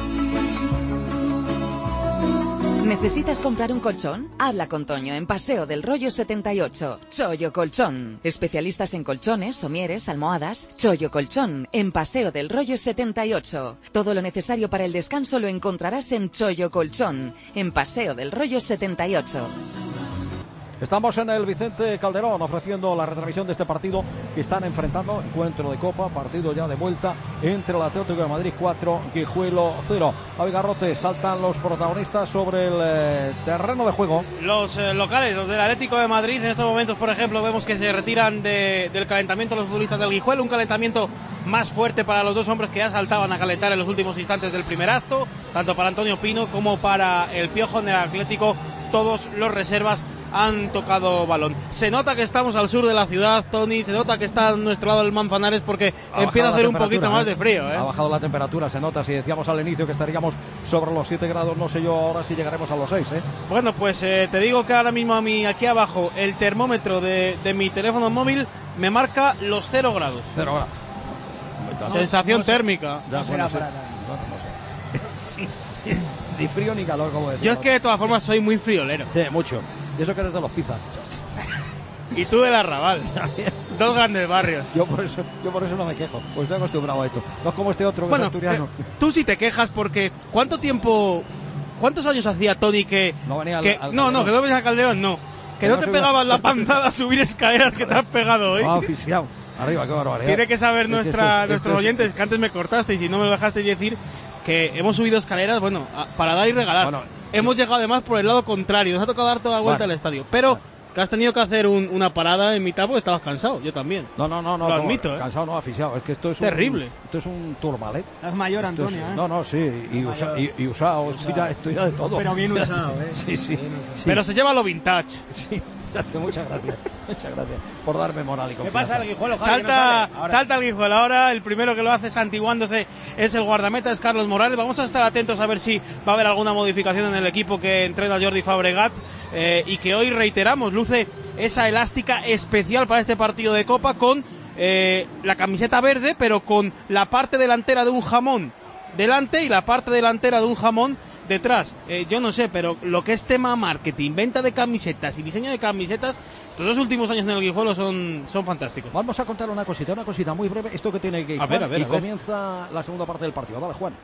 ¿Necesitas comprar un colchón? Habla con Toño en Paseo del Rollo setenta y ocho. Chollo Colchón. Especialistas en colchones, somieres, almohadas. Chollo Colchón en Paseo del Rollo setenta y ocho. Todo lo necesario para el descanso lo encontrarás en Chollo Colchón en Paseo del Rollo setenta y ocho. Estamos en el Vicente Calderón ofreciendo la retransmisión de este partido que están enfrentando, encuentro de Copa, partido ya de vuelta entre el Atlético de Madrid cuatro, Guijuelo cero. Javi Garrote, saltan los protagonistas sobre el eh, terreno de juego. Los eh, locales, los del Atlético de Madrid, en estos momentos, por ejemplo, vemos que se retiran de, del calentamiento los futbolistas del Guijuelo, un calentamiento más fuerte para los dos hombres que ya saltaban a calentar en los últimos instantes del primer acto, tanto para Antonio Pino como para el Piojo en el Atlético. Todos los reservas han tocado balón. Se nota que estamos al sur de la ciudad, Tony, se nota que está a nuestro lado el Manzanares porque ha empieza a hacer un poquito más de frío, ¿eh? Ha bajado la temperatura, se nota. Si decíamos al inicio que estaríamos sobre los siete grados, no sé yo ahora si llegaremos a los seis, ¿eh? Bueno, pues eh, te digo que ahora mismo a mí, aquí abajo, el termómetro de, de mi teléfono móvil me marca los cero grados. Cero grados. No, Sensación no sé, térmica. Ya, no será bueno, para sí. no, no sé. Ni frío ni calor, como decía. Yo es que de todas formas soy muy friolero. Sí, mucho. Y eso que eres de los pizzas. Y tú del Arrabal. Dos grandes barrios. Yo por eso, yo por eso no me quejo, pues estoy acostumbrado a esto. No es como este otro que bueno, es asturiano. Eh, tú sí te quejas porque ¿cuánto tiempo, cuántos años hacía Tony que no venía al, que, al no, no, que no venías a Calderón, no, que, que no, no te subía. Pegabas la panzada a subir escaleras que te has pegado hoy? Ah, oficial. Arriba, qué barbaridad. Tiene que saber es nuestra, que esto, nuestros esto, oyentes esto, que antes me cortaste y si no me lo dejaste decir que hemos subido escaleras, bueno, a, para dar y regalar. Bueno, hemos llegado además por el lado contrario, nos ha tocado dar toda la vuelta bueno, al estadio, pero bueno, que has tenido que hacer un, una parada en mitad porque estabas cansado, yo también. No, no, no, no. Lo admito, ¿eh? Cansado no, aficionado, es que esto es terrible. Un, esto es un turmalet. Es mayor, Antonio, es, ¿eh? No, no, sí, y, usa, y, y usado, usado. Ya, esto ya de todo. Pero bien usado, ¿eh? sí, sí, sí. Pero se lleva lo vintage. Sí, exacto, muchas gracias. Muchas gracias por darme moral y confianza. ¿Qué pasa el Guijuelo, Javi? Salta, no salta el Guijuelo ahora, el primero que lo hace santiguándose es el guardameta, es Carlos Morales. Vamos a estar atentos a ver si va a haber alguna modificación en el equipo que entrena Jordi Fabregat eh, y que hoy, reiteramos, luce esa elástica especial para este partido de Copa con eh, la camiseta verde, pero con la parte delantera de un jamón delante y la parte delantera de un jamón detrás. Eh, yo no sé, pero lo que es tema marketing, venta de camisetas y diseño de camisetas, estos dos últimos años en el Guijuelo son, son fantásticos. Vamos a contar una cosita, una cosita muy breve, esto que tiene que ir. A ver, a ver, y a ver. Comienza la segunda parte del partido. Dale, Juan.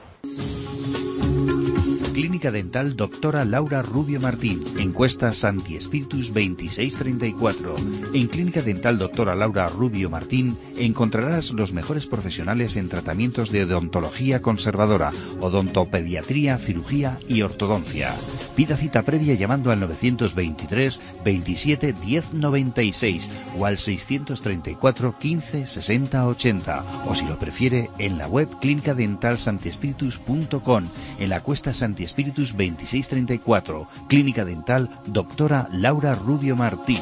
Clínica Dental Doctora Laura Rubio Martín. Encuesta Santi Espíritus veintiséis treinta y cuatro. En Clínica Dental Doctora Laura Rubio Martín encontrarás los mejores profesionales en tratamientos de odontología conservadora, odontopediatría, cirugía y ortodoncia. Pida cita previa llamando al novecientos veintitrés veintisiete diez noventa y seis o al seiscientos treinta y cuatro quince sesenta ochenta, o si lo prefiere en la web clínica dental santi espíritus punto com, en la Cuesta Santi Espíritus veintiséis treinta y cuatro. Clínica Dental Doctora Laura Rubio Martín.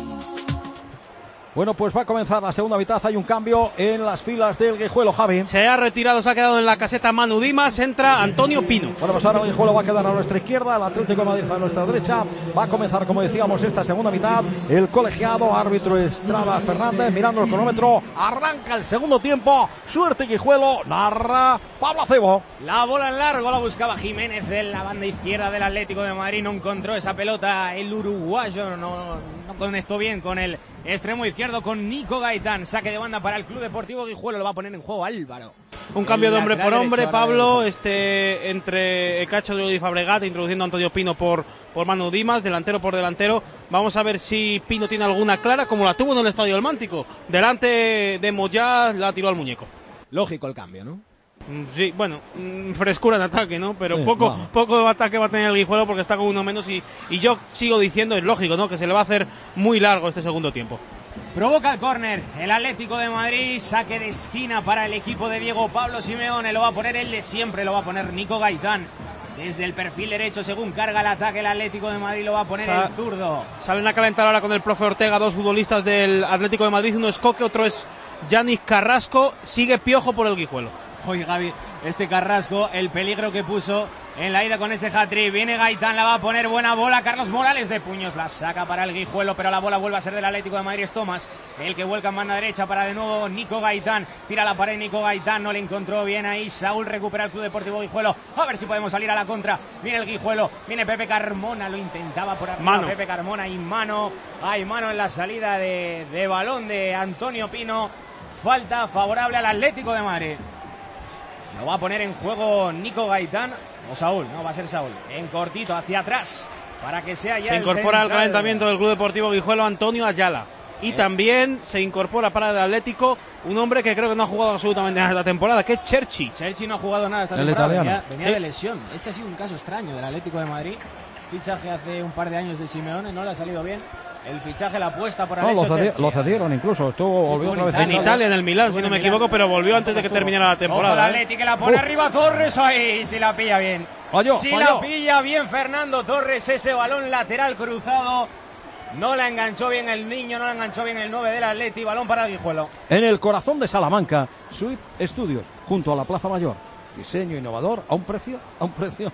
Bueno, pues va a comenzar la segunda mitad. Hay un cambio en las filas del Guijuelo, Javi. Se ha retirado, se ha quedado en la caseta Manu Dimas, entra Antonio Pino. Bueno, pues ahora el Guijuelo va a quedar a nuestra izquierda, el Atlético de Madrid a nuestra derecha. Va a comenzar, como decíamos, esta segunda mitad. El colegiado, árbitro Estrada Fernández, mirando el cronómetro. Arranca el segundo tiempo. Suerte Guijuelo, narra Pablo Acebo. La bola en largo la buscaba Jiménez de la banda izquierda del Atlético de Madrid. No encontró esa pelota el uruguayo, no, no conectó bien con el extremo izquierdo, con Nico Gaitán. Saque de banda para el Club Deportivo Guijuelo, lo va a poner en juego Álvaro. Un cambio de hombre por hombre, Pablo, este entre el cacho de Jordi Fabregat, introduciendo a Antonio Pino por, por Manu Dimas, delantero por delantero. Vamos a ver si Pino tiene alguna clara, como la tuvo en el Estadio del Mántico. Delante de Moyá, la tiró al muñeco. Lógico el cambio, ¿no? Sí, bueno, frescura en ataque, ¿no? Pero sí, poco wow. poco ataque va a tener el Guijuelo porque está con uno menos y, y yo sigo diciendo, es lógico, ¿no? Que se le va a hacer muy largo este segundo tiempo. Provoca el córner el Atlético de Madrid, saque de esquina para el equipo de Diego Pablo Simeone. Lo va a poner el de siempre, lo va a poner Nico Gaitán. Desde el perfil derecho, según carga el ataque el Atlético de Madrid, lo va a poner Sa- el zurdo. Salen a calentar ahora con el profe Ortega, dos futbolistas del Atlético de Madrid. Uno es Coque, otro es Yanis Carrasco. Sigue Piojo por el Guijuelo. Oye, Gaby, este Carrasco, el peligro que puso en la ida con ese hat-trick. Viene Gaitán, la va a poner, buena bola. Carlos Morales de puños la saca para el Guijuelo, pero la bola vuelve a ser del Atlético de Madrid. Es Tomás el que vuelca en banda derecha para de nuevo Nico Gaitán. Tira la pared Nico Gaitán, no le encontró bien ahí. Saúl recupera el Club Deportivo Guijuelo. A ver si podemos salir a la contra. Viene el Guijuelo, viene Pepe Carmona, lo intentaba por arriba mano. Pepe Carmona y mano. Hay mano en la salida de, de balón de Antonio Pino. Falta favorable al Atlético de Madrid. Lo va a poner en juego Nico Gaitán o Saúl, no, va a ser Saúl. En cortito, hacia atrás, para que sea ya se el incorpora al central. calentamiento del Club Deportivo Guijuelo Antonio Ayala. Y ¿Eh? también se incorpora para el Atlético un hombre que creo que no ha jugado absolutamente nada esta temporada, que es Cherchi. Cherchi no ha jugado nada esta el temporada, italiano. venía, venía Sí. de lesión. Este ha sido un caso extraño del Atlético de Madrid. Fichaje hace un par de años de Simeone, no le ha salido bien. El fichaje, la apuesta por No, Alessio lo, cedi- Cherchi. lo cedieron incluso, estuvo, Sí, volvió estuvo otra vez En Italia, en el Milán, si Estuvo no en me el equivoco, Milán. pero volvió antes de que Estuvo. terminara la Ojo, el temporada. ¿eh? Atleti que la pone Uh. arriba Torres, ahí, si la pilla bien. Falló, si falló. la pilla bien Fernando Torres, ese balón lateral cruzado. No la enganchó bien el niño, no la enganchó bien el nueve del Atleti, balón para el Guijuelo. En el corazón de Salamanca, Suite Estudios, junto a la Plaza Mayor. Diseño innovador a un precio, a un precio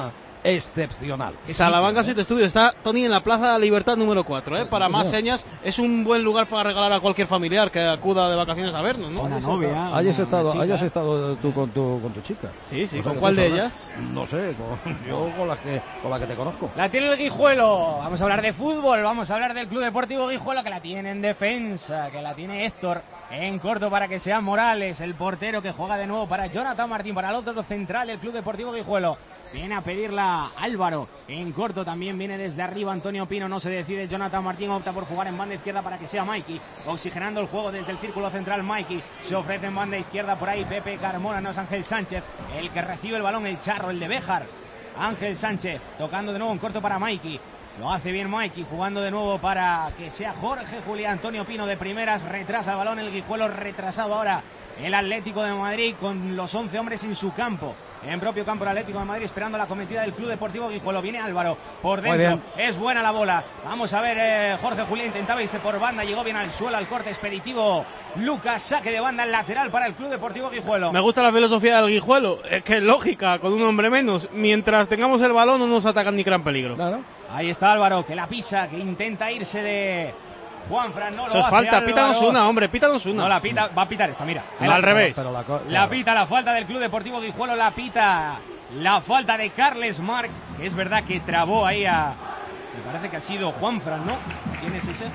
excepcional. Salamanca Suite Studio está, Tony, en la Plaza de la Libertad número cuatro, ¿eh? Para más señas, es un buen lugar para regalar a cualquier familiar que acuda de vacaciones a vernos, ¿no? Una novia. Hayas una estado, chica. hayas estado tú con tu, con tu chica. Sí, sí, No sé ¿con qué cuál de cosa, ellas? No sé, con, yo con la que con la que te conozco. La tiene el Guijuelo. Vamos a hablar de fútbol, vamos a hablar del Club Deportivo Guijuelo, que la tiene en defensa, que la tiene Héctor en corto para que sea Morales, el portero que juega de nuevo para Jonathan Martín, para el otro central del Club Deportivo Guijuelo. Viene a pedirla Álvaro, en corto también viene desde arriba Antonio Pino, no se decide Jonathan Martín, opta por jugar en banda izquierda para que sea Mikey, oxigenando el juego desde el círculo central. Mikey se ofrece en banda izquierda por ahí Pepe Carmona, no es Ángel Sánchez el que recibe el balón, el charro, el de Béjar. Ángel Sánchez tocando de nuevo en corto para Mikey. Lo hace bien Mikey, jugando de nuevo para que sea Jorge Julián. Antonio Pino de primeras, retrasa el balón, el Guijuelo retrasado ahora. El Atlético de Madrid con los once hombres en su campo. En propio campo el Atlético de Madrid esperando la cometida del Club Deportivo Guijuelo. Viene Álvaro por dentro, es buena la bola. Vamos a ver, eh, Jorge Julián intentaba irse por banda, llegó bien al suelo, al corte expeditivo. Lucas, saque de banda lateral para el Club Deportivo Guijuelo. Me gusta la filosofía del Guijuelo, es que es lógica, con un hombre menos. Mientras tengamos el balón no nos atacan ni gran peligro. Claro. Ahí está Álvaro, que la pisa, que intenta irse de Juanfran, no lo Eso es hace falta, Álvaro. pítanos una, hombre, pítanos una. No la pita, va a pitar esta, mira. No, al revés. Pero la, co- La pita, la falta del Club Deportivo Guijuelo, la pita. La falta de Carles Marc, que es verdad que trabó ahí a... Me parece que ha sido Juanfran, ¿no? ¿Quién es ese?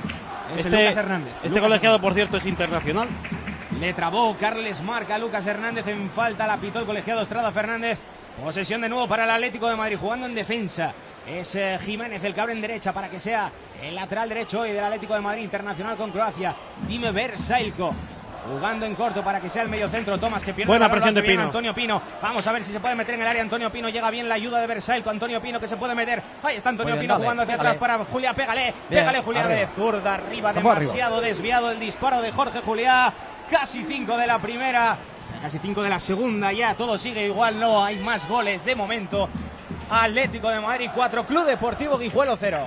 Es el Este, Lucas Hernández. este Lucas colegiado, Hernández. por cierto, es internacional. Le trabó Carles Marc a Lucas Hernández en falta, la pitó el colegiado Estrada Fernández. Posesión de nuevo para el Atlético de Madrid, jugando en defensa. Es eh, Jiménez el que abre en derecha para que sea el lateral derecho hoy del Atlético de Madrid, internacional con Croacia. Dime Versailco. Jugando en corto para que sea el mediocentro. Tomás que pierde. Buena el balón, presión lo hace de bien Pino. Antonio Pino. Vamos a ver si se puede meter en el área. Antonio Pino, llega bien la ayuda de Versailco. Antonio Pino que se puede meter. Ahí está Antonio Muy bien, Pino dale, jugando hacia dale. atrás para Julián. Pégale, Bien, pégale Julián arriba. de zurda arriba. Se fue Demasiado arriba. desviado el disparo de Jorge Julián. Casi cinco de la primera. Casi cinco de la segunda. Ya todo sigue igual. No hay más goles de momento. Atlético de Madrid cuatro, Club Deportivo Guijuelo cero.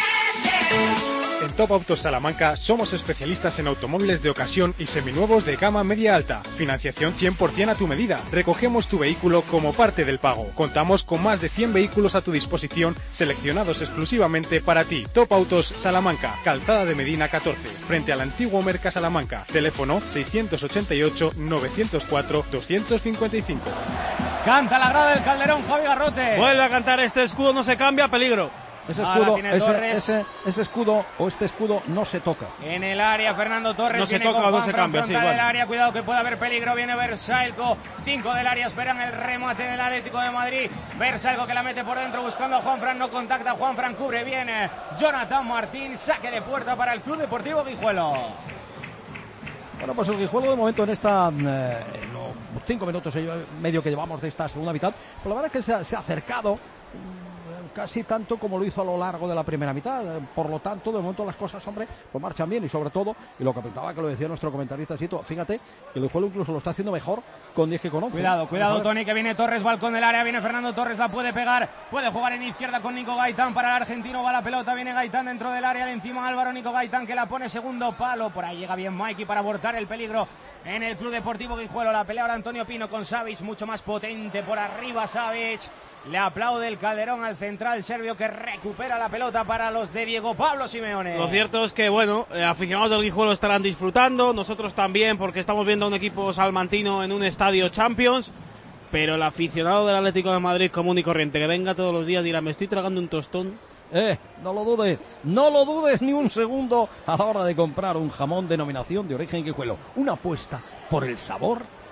En Top Autos Salamanca somos especialistas en automóviles de ocasión y seminuevos de gama media alta. Financiación cien por ciento a tu medida. Recogemos tu vehículo como parte del pago. Contamos con más de cien vehículos a tu disposición, seleccionados exclusivamente para ti. Top Autos Salamanca, Calzada de Medina catorce, frente al antiguo Merca Salamanca. Teléfono seiscientos ochenta y ocho, novecientos cuatro, doscientos cincuenta y cinco. Canta la grada del Calderón, Javi Garrote. Vuelve a cantar este escudo, no se cambia, peligro. Ese Ah, escudo, la tiene ese, Torres. ese, ese escudo o este escudo no se toca. En el área, Fernando Torres. No se viene toca con o no se Juanfran, cambia, sí, frontal del igual. área, cuidado que puede haber peligro. Viene Versailco. Cinco del área, esperan el remate del Atlético de Madrid. Versailco que la mete por dentro buscando a Juanfran. No contacta a Juanfran, cubre bien eh, Jonathan Martín. Saque de puerta para el Club Deportivo Guijuelo. Bueno, pues el Guijuelo de momento en esta eh, en los cinco minutos y medio que llevamos de esta segunda mitad, pues la verdad es que se ha, se ha acercado mm, casi tanto como lo hizo a lo largo de la primera mitad. Eh, Por lo tanto, de momento las cosas, hombre, pues marchan bien y sobre todo, y lo que apuntaba que lo decía nuestro comentarista Sito, fíjate que el Guijuelo incluso lo está haciendo mejor con diez que con once. Cuidado, cuidado, Vamos a ver. Tony, que viene Torres, balcón del área, viene Fernando Torres, la puede pegar, puede jugar en izquierda con Nico Gaitán para el argentino, va la pelota, viene Gaitán dentro del área, le encima Álvaro, Nico Gaitán que la pone segundo palo, por ahí llega bien Mikey para abortar el peligro en el Club Deportivo Guijuelo. La pelea ahora Antonio Pino con Savic, mucho más potente por arriba Savic. Le aplaude el Calderón al central serbio que recupera la pelota para los de Diego Pablo Simeone. Lo cierto es que, bueno, eh, aficionados del Guijuelo estarán disfrutando, nosotros también, porque estamos viendo a un equipo salmantino en un estadio Champions, pero el aficionado del Atlético de Madrid común y corriente, que venga todos los días, dirá, me estoy tragando un tostón. Eh, no lo dudes, no lo dudes ni un segundo a la hora de comprar un jamón denominación de origen Guijuelo. Una apuesta por el sabor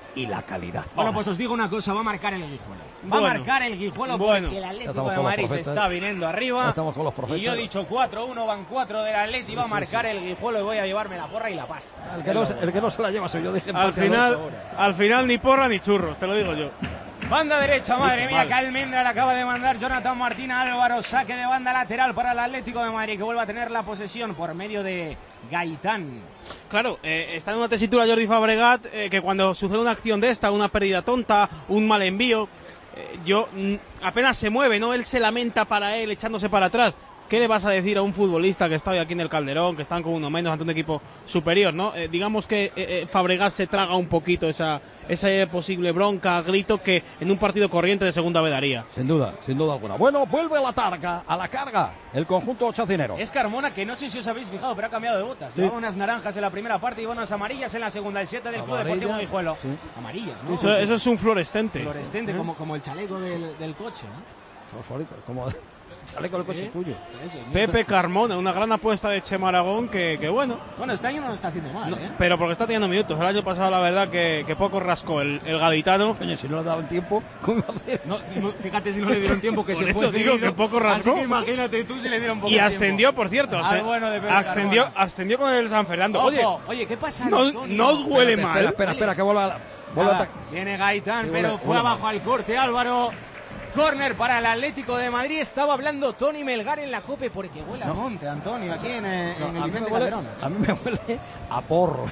y la calidad. Bueno, pues os digo una cosa, va a marcar el Guijuelo. Va Bueno. a marcar el Guijuelo Bueno. porque el Atlético Estamos de con los Madrid se profetas. está viniendo arriba. Estamos con los profetas. Y yo he dicho cuatro uno, van cuatro del Atlético, Sí, va a sí, marcar sí. el Guijuelo y voy a llevarme la porra y la pasta. El que, no, se- el que no se la lleva soy yo, dije. Al empate a final, dos ahora. al final ni porra ni churros, te lo digo yo. Banda derecha, madre mía, Mal. que Almendra le acaba de mandar Jonathan Martín a Álvaro. Saque de banda lateral para el Atlético de Madrid, que vuelve a tener la posesión por medio de Gaitán. Claro, eh, está en una tesitura Jordi Fabregat, eh, que cuando sucede una acción de esta, una pérdida tonta, un mal envío, eh, yo mm, apenas se mueve, ¿no? Él se lamenta para él, echándose para atrás. ¿Qué le vas a decir a un futbolista que está hoy aquí en el Calderón, que están con uno menos ante un equipo superior, ¿no? Eh, digamos que eh, eh, Fabregat se traga un poquito esa, esa posible bronca, grito que en un partido corriente de segunda vez daría. Sin duda, sin duda alguna. Bueno, vuelve a la targa, a la carga, el conjunto chacinero. Es Carmona, que no sé si os habéis fijado, pero ha cambiado de botas. Sí. Llevaba unas naranjas en la primera parte y unas amarillas en la segunda. El siete del Club Deportivo Amarillas, Guijuelo. sí. Amarillas, ¿no? Eso, eso es un fluorescente. Fluorescente, ¿Eh? como, como el chaleco del, del coche, ¿no? Fosforito, como chaleco el coche ¿Eh? tuyo. Eso, Pepe Carmona, una gran apuesta de Chema Aragón que, que bueno. Bueno, este año no lo está haciendo mal, No, ¿eh? pero porque está teniendo minutos. El año pasado, la verdad, que, que poco rascó el, el gaditano. Coño, si no le daban tiempo, ¿cómo iba a hacer? No, no, fíjate si no le dieron tiempo que Por se eso fue digo cedido. que poco rascó. Así que imagínate tú si le dieron poco Y ascendió, tiempo. por cierto. Ah, ascen- bueno, de Pepe ascendió, Carmona. ascendió con el San Fernando. Ojo, Oye, oye, ¿qué pasa, no, Antonio? no os huele Espérate, mal. Espera, espera, espera, que vuelva, vuelva a Nada, atacar. viene Gaitán, Sí, pero huele- fue huele abajo mal. al corte Álvaro. Córner para el Atlético de Madrid. Estaba hablando Tony Melgar en la COPE porque huele a monte, Antonio, aquí en, eh, No, en el a, mí me Vicente huele, Calderón. a mí me huele a porro.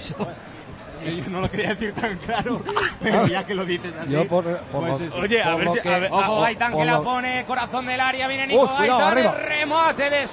Yo no lo quería decir tan claro, pero ya que lo dices así. Yo por, por pues lo- eso. Oye, a por ver lo si- que- a ver- Ojo, por- Gaitán por que la lo- pone, corazón del área, viene Nico Uf, cuidado, Gaitán, arriba. el remate de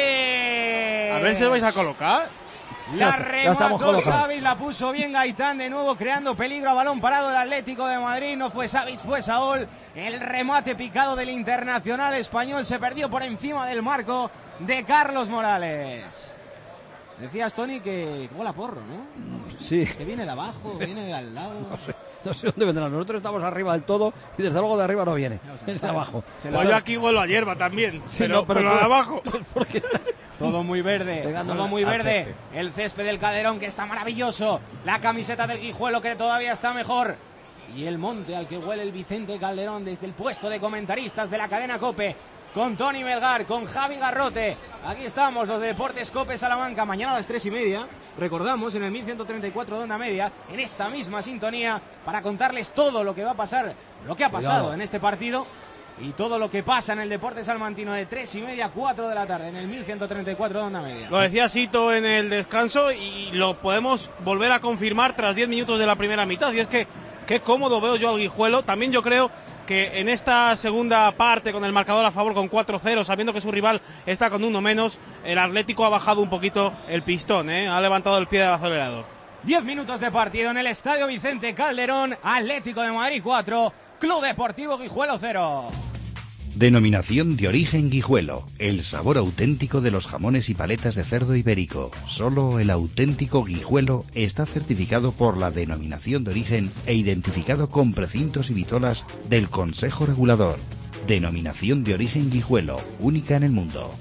Xavi. A ver si lo vais a colocar. La Ya está, ya estamos remató colocados. Xavi, la puso bien Gaitán, de nuevo creando peligro a balón parado el Atlético de Madrid. No fue Xavi, fue Saúl. El remate picado del internacional español se perdió por encima del marco de Carlos Morales. Decías, Tony, que huele a porro, ¿no? Sí. Que viene de abajo, viene de al lado. No sé, no sé dónde vendrá. Nosotros estamos arriba del todo y desde luego de arriba no viene. Es de abajo. Pues yo aquí vuelo a hierba también. Sí, pero, no, pero pero tú- de abajo. Porque Todo muy verde, Pegándole todo muy al verde. césped. El césped del Calderón que está maravilloso. La camiseta del Guijuelo que todavía está mejor. Y el monte al que huele el Vicente Calderón desde el puesto de comentaristas de la cadena COPE. Con Tony Melgar, con Javi Garrote. Aquí estamos, los de Deportes COPE Salamanca. Mañana a las tres y media, recordamos, en el mil ciento treinta y cuatro de onda media, en esta misma sintonía, para contarles todo lo que va a pasar, lo que ha pasado Cuidado. en este partido. Y todo lo que pasa en el Deportes Salmantino de tres y media a cuatro de la tarde en el mil ciento treinta y cuatro de onda media. Lo decía Sito en el descanso y lo podemos volver a confirmar tras diez minutos de la primera mitad. Y es que qué cómodo veo yo al Guijuelo. También yo creo que en esta segunda parte, con el marcador a favor con cuatro cero, sabiendo que su rival está con uno menos, el Atlético ha bajado un poquito el pistón, ¿eh? Ha levantado el pie del acelerador. diez minutos de partido en el Estadio Vicente Calderón. Atlético de Madrid cuatro, Club Deportivo Guijuelo cero. Denominación de origen Guijuelo, el sabor auténtico de los jamones y paletas de cerdo ibérico. Solo el auténtico Guijuelo está certificado por la denominación de origen e identificado con precintos y vitolas del Consejo Regulador. Denominación de origen Guijuelo, única en el mundo.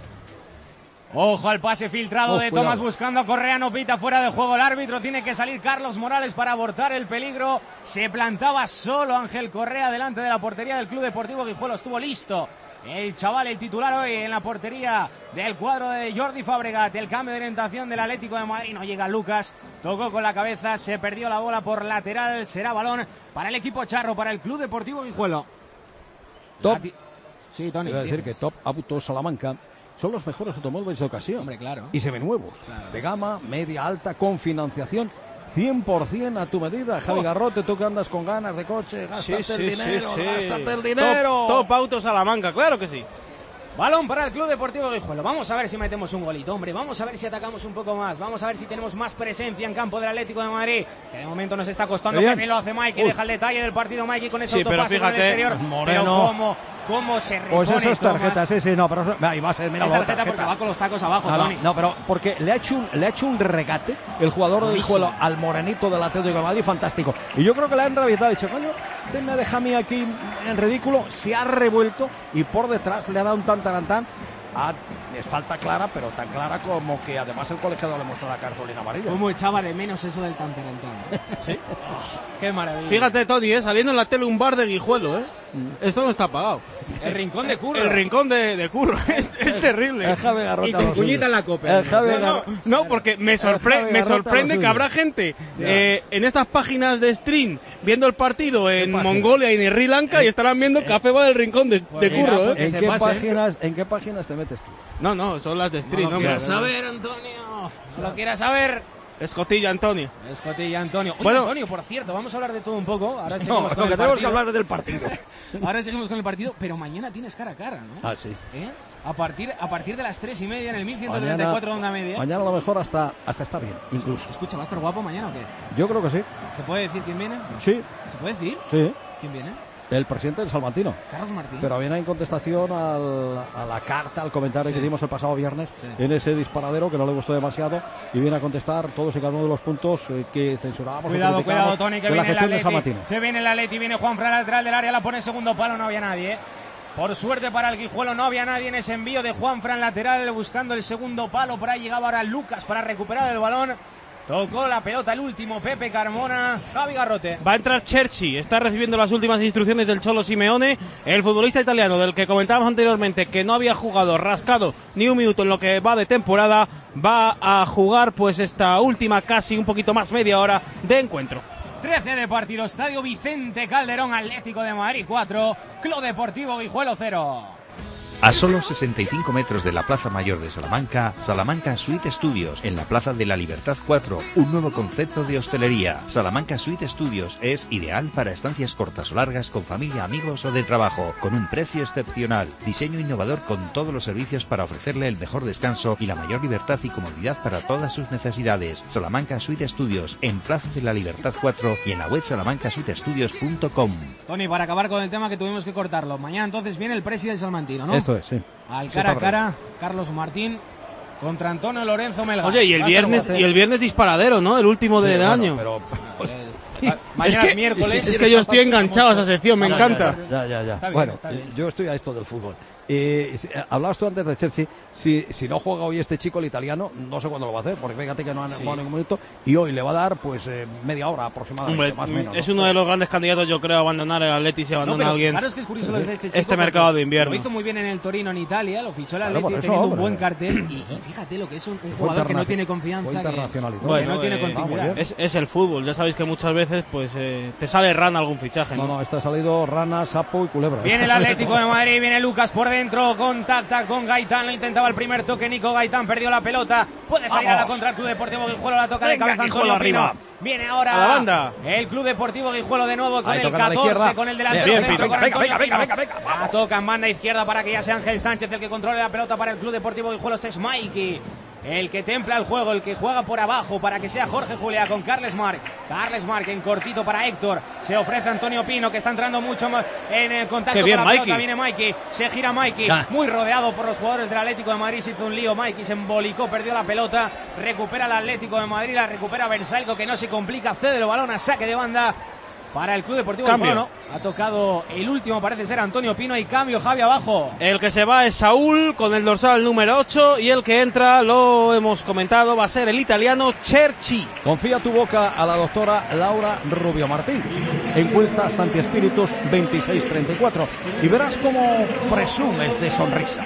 Ojo al pase filtrado Oh, de cuidado. Tomás buscando a Correa, no pita fuera de juego el árbitro, tiene que salir Carlos Morales para abortar el peligro. Se plantaba solo Ángel Correa delante de la portería del Club Deportivo Guijuelo, estuvo listo el chaval, el titular hoy en la portería del cuadro de Jordi Fabregat. El cambio de orientación del Atlético de Madrid, no llega Lucas, tocó con la cabeza, se perdió la bola por lateral, será balón para el equipo charro, para el Club Deportivo Guijuelo. Top. La ti- Sí, Tony. Iba a decir dices. que Top Auto Salamanca son los mejores automóviles de ocasión. Hombre, claro. Y seminuevos. Claro. De gama, media, alta, con financiación cien por ciento a tu medida. Javi Oh. Garrote, tú que andas con ganas de coche, gástate Sí, el sí, dinero, sí, sí. gástate el dinero. Top, top Auto Salamanca, claro que sí. Balón para el Club Deportivo Guijuelo. Vamos a ver si metemos un golito, hombre. Vamos a ver si atacamos un poco más. Vamos a ver si tenemos más presencia en campo del Atlético de Madrid. Que de momento nos está costando. Bien. Que bien lo hace Mikey. Uy. Deja el detalle del partido Mikey con ese Sí, pero autopase por el fíjate, exterior. Moreno. Pero cómo, cómo se repone Pues eso es Tomás. tarjeta, sí, sí, no, pero eso- ahí va a ser, mira, Es la tarjeta porque va con los tacos abajo, No, no, Tony. no, pero porque le ha hecho un, le ha hecho un regate el jugador del Buenísimo. Guijuelo al morenito del Atlético de Madrid, fantástico. Y yo creo que le han revientado, ha dicho, coño, usted me deja a mí aquí en ridículo, se ha revuelto y por detrás le ha dado un tan tarantán. Ah, es falta clara, pero tan clara como que además el colegiado le mostró la cartulina amarilla. ¿Cómo echaba de menos eso del tantarantán? ¿Sí? Oh, ¡qué maravilla! Fíjate, Tony, ¿eh? Saliendo en la tele un bar de Guijuelo, ¿eh? Mm. Esto no está pagado. El rincón de Curro. El rincón de, de Curro. es, es terrible. El Javi Garrota. Y con cuñita en la copa. No, no, no, porque me, sorpre me sorprende que habrá gente sí. eh, en estas páginas de stream viendo el partido en Mongolia y en Sri Lanka eh, y estarán viendo eh, Café va del rincón de, pues de mira, Curro. ¿eh? ¿En, qué páginas, ¿En qué páginas te metes tú? No, no, son las de stream. No lo quieras saber, Antonio. No lo quieras saber. Escotilla Antonio. Escotilla Antonio. Oye, bueno, Antonio, por cierto, vamos a hablar de todo un poco. Ahora no, seguimos con lo que el tenemos partido. que hablar del partido. Ahora seguimos con el partido, pero mañana tienes cara a cara, ¿no? Ah, sí. ¿Eh? A partir, a partir de las tres y media en el mil ciento treinta y cuatro de onda media. Mañana a lo mejor hasta, hasta está bien, incluso. Escucha, ¿va a estar guapo mañana o qué? Yo creo que sí. ¿Se puede decir quién viene? Sí. ¿Se puede decir? Sí. ¿Quién viene? El presidente del Salmantino. Carlos Martín. Pero viene en contestación al, a la carta, al comentario sí. que dimos el pasado viernes sí. en ese disparadero que no le gustó demasiado y viene a contestar todos y cada uno de los puntos eh, que censurábamos. Cuidado, cuidado, Tony, que viene el Atleti. Que viene el Atleti, viene Juanfran lateral del área, la pone en segundo palo, no había nadie. ¿eh? Por suerte para el Guijuelo no había nadie en ese envío de Juanfran lateral buscando el segundo palo. Por ahí llegaba ahora Lucas para recuperar el balón. Tocó la pelota el último Pepe Carmona, Javi Garrote. Va a entrar Cherchi, está recibiendo las últimas instrucciones del Cholo Simeone, el futbolista italiano del que comentábamos anteriormente que no había jugado rascado ni un minuto en lo que va de temporada, va a jugar pues esta última casi un poquito más media hora de encuentro. trece de partido, Estadio Vicente Calderón, Atlético de Madrid cuatro, Club Deportivo Guijuelo cero. A solo sesenta y cinco metros de la Plaza Mayor de Salamanca, Salamanca Suite Studios, en la Plaza de la Libertad cuatro, un nuevo concepto de hostelería. Salamanca Suite Studios es ideal para estancias cortas o largas con familia, amigos o de trabajo, con un precio excepcional, diseño innovador con todos los servicios para ofrecerle el mejor descanso y la mayor libertad y comodidad para todas sus necesidades. Salamanca Suite Studios, en Plaza de la Libertad cuatro y en la web salamanca suite studios punto com. Tony, para acabar con el tema que tuvimos que cortarlo, mañana entonces viene el presidente del Salmantino, ¿no? Esto es, sí. Al cara a cara, Carlos Martín contra Antonio Lorenzo Melgar. Oye, y el viernes y el viernes disparadero, ¿no? El último sí, del bueno, año. Pero... mañana es, que, miércoles. Es que yo estoy enganchado a esa sección, me no, encanta. Ya, ya, ya. ya. Está bien, bueno, está bien. yo estoy a esto del fútbol. Eh, hablabas tú antes de Chelsea, si, si no juega hoy este chico, el italiano, no sé cuándo lo va a hacer, porque fíjate que no han sí. jugado ningún minuto, y hoy le va a dar pues eh, media hora aproximadamente. Hombre, más o menos, es ¿no? uno de los grandes candidatos, yo creo, a abandonar el Atleti si abandona no, pero a alguien. Claro, es que es curioso lo de este chico. Este mercado de invierno. Lo hizo muy bien en el Torino, en Italia, lo fichó el claro, Atleti eso, teniendo hombre. un buen cartel, y, y fíjate lo que es un, un jugador que no tiene confianza, que, bueno, que no tiene eh, continuidad. Es, es el fútbol, ya sabéis que muchas veces pues eh, te sale rana algún fichaje. No, no, no este ha salido rana, sapo y culebra. Viene el Atlético de Madrid, viene Lucas por dentro, contacta con Gaitán, lo intentaba el primer toque, Nico Gaitán perdió la pelota, puede salir Vamos. a la contra el Club Deportivo Guijuelo, la toca Venga, de cabeza Antonio arriba. Pino. Viene ahora a la banda. El Club Deportivo Guijuelo de nuevo con Ahí el catorce, con el delantero bien, centro, bien, con venga, Antonio venga, venga, Pino. venga, venga, La toca en banda izquierda para que ya sea Ángel Sánchez el que controle la pelota para el Club Deportivo Guijuelo. Este es Mikey, el que templa el juego, el que juega por abajo para que sea Jorge Julia con Carles Marc. Carles Marc en cortito para Héctor. Se ofrece Antonio Pino, que está entrando mucho en el contacto bien, con la Mikey. pelota. Viene Mikey, se gira Mikey, ya. muy rodeado por los jugadores del Atlético de Madrid. Se hizo un lío, Mikey se embolicó, perdió la pelota. Recupera el Atlético de Madrid, la recupera Bersalco, que no se complica, cede el balón a saque de banda para el Club Deportivo Cambio. Guijuelo. Ha tocado el último, parece ser Antonio Pino, y cambio, Javi abajo. El que se va es Saúl con el dorsal número ocho y el que entra, lo hemos comentado, va a ser el italiano Cherchi. Confía tu boca a la doctora Laura Rubio Martín en Cuelza Santi Espíritus veintiséis treinta y cuatro y verás cómo presumes de sonrisa.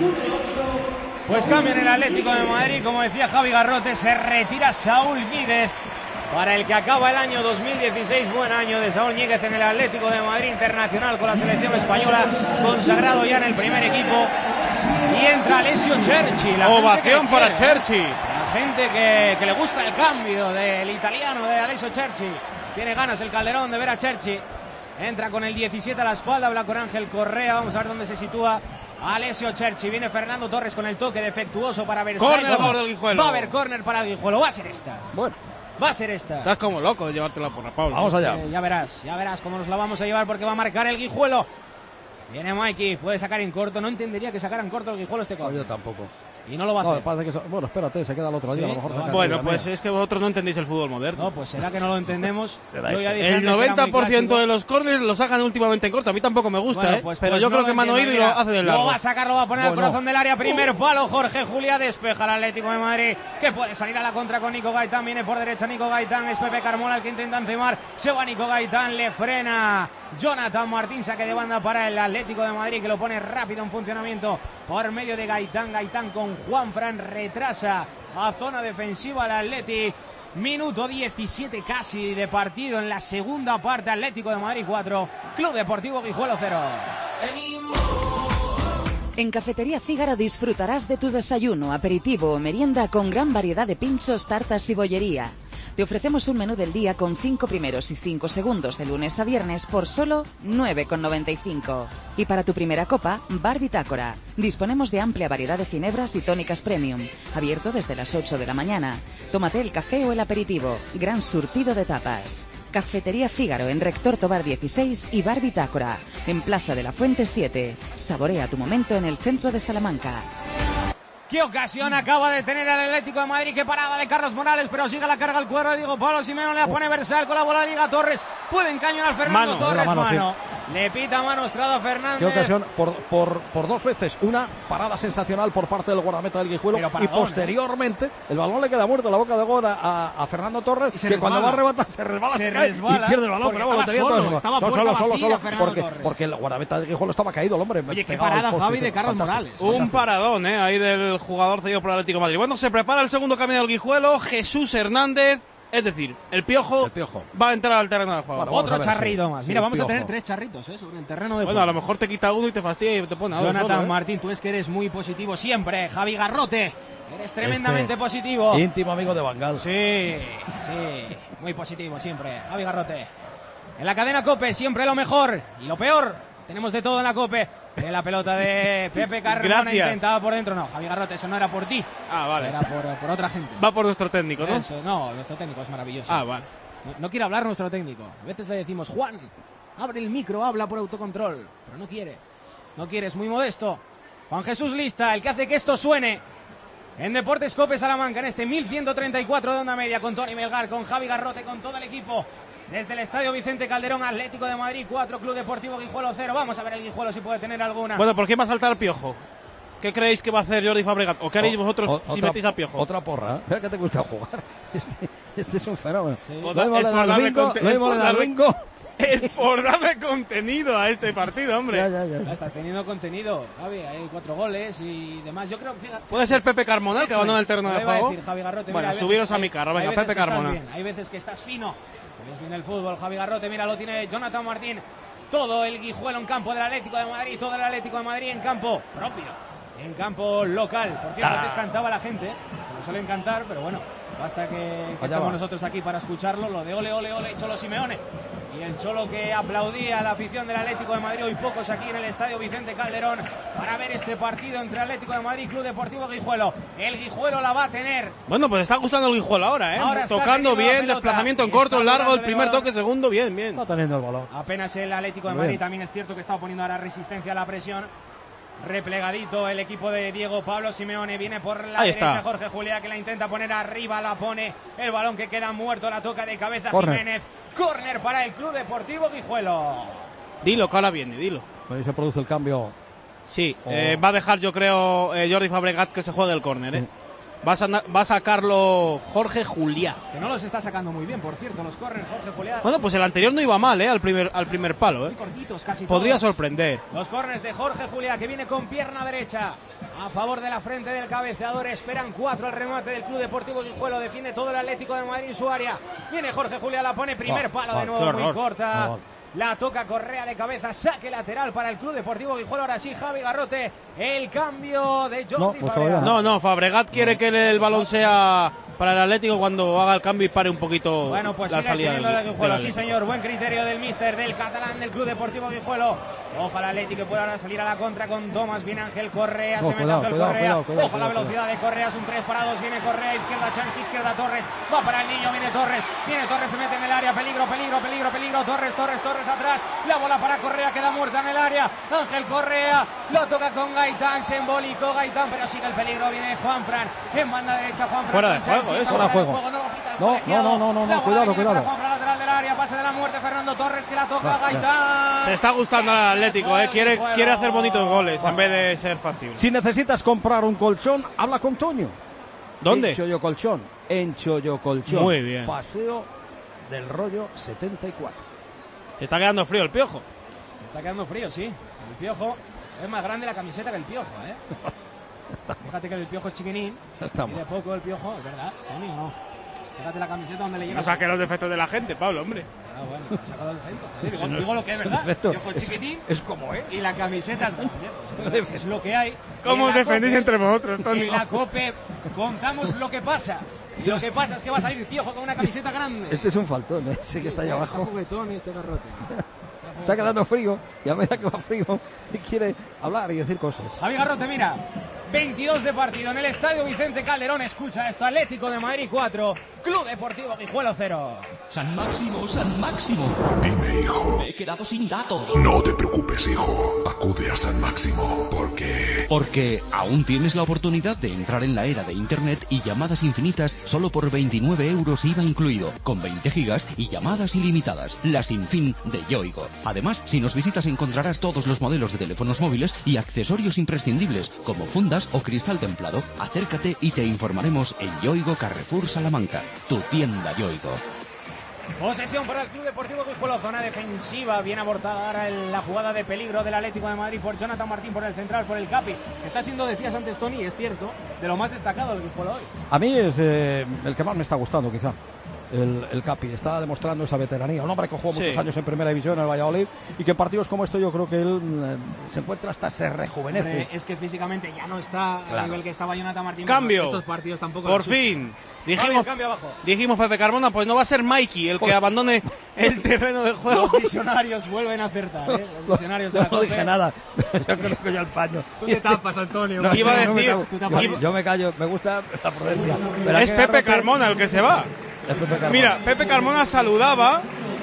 Pues cambio en el Atlético de Madrid, como decía Javi Garrote, se retira Saúl Ñíguez, para el que acaba el año dos mil dieciséis, buen año de Saúl Ñíguez en el Atlético de Madrid, internacional con la selección española, consagrado ya en el primer equipo, y entra Alessio Cherchi. La Ovación para quiere, Cherchi. La gente que, que le gusta el cambio del italiano, de Alessio Cherchi. Tiene ganas el Calderón de ver a Cherchi. Entra con el diecisiete a la espalda, habla con Ángel Correa, vamos a ver dónde se sitúa Alessio Cherchi. Viene Fernando Torres con el toque defectuoso para Versailles. Córner a favor del Guijuelo. Va a haber córner para el Guijuelo, va a ser esta. Bueno. Va a ser esta. Estás como loco de llevártela por la Paula. Vamos allá. Eh, ya verás, ya verás cómo nos la vamos a llevar, porque va a marcar el Guijuelo. Viene Mikey, puede sacar en corto. No entendería que sacara en corto el Guijuelo este corner. No, yo tampoco. Y no lo va a hacer. No, parece que so... Bueno, espérate, se queda el otro día. ¿Sí? A lo mejor no, bueno, pues mía. Es que vosotros no entendéis el fútbol moderno. No, pues será que no lo entendemos. El noventa por ciento de los córneres lo sacan últimamente en corto. A mí tampoco me gusta, bueno, pues, ¿eh? Pero pues yo no creo que me han oído y lo hacen en largo. Lo va a sacar, lo va a poner bueno. al corazón del área. Primer palo, Jorge Juliá despeja al Atlético de Madrid, que puede salir a la contra con Nico Gaitán. Viene por derecha Nico Gaitán, es Pepe Carmona el que intenta encimar. Se va Nico Gaitán, le frena Jonathan Martín, saque de banda para el Atlético de Madrid, que lo pone rápido en funcionamiento por medio de Gaitán. Gaitán con Juanfran retrasa a zona defensiva al Atleti. Minuto diecisiete casi de partido en la segunda parte. Atlético de Madrid cuatro, Club Deportivo Guijuelo cero. En Cafetería Fígaro disfrutarás de tu desayuno, aperitivo o merienda con gran variedad de pinchos, tartas y bollería. Te ofrecemos un menú del día con cinco primeros y cinco segundos de lunes a viernes por solo nueve con noventa y cinco. Y para tu primera copa, Bar Bitácora. Disponemos de amplia variedad de ginebras y tónicas premium. Abierto desde las ocho de la mañana. Tómate el café o el aperitivo. Gran surtido de tapas. Cafetería Fígaro en Rector Tobar dieciséis y Bar Bitácora en Plaza de la Fuente siete. Saborea tu momento en el centro de Salamanca. ¿Qué ocasión acaba de tener el Atlético de Madrid? Qué parada de Carlos Morales, pero sigue la carga al cuadro de Diego Pablo Simeone, la pone Versal con la bola de Liga Torres. Puede encañonar Fernando mano, Torres, mano. mano. Sí. Le pita mano Estrada Fernández. Qué ocasión, por, por, por dos veces. Una parada sensacional por parte del guardameta del Guijuelo y posteriormente ¿eh? el balón le queda muerto en la boca de gol a, a Fernando Torres, que resbala. Cuando va a rematar se resbala, se, se cae resbala, y pierde el balón. Pero estaba, bueno, solo, estaba no, solo, solo, solo, porque, porque el guardameta del Guijuelo estaba caído, el hombre. Oye, qué parada, Javi, de Carlos Morales. Un paradón, ¿eh? Ahí del jugador cedido por el Atlético de Madrid. Bueno, se prepara el segundo cambio del Guijuelo, Jesús Hernández, es decir, el Piojo, el Piojo. va a entrar al terreno de juego. Bueno, otro ver, charrito sí. más. Mira, sí, vamos Piojo. a tener tres charritos ¿eh? sobre el terreno de bueno, juego. Bueno, a lo mejor te quita uno y te fastidia y te pone a Jonathan solo, ¿eh? Martín, tú es que eres muy positivo siempre. Javi Garrote, eres tremendamente este positivo. Íntimo amigo de Bangal. Sí, sí, muy positivo siempre. Javi Garrote. En la cadena COPE, siempre lo mejor y lo peor. Tenemos de todo en la COPE. En la pelota de Pepe Carmona intentaba por dentro. No, Javi Garrote, eso no era por ti. Ah, vale. Era por, por otra gente. Va por nuestro técnico, ¿no? Eso, no, nuestro técnico es maravilloso. Ah, vale. No, no quiere hablar nuestro técnico. A veces le decimos, Juan, abre el micro, habla por autocontrol. Pero no quiere. No quiere, es muy modesto. Juan Jesús Lista, el que hace que esto suene. En Deportes COPE Salamanca, en este mil ciento treinta y cuatro de onda media, con Tony Melgar, con Javi Garrote, con todo el equipo. Desde el Estadio Vicente Calderón, Atlético de Madrid cuatro, Club Deportivo Guijuelo cero. Vamos a ver el Guijuelo si puede tener alguna. Bueno, ¿por qué va a saltar el Piojo? ¿Qué creéis que va a hacer Jordi Fabregat? ¿O qué haréis vosotros o, si otra, metéis a Piojo? Otra porra, ¿eh? Mira que te gusta jugar. Este, este es un fenómeno. Sí. Lo mismo le da el bingo, lo mismo le da el bingo. Es por darle contenido a este partido, hombre. Ya, ya, ya. Está teniendo contenido, Javi. Hay cuatro goles y demás. Yo creo que fíjate, puede ser Pepe Carmona que abandona el terreno de juego. Decir, Javi Garrote, bueno, mira, subiros a mi carro, venga, Pepe Carmona. Bien, hay veces que estás fino. Ves bien el fútbol, Javi Garrote. Mira, lo tiene Jonathan Martín. Todo el Guijuelo en campo del Atlético de Madrid. Todo el Atlético de Madrid en campo propio. En campo local. Por cierto, antes cantaba la gente. Nos suelen cantar, pero bueno. Basta que, que estemos nosotros aquí para escucharlo. Lo de ole, ole, ole, Cholo Simeone. Y el Cholo que aplaudía a la afición del Atlético de Madrid. Hoy pocos aquí en el Estadio Vicente Calderón para ver este partido entre Atlético de Madrid y Club Deportivo Guijuelo. El Guijuelo la va a tener. Bueno, pues está gustando el Guijuelo ahora, ¿eh? Ahora tocando bien, desplazamiento en corto, en largo, el primer toque, segundo, bien, bien. Está teniendo el balón. Apenas el Atlético de Madrid bien. También es cierto que está poniendo ahora resistencia a la presión. Replegadito el equipo de Diego Pablo Simeone. Viene por la Ahí derecha está. Jorge Juliá, que la intenta poner arriba, la pone el balón que queda muerto, la toca de cabeza Corner. Jiménez. Córner para el Club Deportivo Guijuelo. Dilo, que ahora viene, dilo. Ahí se produce el cambio. Sí, oh. eh, va a dejar yo creo eh, Jordi Fabregat que se juegue el córner, ¿eh? Sí. Va, a va a sacarlo Jorge Juliá. Que no los está sacando muy bien, por cierto, los corners Jorge Juliá. Bueno, pues el anterior no iba mal, ¿eh? Al primer, al primer palo, ¿eh? Muy cortitos, casi podría todos. sorprender. Los corners de Jorge Juliá, que viene con pierna derecha a favor de la frente del cabeceador. Esperan cuatro al remate del Club Deportivo Guijuelo. Defiende todo el Atlético de Madrid en su área. Viene Jorge Juliá, la pone primer oh, palo oh, de nuevo, muy corta. Oh. La toca Correa de cabeza, saque lateral para el Club Deportivo Guijuelo. Ahora sí, Javi Garrote, el cambio de Jordi no, pues Fabregat. No, no, Fabregat quiere que el balón sea para el Atlético cuando haga el cambio y pare un poquito bueno, pues la sigue salida teniendo del, el Guijuelo, del sí señor, buen criterio del míster del catalán del Club Deportivo Guijuelo. Ojo al Atlético que puede ahora salir a la contra con Tomás, viene Ángel Correa, No, se mete cuidado, Ángel cuidado, Correa, cuidado, cuidado, ojo a la cuidado, velocidad de Correa, es un tres para dos, viene Correa, izquierda Chance, izquierda Torres, va para el niño, viene Torres, viene Torres, se mete en el área, peligro, peligro, peligro, peligro, Torres, Torres, Torres atrás, la bola para Correa, queda muerta en el área, Ángel Correa, lo toca con Gaitán, se embolicó Gaitán, pero sigue el peligro, viene Juanfran, en banda derecha Juanfran. Fuera de juego, eso. Fuera de juego. No, no, no, no, no, no, cuidado, cuidado. Juanfran, lateral del área, pase de la muerte, Fernando Torres que la toca Gaitán. Se está gustando al Atlético, eh. quiere, quiere hacer bonitos goles en vez de ser factible. Si necesitas comprar un colchón, habla con Toño. ¿Dónde? En Chollo Colchón. En Chollo Colchón. Muy bien. Paseo del Rollo setenta y cuatro. Se está quedando frío el Piojo. Se está quedando frío, sí. El Piojo es más grande la camiseta que el Piojo, ¿eh? Fíjate que el Piojo es chiquinín. Estamos. Y de poco el Piojo, es verdad, Tony, ¿o no? Fíjate la camiseta donde le llega. No saque los defectos de la gente, Pablo, hombre. Ah, bueno, me ha sacado el defecto. Digo, no, digo lo que es verdad. El Piojo es chiquitín. Es como es. Y la camiseta es grande. Pues es lo que hay. ¿Cómo os defendéis Cope, entre vosotros, Tony? En la COPE contamos lo que pasa. Y lo que pasa es que va a salir Piojo con una camiseta grande. Este es un faltón, ¿eh? Ese que está ahí abajo. Está juguetón y este garrote. Está quedando frío y a medida que va frío quiere hablar y decir cosas. Javi Garrote, mira, veintidós de partido en el Estadio Vicente Calderón. Escucha esto, Atlético de Madrid cuatro, Club Deportivo Guijuelo cero. San Máximo, San Máximo. Dime, hijo. Me he quedado sin datos. No te preocupes, hijo. Acude a San Máximo, porque... Porque aún tienes la oportunidad de entrar en la era de Internet y llamadas infinitas solo por veintinueve euros I V A incluido, con veinte gigas y llamadas ilimitadas. La sin fin de Yoigo. Además, si nos visitas encontrarás todos los modelos de teléfonos móviles y accesorios imprescindibles, como fundas o cristal templado. Acércate y te informaremos en Yoigo Carrefour Salamanca, tu tienda Yoigo. Posesión para el Club Deportivo Guijuelo, zona defensiva, bien abortada ahora en la jugada de peligro del Atlético de Madrid por Jonathan Martín, por el central, por el Capi. Está siendo, decías antes, Tony, es cierto, de lo más destacado del Guijuelo hoy. A mí es eh, el que más me está gustando, quizá. El, el Capi está demostrando esa veteranía, un hombre que jugó muchos sí. años en primera división en el Valladolid y que en partidos como esto yo creo que él eh, se encuentra hasta se rejuvenece. Hombre, es que físicamente ya no está claro. al nivel que estaba Jonathan Martín. Cambio. Estos partidos tampoco por fin. Dijimos, cambio abajo. dijimos Pepe Carmona, pues no va a ser Mikey el que abandone el terreno de juego. Los visionarios vuelven a acertar, ¿eh? Los visionarios de la no, no dije nada, yo creo que yo el paño. Tú te tapas, Antonio. No, iba a decir, no me yo, yo me callo, me gusta la prudencia. Es Pepe Carmona el que se va. Pepe Mira, Pepe Carmona saludaba.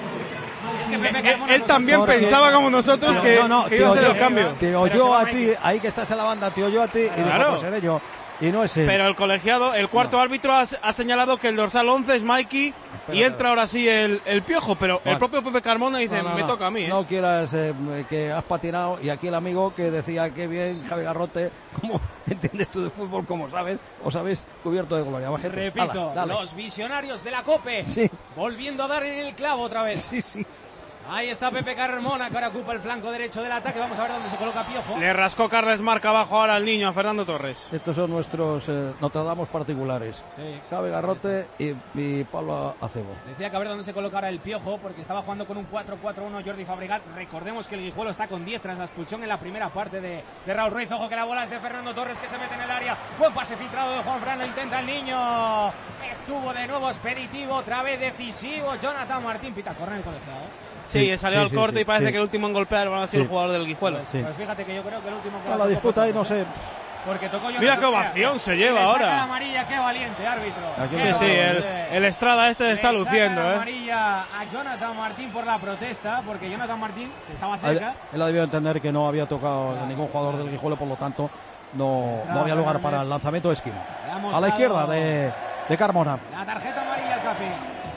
Es que Pepe Carmona él también porque... pensaba como nosotros no, que, no, no, que iba a ser el cambio. Te oyó a ti, ahí que estás en la banda, te oyó a ti y claro. dijo, pues seré yo. Y no es él. Pero el colegiado, el cuarto no. árbitro ha, ha señalado que el dorsal once es Mikey pero, y entra pero. ahora sí el, el Piojo, pero bueno. el propio Pepe Carmona dice, no, no, me no. toca a mí. ¿eh? No quieras eh, que has patinado y aquí el amigo que decía que bien Javi Garrote, como entiendes tú de fútbol, como sabes, o sabes, cubierto de gloria. Bajete. Repito, Ala, los visionarios de la COPE, sí. volviendo a dar en el clavo otra vez. Sí, sí. Ahí está Pepe Carmona, que ahora ocupa el flanco derecho del ataque. Vamos a ver dónde se coloca Piojo. Le rascó Carles Marca abajo ahora al niño, a Fernando Torres. Estos son nuestros eh, Notre Dame particulares. Sí. Javi Garrote y, y Pablo Acebo. Decía que a ver dónde se colocara el Piojo, porque estaba jugando con un cuatro cuatro uno Jordi Fabregat. Recordemos que el Guijuelo está con diez tras la expulsión en la primera parte de, de Raúl Ruiz. Ojo que la bola es de Fernando Torres, que se mete en el área. Buen pase filtrado de Juan Fran, lo intenta el niño. Estuvo de nuevo expeditivo, otra vez decisivo. Jonathan Martín pita correr el colegiado. Sí, sí, salió sí, al corte sí, sí, y parece sí. que el último en golpear va a ser sí. el jugador del Guijuelo. Pues, sí. pues fíjate que yo creo que el último que no, la disputa ahí no sé. Porque tocó yo. Mira qué ovación se lleva le ahora. Saca la amarilla, qué valiente, árbitro. Sí, sí, el, el Estrada este le está luciendo, saca la eh. amarilla a Jonathan Martín por la protesta, porque Jonathan Martín estaba cerca. Él ha debido entender que no había tocado claro, a ningún jugador claro. del Guijuelo, por lo tanto no, no había lugar para el lanzamiento de esquina. A la izquierda de, de Carmona. La tarjeta amarilla al Capi.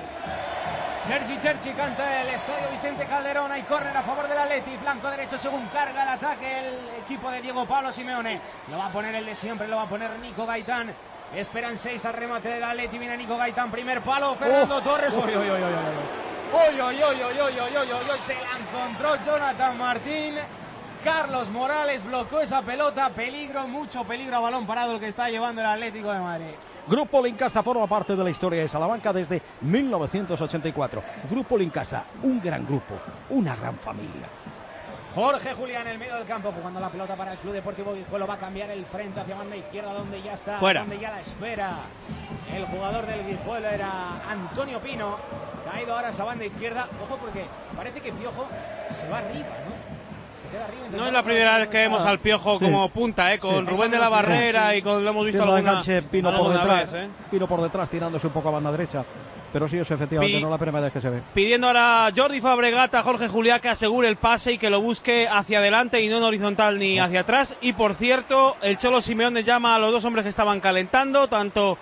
Sergi Cherchi canta el Estadio Vicente Calderón. Hay córner a favor del Atleti. Flanco derecho según carga el ataque el equipo de Diego Pablo Simeone. Lo va a poner el de siempre, lo va a poner Nico Gaitán. Esperan seis al remate del Atleti. Viene Nico Gaitán, primer palo. Fernando oh, Torres. Uy, uy, uy, uy, uy, uy, uy, uy, uy, uy, uy, uy. Se la encontró Jonathan Martín. Carlos Morales bloqueó esa pelota. Peligro, mucho peligro a balón parado el que está llevando el Atlético de Madrid. Grupo Lincasa forma parte de la historia de Salamanca desde mil novecientos ochenta y cuatro. Grupo Lincasa, un gran grupo, una gran familia. Jorge Julián en el medio del campo jugando la pelota para el Club Deportivo Guijuelo. Va a cambiar el frente hacia banda izquierda donde ya está, Fuera. donde ya la espera. El jugador del Guijuelo era Antonio Pino. Caído ahora esa banda izquierda. Ojo porque parece que Piojo se va arriba, ¿no? Se queda arriba. No es la primera vez que vemos al Piojo como Sí. punta, ¿eh? Con Sí. Rubén de la Barrera Sí. y con, lo hemos visto Viendo alguna, enganche, Pino por alguna detrás, vez, ¿eh? Pino por detrás tirándose un poco a banda derecha. Pero sí, es efectivamente, Pi- no es la primera vez que se ve. Pidiendo ahora a Jordi Fabregat, a Jorge Juliá, que asegure el pase y que lo busque hacia adelante y no en horizontal ni hacia atrás. Y por cierto, el Cholo Simeone llama a los dos hombres que estaban calentando, tanto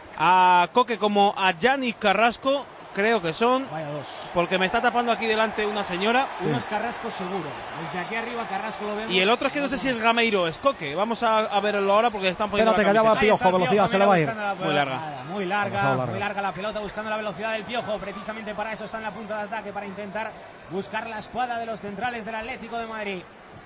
a Coque como a Yannick Carrasco, creo que son, Vaya dos. porque me está tapando aquí delante una señora. Uno es Carrasco seguro. Desde aquí arriba Carrasco lo vemos. Y el otro es que no sé si es Gameiro o es Coque. Vamos a, a verlo ahora porque están poniendo Espérate, la que allá va camiseta. Piojo, velocidad, se le va a ir. Muy larga. Muy larga, Demasiado larga. muy larga la pelota buscando la velocidad del Piojo. Precisamente para eso está en la punta de ataque, para intentar buscar la escuadra de los centrales del Atlético de Madrid.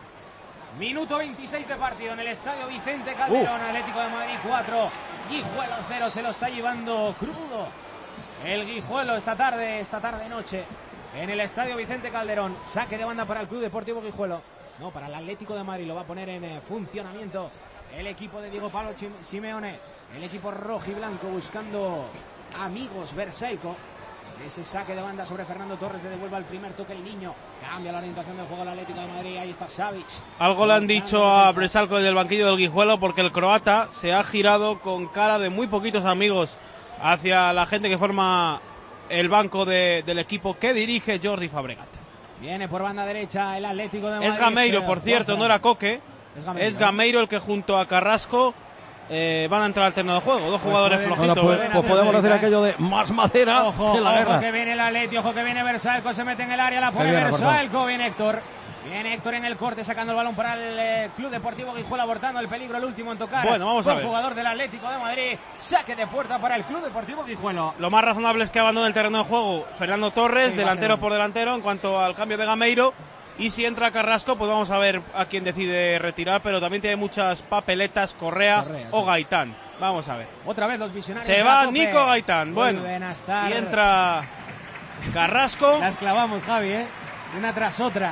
Minuto veintiséis de partido en el Estadio Vicente Calderón. Uh. Atlético de Madrid cuatro, Guijuelo cero. Se lo está llevando crudo el Guijuelo esta tarde, esta tarde noche en el Estadio Vicente Calderón. Saque de banda para el Club Deportivo Guijuelo. No, para el Atlético de Madrid. Lo va a poner en eh, funcionamiento el equipo de Diego Pablo Chim- Simeone. El equipo rojo y blanco buscando amigos Berselco. Ese saque de banda sobre Fernando Torres le devuelve al primer toque el niño. Cambia la orientación del juego del Atlético de Madrid. Ahí está Savic. Algo le han dicho a Bresalco desde el banquillo del Guijuelo porque el croata se ha girado con cara de muy poquitos amigos hacia la gente que forma el banco de, del equipo que dirige Jordi Fabregat. Viene por banda derecha el Atlético de Madrid. Es Gameiro, Se por cierto, fuerza. no era Coque. Es Gameiro, Es Gameiro el que junto a Carrasco eh, van a entrar al terreno de juego. Dos jugadores pueden- flojitos. Bueno, pues, ¿verdad? pues podemos decir aquello de más madera Ojo, que la ojo guerra. que viene el Atleti, ojo que viene Bersalco, se mete en el área, la pone Ahí viene, Bersalco, viene Héctor. Viene Héctor en el corte, sacando el balón para el eh, Club Deportivo Guijuelo, abortando el peligro, el último en tocar. Bueno, vamos a Fue ver. jugador del Atlético de Madrid, saque de puerta para el Club Deportivo Guijuelo. Lo más razonable es que abandone el terreno de juego Fernando Torres, Sí, delantero va a ser. por delantero, en cuanto al cambio de Gameiro. Y si entra Carrasco, pues vamos a ver a quién decide retirar, pero también tiene muchas papeletas, Correa, Correa, o sí. Gaitán. Vamos a ver. Otra vez los visionarios. Se de va la COPE. Nico Gaitán. Bueno, Vuelven a estar. y entra Carrasco. Las clavamos, Javi, ¿eh? Una tras otra.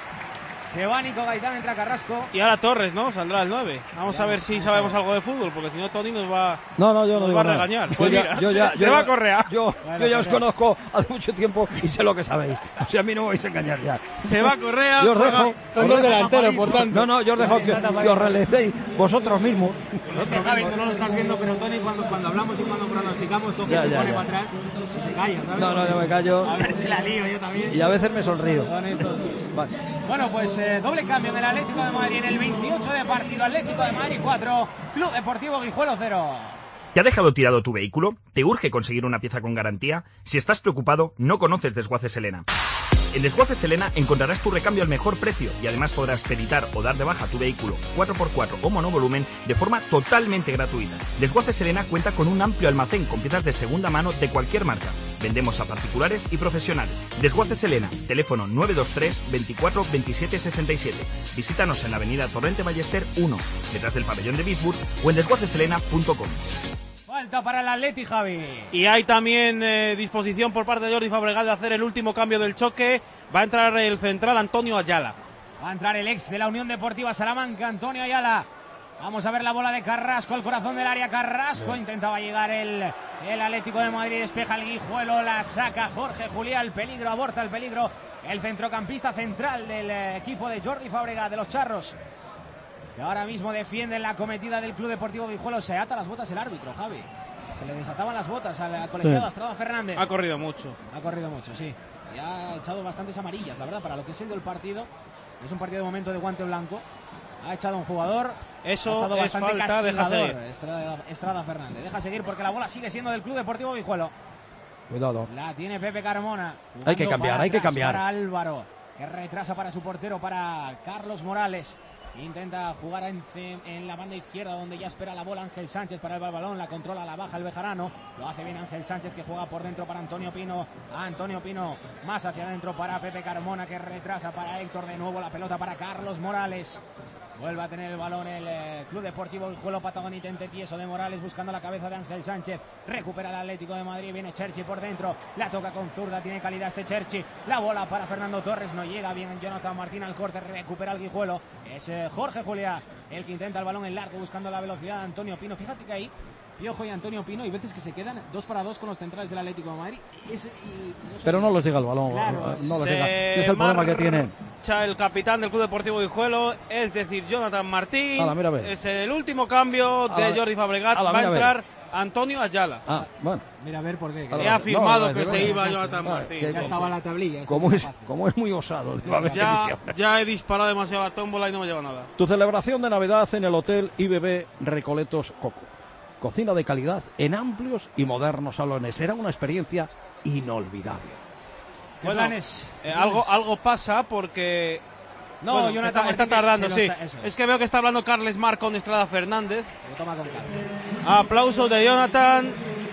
Se va Nico Gaitán, entra Carrasco. Y ahora Torres, ¿no? Saldrá el nueve. Vamos a ver si sabemos algo de fútbol, porque si no Tony nos va, No, no, yo no nos digo va a nada. regañar. Yo Pues ya- mira, yo ya- se, yo se va ya- a Correa. Yo, Bueno, yo ya os Correa. conozco hace mucho tiempo y sé lo que sabéis. O sea, a mí no me vais a engañar ya. Se va Correa. Yo os juega dejo. con os dos dejo- delanteros, por tanto. No, no, yo os dejo que, que os relecéis vosotros mismos. Es que Javi, tú no lo estás viendo, pero Tony, cuando, cuando hablamos y cuando pronosticamos, coge Ya, se ya, pone ya. para atrás y se calla, ¿sabes? No, no, yo me callo. A ver si la lío yo también. Y a veces me sonrío. Son estos. Vale. Bueno, pues eh, doble cambio del Atlético de Madrid en el veintiocho de partido. Atlético de Madrid cuatro, Club Deportivo Guijuelo cero. ¿Te ha dejado tirado tu vehículo? ¿Te urge conseguir una pieza con garantía? Si estás preocupado, no conoces Desguaces Elena. En Desguaces Elena encontrarás tu recambio al mejor precio y además podrás peritar o dar de baja tu vehículo cuatro por cuatro o monovolumen de forma totalmente gratuita. Desguaces Elena cuenta con un amplio almacén con piezas de segunda mano de cualquier marca. Vendemos a particulares y profesionales. Desguaces Elena, teléfono nueve dos tres, veinticuatro, veintisiete, sesenta y siete. Visítanos en la avenida Torrente Ballester uno, detrás del pabellón de Bisburg, o en desguaces elena punto com. Falta para el Atleti, Javi. Y hay también eh, disposición por parte de Jordi Fabregat de hacer el último cambio del choque. Va a entrar el central Antonio Ayala. Va a entrar el ex de la Unión Deportiva Salamanca, Antonio Ayala. Vamos a ver la bola de Carrasco, el corazón del área. Carrasco intentaba llegar el, el Atlético de Madrid, despeja el Guijuelo, la saca Jorge Julián, el peligro, aborta el peligro. El centrocampista central del eh, equipo de Jordi Fabregat, de los Charros, que ahora mismo defiende la cometida del Club Deportivo Guijuelo. Se ata las botas el árbitro, Javi. Se le desataban las botas al colegiado Sí. Astrada Fernández. Ha corrido mucho. Ha corrido mucho, sí. Y ha echado bastantes amarillas, la verdad, para lo que es el del partido. Es un partido de momento de guante blanco. Ha echado un jugador. Eso ha estado es bastante falta, deja castigador, seguir. Estrada, Estrada Fernández. Deja seguir porque la bola sigue siendo del Club Deportivo Guijuelo. Cuidado. La tiene Pepe Carmona. Hay que Jugando cambiar, para hay que atrás cambiar. Para Álvaro, que retrasa para su portero, para Carlos Morales. Intenta jugar en, en la banda izquierda donde ya espera la bola Ángel Sánchez para el balón, la controla, la baja el Bejarano, lo hace bien Ángel Sánchez que juega por dentro para Antonio Pino, a Antonio Pino más hacia adentro para Pepe Carmona que retrasa para Héctor, de nuevo la pelota para Carlos Morales. Vuelve a tener el balón el eh, Club Deportivo Guijuelo. Patagón intente tieso de Morales buscando la cabeza de Ángel Sánchez. Recupera el Atlético de Madrid. Viene Cherchi por dentro. La toca con zurda. Tiene calidad este Cherchi. La bola para Fernando Torres. No llega bien Jonathan Martín al corte. Recupera el Guijuelo. Es eh, Jorge Juliá el que intenta el balón en largo buscando la velocidad de Antonio Pino. Fíjate que ahí Piojo y Antonio Pino hay veces que se quedan dos para dos con los centrales del Atlético de Madrid. Es, y, no sé, pero no les llega el balón. Claro, no les llega. Es el problema que tiene. El capitán del Club Deportivo Guijuelo, es decir, Jonathan Martín. Ala, mira, es el último cambio de Ala, Jordi Fabregat. ala, va a entrar ver. Antonio Ayala. Ah, bueno. Mira a ver por qué. He afirmado no, que no, se no, iba no, Jonathan no, Martín. Ya estaba en la tablilla. Como es, como es muy osado. Ya, ya he disparado demasiado la tómbola y no me lleva nada. Tu celebración de Navidad en el Hotel I B B Recoletos Coco. Cocina de calidad en amplios y modernos salones. Será una experiencia inolvidable. Bueno, eh, algo, algo pasa porque... No, bueno, Jonathan está, está tardando, sí. Está, es. es que veo que está hablando Carles Mar con Estrada Fernández. Se lo toma con calma. Aplausos de Jonathan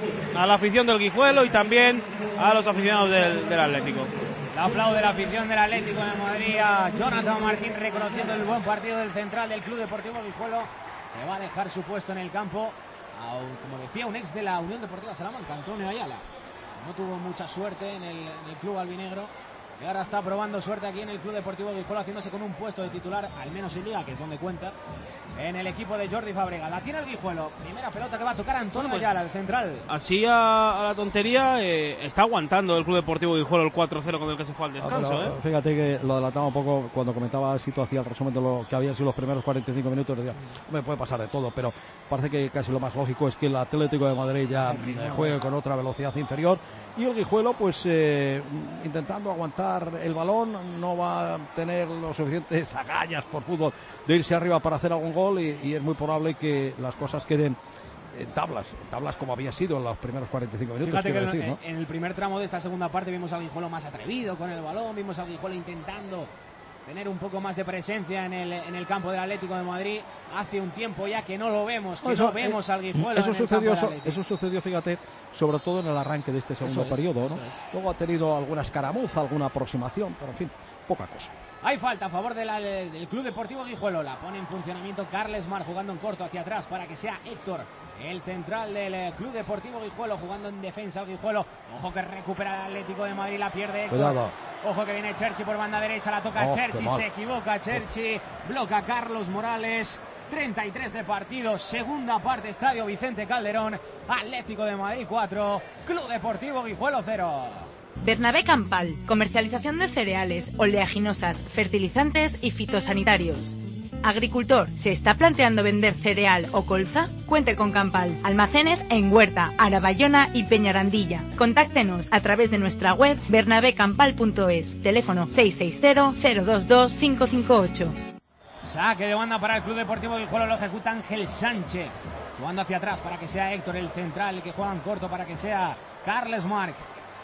a la afición del Guijuelo y también a los aficionados del, del Atlético. El aplauso de la afición del Atlético de Madrid a Jonathan Martín reconociendo el buen partido del central del Club Deportivo Guijuelo, que va a dejar su puesto en el campo a, como decía, un ex de la Unión Deportiva Salamanca, Antonio Ayala. No tuvo mucha suerte en el, en el club albinegro y ahora está probando suerte aquí en el Club Deportivo Guijuelo, haciéndose con un puesto de titular, al menos en Liga, que es donde cuenta, en el equipo de Jordi Fabregat. La tiene el Guijuelo, primera pelota que va a tocar Antonio bueno, pues, Ayala, el central. Así a, a la tontería eh, está aguantando el Club Deportivo Guijuelo el cuatro cero con el que se fue al descanso. Ah, pero, ¿eh? Fíjate que lo delataba un poco cuando comentaba Sito, hacía el resumen de lo que habían sido los primeros cuarenta y cinco minutos. Decía, me puede pasar de todo, pero parece que casi lo más lógico es que el Atlético de Madrid ya sí, eh, juegue con otra velocidad inferior. Y el Guijuelo, pues eh, intentando aguantar el balón, no va a tener los suficientes agallas por fútbol de irse arriba para hacer algún gol y, y es muy probable que las cosas queden en tablas, en tablas como había sido en los primeros cuarenta y cinco minutos. Fíjate que decir, en, ¿no? en el primer tramo de esta segunda parte vimos al Guijuelo más atrevido con el balón, vimos al Guijuelo intentando tener un poco más de presencia en el, en el campo del Atlético de Madrid. Hace un tiempo ya que no lo vemos, que eso, no vemos eh, al Guijuelo eso en sucedió, el campo del eso sucedió, fíjate, sobre todo en el arranque de este segundo es, periodo, ¿no? Es. Luego ha tenido alguna escaramuza, alguna aproximación, pero en fin, poca cosa. Hay falta a favor de la, del Club Deportivo Guijuelo. La pone en funcionamiento Carles Mar jugando en corto hacia atrás para que sea Héctor, el central del Club Deportivo Guijuelo, jugando en defensa al Guijuelo. Ojo que recupera el Atlético de Madrid, la pierde Héctor. Cuidado. Ojo que viene Cherchi por banda derecha, la toca oh, Cherchi, se equivoca Cherchi, bloca Carlos Morales. treinta y tres de partido, segunda parte, Estadio Vicente Calderón. Atlético de Madrid cuatro, Club Deportivo Guijuelo cero. Bernabé Campal, comercialización de cereales, oleaginosas, fertilizantes y fitosanitarios. Agricultor, ¿se está planteando vender cereal o colza? Cuente con Campal. Almacenes en Huerta, Arabayona y Peñarandilla. Contáctenos a través de nuestra web bernabé campal punto es. Teléfono seis seis cero, cero dos dos, cinco cinco ocho. Saque de banda para el Club Deportivo Guijuelo, lo ejecuta Ángel Sánchez. Jugando hacia atrás para que sea Héctor el central, el que juega en corto para que sea Carles Marc.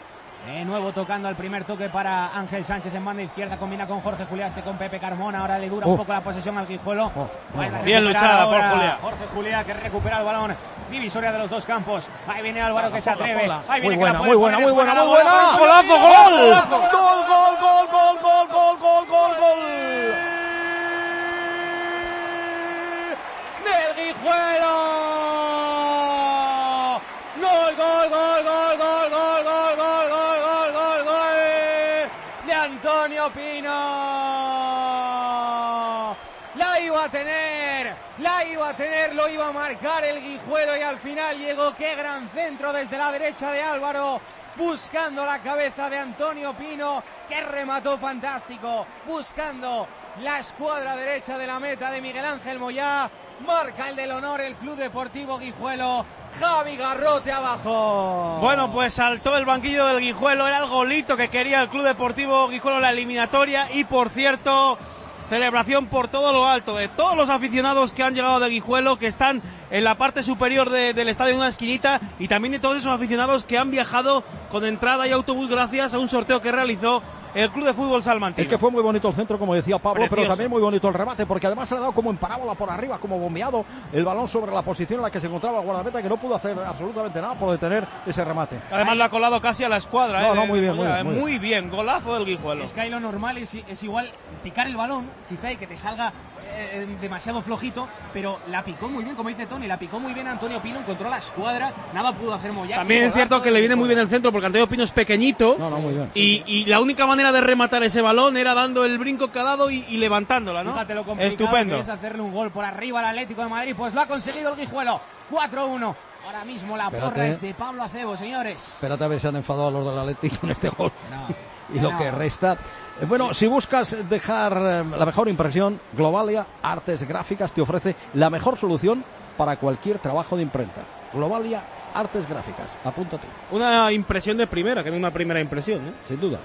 De nuevo tocando al primer toque para Ángel Sánchez en banda izquierda, combina con Jorge Juliaste, con Pepe Carmona, ahora le dura oh. un poco la posesión al Guijuelo. Oh. Oh. Bien luchada por Juliá. Jorge Juliá que recupera el balón, divisoria de los dos campos. Ahí viene Álvaro hola, que se atreve. Hola, hola. Ahí viene muy, que buena, muy buena, muy buena, muy buena, muy buena. ¡Golazo, gol! ¡Gol, gol, gol, gol, gol, gol, gol, gol, gol! ¡Del Guijuelo! ¡Gol, gol, gol, gol, gol, gol, gol, gol, gol, gol, gol! De Antonio Pino. La iba a tener, la iba a tener, lo iba a marcar el Guijuelo y al final llegó. ¡Qué gran centro desde la derecha de Álvaro! Buscando la cabeza de Antonio Pino, que remató fantástico, buscando la escuadra derecha de la meta de Miguel Ángel Moyá. Marca el del honor el Club Deportivo Guijuelo, Javi Garrote abajo. Bueno, pues saltó el banquillo del Guijuelo, era el golito que quería el Club Deportivo Guijuelo en la eliminatoria y por cierto, celebración por todo lo alto de todos los aficionados que han llegado de Guijuelo, que están en la parte superior de, del estadio en una esquinita, y también de todos esos aficionados que han viajado con entrada y autobús gracias a un sorteo que realizó el Club de Fútbol Salmantino. Es que fue muy bonito el centro, como decía Pablo, Precioso. Pero también muy bonito el remate, porque además se le ha dado como en parábola por arriba, como bombeado el balón sobre la posición en la que se encontraba el guardameta, que no pudo hacer absolutamente nada por detener ese remate. Además le ha colado casi a la escuadra. No, eh, no, muy bien, muy bien, muy bien. Muy bien, golazo del Guijuelo. Es que ahí lo normal es, es igual picar el balón, quizá y que te salga eh, demasiado flojito, pero la picó muy bien, como dice Tony, la picó muy bien Antonio Pino, encontró la escuadra, nada pudo hacer Moyá. También es cierto que le viene muy bien el centro, porque Antonio Pino es pequeñito, no, no, muy bien. Y, y la única manera de rematar ese balón era dando el brinco que ha dado y, y levantándola, ¿no? Fíjate lo complicado Estupendo. que es hacerle un gol por arriba al Atlético de Madrid, pues lo ha conseguido el Guijuelo, cuatro uno. Ahora mismo la Espérate. porra es de Pablo Acebo, señores. Espérate a ver si han enfadado a los del Atlético con este gol. No, y lo no. que resta. Eh, Bueno, si buscas dejar eh, la mejor impresión, Globalia Artes Gráficas te ofrece la mejor solución para cualquier trabajo de imprenta. Globalia Artes Gráficas, apúntate. Una impresión de primera, que no una primera impresión, ¿eh? Sin duda.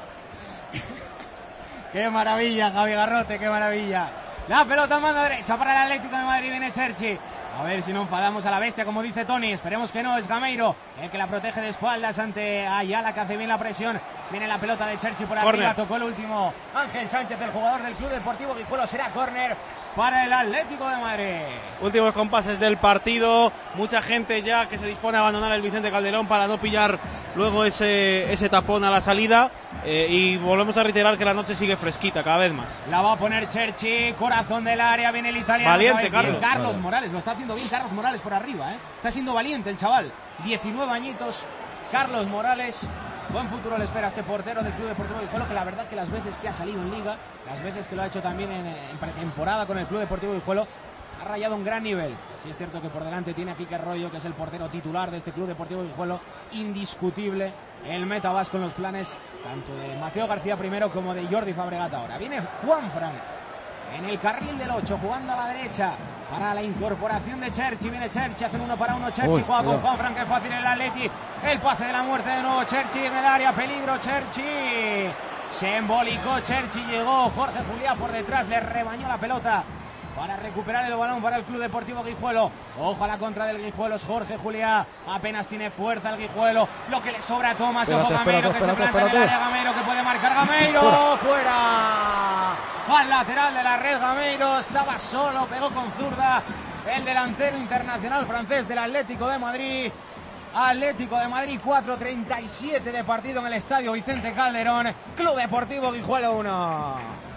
Qué maravilla, Javi Garrote, qué maravilla. La pelota en mano derecha para el Atlético de Madrid, viene Cherchi. A ver si no enfadamos a la bestia, como dice Tony. Esperemos que no, es Gameiro el que la protege de espaldas ante Ayala, que hace bien la presión. Viene la pelota de Cherchi por Corner. arriba, tocó el último Ángel Sánchez, el jugador del Club Deportivo Guijuelo. Será córner para el Atlético de Madrid. Últimos compases del partido, mucha gente ya que se dispone a abandonar el Vicente Calderón para no pillar luego ese, ese tapón a la salida, eh, y volvemos a reiterar que la noche sigue fresquita cada vez más. La va a poner Cherchi, corazón del área, viene el italiano. Valiente, Bien, Carlos. Carlos Vale. Morales, lo está haciendo bien Carlos Morales por arriba, ¿eh? Está siendo valiente el chaval, diecinueve añitos, Carlos Morales. Buen futuro le espera a este portero del Club Deportivo Guijuelo, que la verdad que las veces que ha salido en Liga, las veces que lo ha hecho también en, en pretemporada con el Club Deportivo Guijuelo, ha rayado un gran nivel. Sí es cierto que por delante tiene a Quique Rollo, que es el portero titular de este Club Deportivo Guijuelo, indiscutible, el meta vasco en los planes tanto de Mateo García primero como de Jordi Fabregat ahora. Viene Juanfran en el carril del ocho, jugando a la derecha para la incorporación de Cherchi. Viene Cherchi, hacen uno para uno. Cherchi Uy, juega cuidado. con Juanfran, que fácil el Atleti. El pase de la muerte de nuevo. Cherchi en el área, peligro. Cherchi se embolicó. Cherchi llegó. Jorge Juliá por detrás, le rebañó la pelota para recuperar el balón para el Club Deportivo Guijuelo. Ojo a la contra del Guijuelo, es Jorge Juliá. Apenas tiene fuerza el Guijuelo. Lo que le sobra a Tomás. Ojo Espérate, Gameiro, espérate, que se espérate, planta en el espérate. área. Gameiro, que puede marcar. Gameiro, fuera. Al lateral de la red, Gameiro estaba solo, pegó con zurda el delantero internacional francés del Atlético de Madrid. Atlético de Madrid, cuatro treinta y siete de partido en el estadio Vicente Calderón. Club Deportivo Guijuelo uno.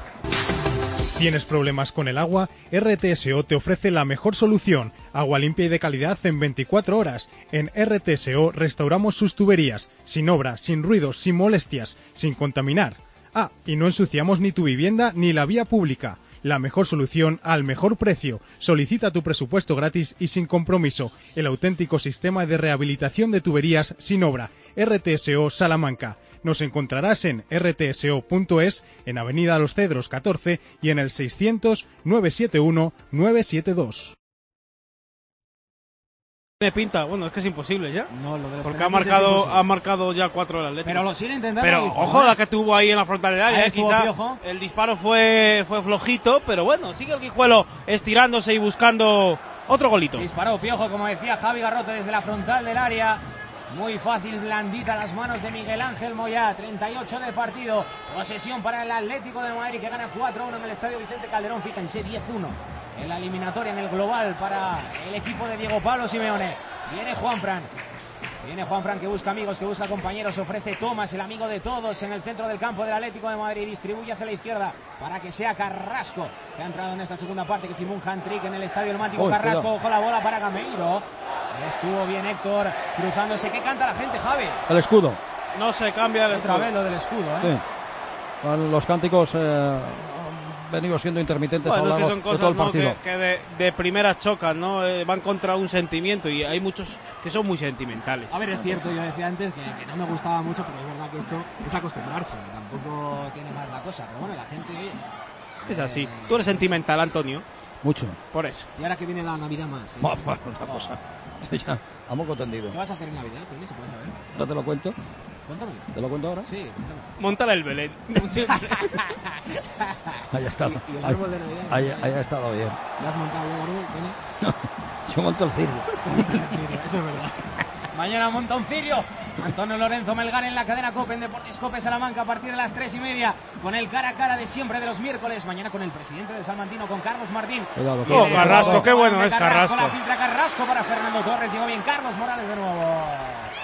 ¿Tienes problemas con el agua? R T S O te ofrece la mejor solución. Agua limpia y de calidad en veinticuatro horas. En R T S O restauramos sus tuberías, sin obra, sin ruidos, sin molestias, sin contaminar. Ah, y no ensuciamos ni tu vivienda ni la vía pública. La mejor solución al mejor precio. Solicita tu presupuesto gratis y sin compromiso. El auténtico sistema de rehabilitación de tuberías sin obra. R T S O Salamanca. Nos encontrarás en r t s o punto es, en Avenida Los Cedros catorce y en el seiscientos, nueve siete uno, nueve siete dos. De pinta, bueno, es que es imposible ya. No, lo de los porque ha penaltis es marcado, imposible. ha marcado ya cuatro el Atlético. Pero lo sigue intentando. Pero Guijuelo, ojo ¿eh? la que tuvo ahí en la frontal del área, Ahí eh, estuvo quizá Piojo. el disparo fue, fue flojito, pero bueno, sigue el Guijuelo estirándose y buscando otro golito. Disparó Piojo, como decía Javi Garrote, desde la frontal del área. Muy fácil, blandita las manos de Miguel Ángel Moyá. treinta y ocho de partido. Posesión para el Atlético de Madrid, que gana cuatro uno en el estadio Vicente Calderón. Fíjense, diez uno en la eliminatoria, en el global, para el equipo de Diego Pablo Simeone. Viene Juanfran. Viene Juanfran, que busca amigos, que busca compañeros. Ofrece Tomás, el amigo de todos, en el centro del campo del Atlético de Madrid. Distribuye hacia la izquierda para que sea Carrasco, que ha entrado en esta segunda parte, que firmó un hand-trick en el estadio El Mático. Uy, Carrasco, cuidado. ojo la bola para Gameiro. Estuvo bien Héctor, cruzándose. ¿Qué canta la gente, Javi? El escudo. No se cambia el Otra escudo. vez lo del escudo, ¿eh? Sí. Con los cánticos eh, han venido siendo intermitentes a Bueno, lo es que largo son de todo el cosas, ¿no?, partido. que, que de, de primera chocan, ¿no? Eh, van contra un sentimiento y hay muchos que son muy sentimentales. A ver, es cierto, yo decía antes que, que no me gustaba mucho, pero es verdad que esto es acostumbrarse. Tampoco tiene más la cosa. Pero bueno, la gente... Es así. Tú eres sentimental, Antonio. Mucho. Por eso. Y ahora que viene la Navidad más. ¿eh? Buah, buah, una cosa. Ya, a moco tendido. ¿Qué vas a hacer en Navidad, Tony? ¿Se puede saber? ¿No te lo cuento? Cuéntame. ¿Te lo cuento ahora? Sí, cuéntame. Montar el Belén. Ahí ha estado. ¿Y, y el árbol de Navidad? Ahí, ahí ha estado bien. ¿Le has montado ya el árbol, Tony? Yo monto el cirio. Eso es verdad. Mañana monta un cirio. Antonio Lorenzo Melgar en la cadena COPE, en Deportes COPE Salamanca, a partir de las tres y media, con el cara a cara de siempre de los miércoles. Mañana con el presidente de Salmantino, con Carlos Martín. Cuidado, Oh, Carrasco, qué bueno es Carrasco. Carrasco. La filtra Carrasco para Fernando Torres. Llegó bien Carlos Morales de nuevo.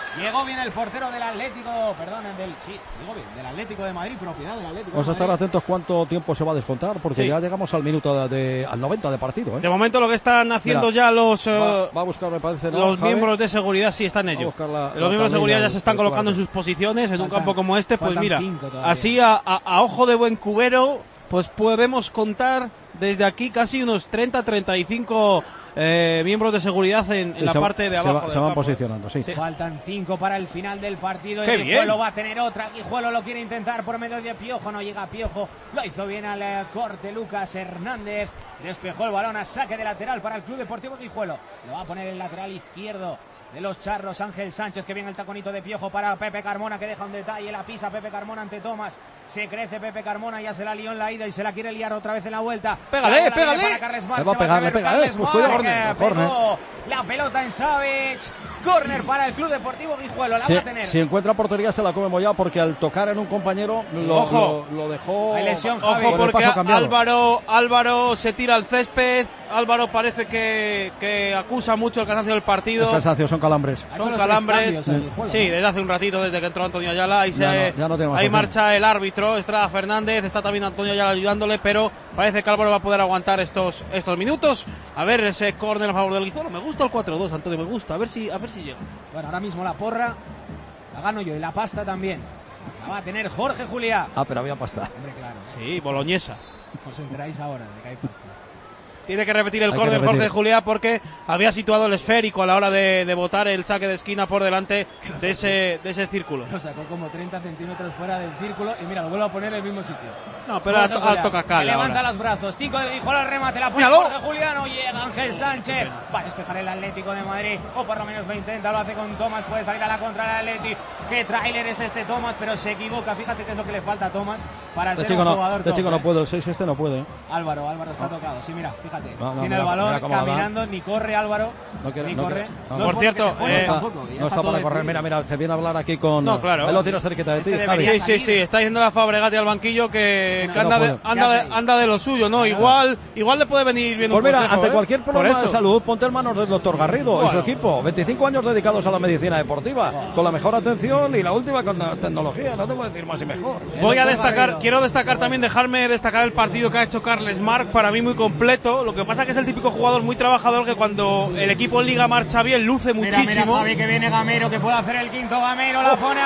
Llegó bien el portero del Atlético, perdón, del, sí, llegó bien, del Atlético de Madrid, propiedad del Atlético Vamos de a estar Madrid. atentos cuánto tiempo se va a descontar, porque Sí. ya llegamos al minuto de, de- al noventa de partido, ¿eh? De momento lo que están haciendo Mira, ya los eh, va, va a buscar, me parece, ¿no, los Javi? miembros de seguridad, sí, están Va a ellos. buscar la- Los la miembros de seguridad tablilla ya se están del colocando en cuadro. sus posiciones en un Faltan- campo como este, pues faltan mira, cinco todavía. así a, a- a ojo de buen cubero, pues podemos contar desde aquí casi unos treinta, treinta y cinco eh, miembros de seguridad en, en Sí, la se, parte de se abajo. va- del se van campo. posicionando, sí. Faltan cinco para el final del partido. ¡Qué El bien! Guijuelo va a tener otra. Guijuelo lo quiere intentar por medio de Piojo. No llega Piojo. Lo hizo bien al eh, corte Lucas Hernández. Despejó el balón a saque de lateral para el Club Deportivo Guijuelo. Lo va a poner el lateral izquierdo de los charros, Ángel Sánchez, que viene el taconito de Piojo para Pepe Carmona, que deja un detalle, la pisa Pepe Carmona ante Tomás, se crece Pepe Carmona, ya se la lió en la ida y se la quiere liar otra vez en la vuelta. Pégale, La bola pégale. viene para Carles Marc, Le va a se pegar, le atrever pega, Carles eh, cuidado, Marc, córner, que córner. pegó la pelota en Savage, córner para el Club Deportivo Guijuelo, la Si, va a tener. si encuentra portería se la come Moyá, porque al tocar en un compañero lo, Ojo. lo, lo dejó. Hay lesión, Javi. Ojo, con el porque paso cambiado. Álvaro, Álvaro se tira al césped. Álvaro parece que, que acusa mucho el cansancio del partido. Es cansancio, son calambres. Ha hecho Son los calambres. tres cambios el Guijuelo, Sí, ¿no? desde hace un ratito, desde que entró Antonio Ayala. Ahí, Ya se, no- ya no tiene más ahí opción. marcha el árbitro, Estrada Fernández. Está también Antonio Ayala ayudándole, pero parece que Álvaro va a poder aguantar estos, estos minutos. A ver ese córner a favor del Guijuelo. Me gusta el cuatro dos, Antonio, me gusta. A ver si, a ver si llega. Bueno, ahora mismo la porra la gano yo y la pasta también. La va a tener Jorge Juliá. Ah, pero había pasta. Hombre, claro. Sí, boloñesa. Os enteráis ahora de que hay pasta. Tiene que repetir el Hay que córner repetir. Jorge Juliá porque había situado el esférico a la hora de, de botar el saque de esquina por delante de ese, de ese círculo. Lo sacó como treinta centímetros fuera del círculo y mira, lo vuelvo a poner en el mismo sitio. No, pero Jorge al, Juliá, al toca que cala levanta ahora. los brazos. Cinco de Guijuelo al remate. La pone Míralo. Jorge Juliano. Llega Ángel Sánchez. Va a despejar el Atlético de Madrid. O por lo menos lo intenta. Lo hace con Tomás. Puede salir a la contra del Atleti. Qué tráiler es este Tomás, pero se equivoca. Fíjate qué es lo que le falta a Tomás para Este ser chico un no, jugador este top, chico no ¿eh? puede, el seis este no puede. ¿eh? Álvaro, Álvaro está tocado. Sí, mira, fíjate. No, no, Tiene mira, el balón mira cómo lo da. caminando. Ni corre Álvaro. No quiere, ni no corre. quiere, no. No es Por porque cierto, se juegue eh, tampoco, ya No está todo para correr. decidido. Mira, mira, te viene a hablar aquí con. No, claro. Él lo tiene cerquita de Este ti, debería Javi. Sí, sí, sí, está diciendo la Fabregati al banquillo que, No, que no anda, de, puede. anda, ¿Qué de, hace ahí? anda de lo suyo, ¿no? Igual, igual le puede venir bien Pues un mira, consejo, ante ¿eh? cualquier Por problema de eso. salud, ponte en manos del doctor Garrido y su Bueno. equipo. veinticinco años dedicados a la medicina deportiva, con la mejor atención y la última con la tecnología. No te puedo decir más y mejor. Voy a El doctor destacar, Garrido. quiero destacar también, dejarme destacar el partido que ha hecho Carles Marc, para mí muy completo. Lo que pasa que es el típico jugador muy trabajador que cuando el equipo en Liga marcha bien, luce Mira, muchísimo. mira, Javi, que viene Gamero, que puede hacer el quinto. Gamero la pone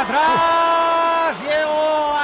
atrás. Llegó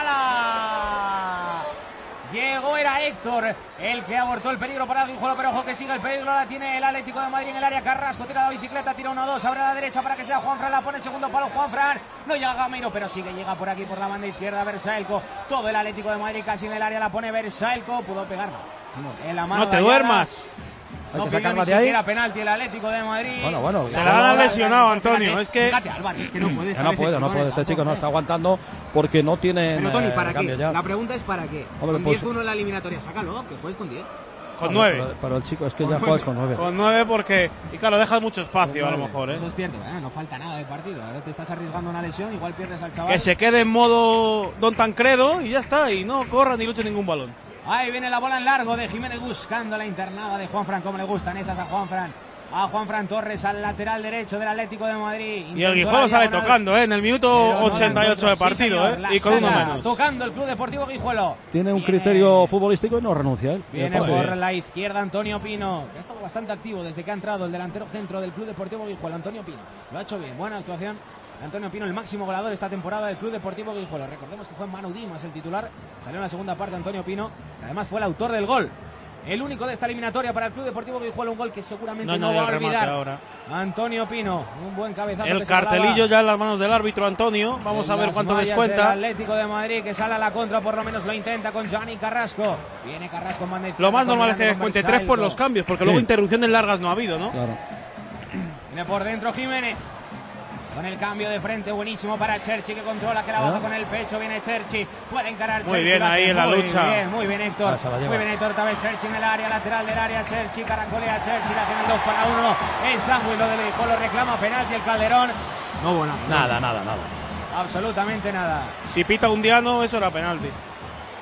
Ayala. Llegó, era Héctor el que abortó el peligro para el Guijuelo, pero ojo que sigue el peligro. La tiene el Atlético de Madrid en el área. Carrasco tira la bicicleta, tira uno dos, abre a la derecha para que sea Juanfran. La pone segundo palo Juanfran. No llega Gamero, pero sí que llega por aquí por la banda izquierda Versailco. Todo el Atlético de Madrid casi en el área. La pone Versailco. Pudo pegar en la mano. No te de Ayala. duermas. Hay No que pidió ni sacarla de ahí. siquiera penalti el Atlético de Madrid. Bueno, bueno. Se la han lesionado, Antonio. Es que Fíjate, Álvaro, es que no puede Ya estar no ese puede, no chico en puede. el Este campo, chico no ¿eh? está aguantando porque no tiene. Pero Tony, ¿para qué? Ya. La pregunta es ¿para qué? Hombre, Con pues- diez uno en la eliminatoria, sácalo, que juegues con diez. con Pero- nueve. Pero, pero el chico es que Con ya nueve. juegas con nueve. Con nueve porque, y claro, dejas mucho espacio a lo Nueve. mejor, ¿eh? Eso es cierto, ¿eh? No falta nada de partido. Ahora te estás arriesgando una lesión, igual pierdes al chaval. Que se quede en modo Don Tancredo y ya está, y no corra ni luche ningún balón. Ahí viene la bola en largo de Jiménez buscando la internada de Juanfran, como le gustan esas a Juanfran. A Juanfran Torres al lateral derecho del Atlético de Madrid. Y el Guijuelo sale tocando, ¿eh? En el minuto Pero no ochenta y ocho la de encontró. Sí, partido, señor, ¿eh? la Y con uno saca, menos. Tocando el Club Deportivo Guijuelo. Tiene un Viene- criterio futbolístico y no renuncia él. Viene Muy por bien. la izquierda Antonio Pino, que ha estado bastante activo desde que ha entrado el delantero centro del Club Deportivo Guijuelo. Antonio Pino lo ha hecho bien, buena actuación. Antonio Pino, el máximo goleador esta temporada del Club Deportivo Guijuelo. Recordemos que fue Manu Dimas el titular, salió en la segunda parte Antonio Pino, que además fue el autor del gol. El único de esta eliminatoria para el Club Deportivo Guijuelo, un gol que seguramente No, no, no, va a el remate olvidar. ahora. Antonio Pino, un buen cabezazo. El que se cartelillo colaba ya en las manos del árbitro Antonio. Vamos en a ver las cuánto mallas descuenta. del Atlético de Madrid, que sale a la contra, por lo menos lo intenta con Gianni Carrasco. Viene Carrasco en banda Lo izquierda, más normal es que combinando con descuente tres por Versailco. los cambios, porque Sí. luego interrupciones largas no ha habido, ¿no? Claro. Viene por dentro Jiménez. Con el cambio de frente buenísimo para Cherchi, que controla, que la baja ¿Eh? con el pecho. Viene Cherchi, puede encarar Muy Cherchi, bien lo hace ahí en la muy lucha. Bien, muy bien Héctor, Ah, se la lleva. muy bien Héctor, otra vez Cherchi en el área, lateral del área, Cherchi, caracolea Cherchi, la tiene el dos para uno. El sándwich lo del Guijuelo reclama penalti el Calderón. No hubo nada. Nada, nada, nada. Absolutamente nada. Si pita un diano, eso era penalti.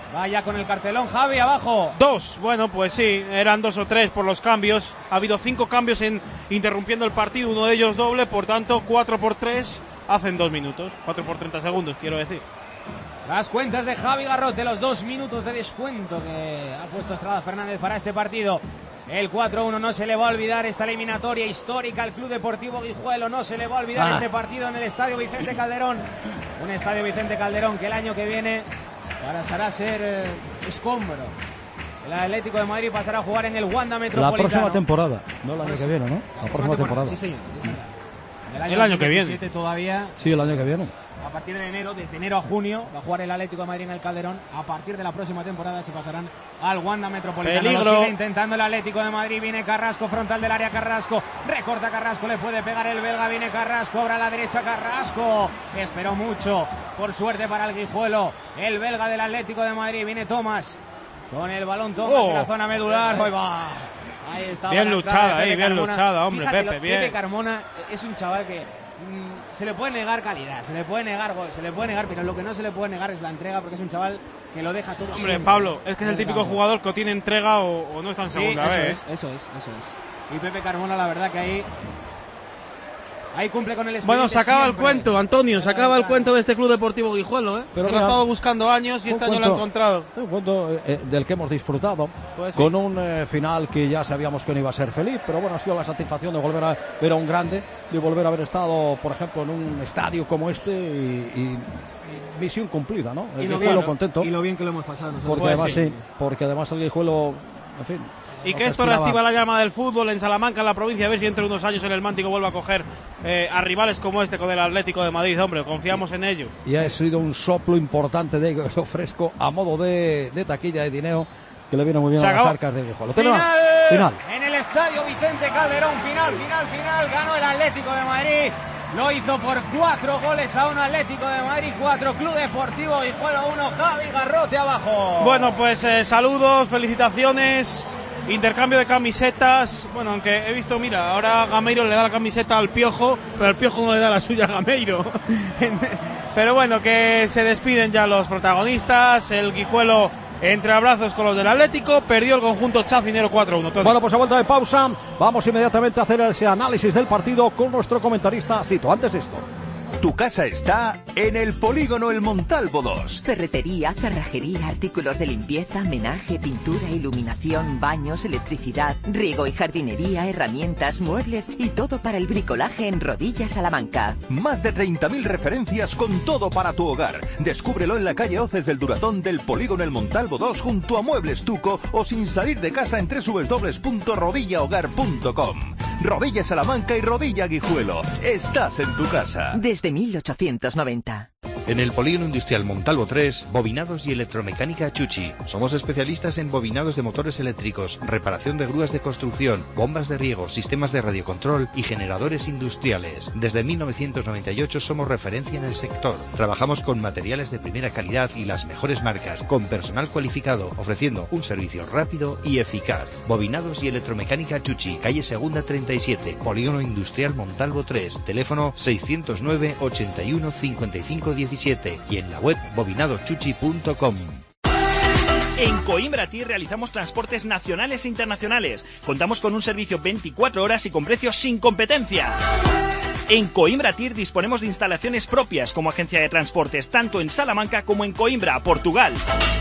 Vaya con el cartelón, Javi, abajo. Dos, bueno, pues sí, eran dos o tres por los cambios. Ha habido cinco cambios en interrumpiendo el partido, uno de ellos doble, por tanto, cuatro por tres hacen dos minutos. Cuatro por treinta segundos, quiero decir. Las cuentas de Javi Garrote, los dos minutos de descuento que ha puesto Estrada Fernández para este partido. El cuatro uno, no se le va a olvidar esta eliminatoria histórica al Club Deportivo Guijuelo, no se le va a olvidar ah. este partido en el Estadio Vicente Calderón. Un Estadio Vicente Calderón que el año que viene pasará a ser eh, escombro. El Atlético de Madrid pasará a jugar en el Wanda Metropolitano. La próxima temporada, no el año que viene, ¿no? La, la próxima temporada. temporada. Sí, señor. El año, el año que viene. Todavía. Sí, el año que viene. A partir de enero, desde enero a junio, va a jugar el Atlético de Madrid en el Calderón. A partir de la próxima temporada se pasarán al Wanda Metropolitano. Peligro. Lo sigue intentando el Atlético de Madrid. Viene Carrasco, frontal del área Carrasco. Recorta Carrasco, le puede pegar el belga. Viene Carrasco, ahora a la derecha Carrasco. Esperó mucho, por suerte para el Guijuelo. El belga del Atlético de Madrid. Viene Tomás. Con el balón Tomás oh. en la zona medular. Ahí va. Ahí está. Bien luchada, ahí, bien luchada, hombre. Fíjate, Pepe, bien. Pepe Carmona es un chaval que se le puede negar calidad, se le puede negar gol, se le puede negar, pero lo que no se le puede negar es la entrega, porque es un chaval que lo deja todo. Hombre, siempre. Pablo, es que es el típico jugador que tiene entrega o, o no está en segunda sí, eso vez. Es, eso es, eso es. Y Pepe Carmona, la verdad que ahí ahí cumple con el expediente. Bueno, se acaba siempre. el cuento, Antonio, se acaba el cuento de este Club Deportivo Guijuelo, ¿eh? Pero que lo ha estado buscando años y este año cuento, lo ha encontrado. Un cuento eh, del que hemos disfrutado, pues sí. con un eh, final que ya sabíamos que no iba a ser feliz, pero bueno, ha sido la satisfacción de volver a ver a un grande, de volver a haber estado, por ejemplo, en un estadio como este y, y, y misión cumplida, ¿no? El y lo Guijuelo bien, contento. Y lo bien que lo hemos pasado nosotros. Porque pues además sí. sí, porque además el Guijuelo, en fin. Y que esto reactiva la llama del fútbol en Salamanca, en la provincia, a ver si entre unos años el Mántico vuelve a coger eh, a rivales como este con el Atlético de Madrid, hombre, confiamos en ello. Y ha sido un soplo importante de lo fresco a modo de, de taquilla de dinero que le viene muy bien a las arcas del Guijuelo. Final, final en el Estadio Vicente Calderón, final, final, final, ganó el Atlético de Madrid. Lo hizo por cuatro goles a un Atlético de Madrid, cuatro, Club Deportivo Guijuelo uno, Javi Garrote abajo. Bueno, pues eh, saludos, felicitaciones. Intercambio de camisetas. Bueno, aunque he visto, mira, ahora Gameiro le da la camiseta al Piojo, pero el Piojo no le da la suya a Gameiro. Pero bueno, que se despiden ya los protagonistas. El Guijuelo entre abrazos con los del Atlético. Perdió el conjunto chacinero cuatro uno. Bueno, pues a vuelta de pausa, vamos inmediatamente a hacer ese análisis del partido con nuestro comentarista Sito. Antes esto. Tu casa está en el Polígono El Montalvo dos. Ferretería, cerrajería, artículos de limpieza, menaje, pintura, iluminación, baños, electricidad, riego y jardinería, herramientas, muebles y todo para el bricolaje en Rodilla, Salamanca. Más de treinta mil referencias con todo para tu hogar. Descúbrelo en la calle Oces del Duratón del Polígono El Montalvo dos junto a Muebles Tuco o sin salir de casa en doble u doble u doble u punto rodilla hogar punto com. Rodilla Salamanca y Rodilla Guijuelo. Estás en tu casa. Desde mil ochocientos noventa. En el Polígono Industrial Montalvo tres, bobinados y electromecánica Chuchi. Somos especialistas en bobinados de motores eléctricos, reparación de grúas de construcción, bombas de riego, sistemas de radiocontrol y generadores industriales. Desde mil novecientos noventa y ocho somos referencia en el sector. Trabajamos con materiales de primera calidad y las mejores marcas, con personal cualificado, ofreciendo un servicio rápido y eficaz. Bobinados y electromecánica Chuchi, calle Segunda treinta y siete, Polígono Industrial Montalvo tres, teléfono seiscientos nueve, ochenta y uno, cincuenta y cinco diecisiete y en la web bobinadoschuchi punto com. En Coimbra Tir realizamos transportes nacionales e internacionales. Contamos con un servicio veinticuatro horas y con precios sin competencia. En Coimbra Tir disponemos de instalaciones propias como agencia de transportes tanto en Salamanca como en Coimbra, Portugal.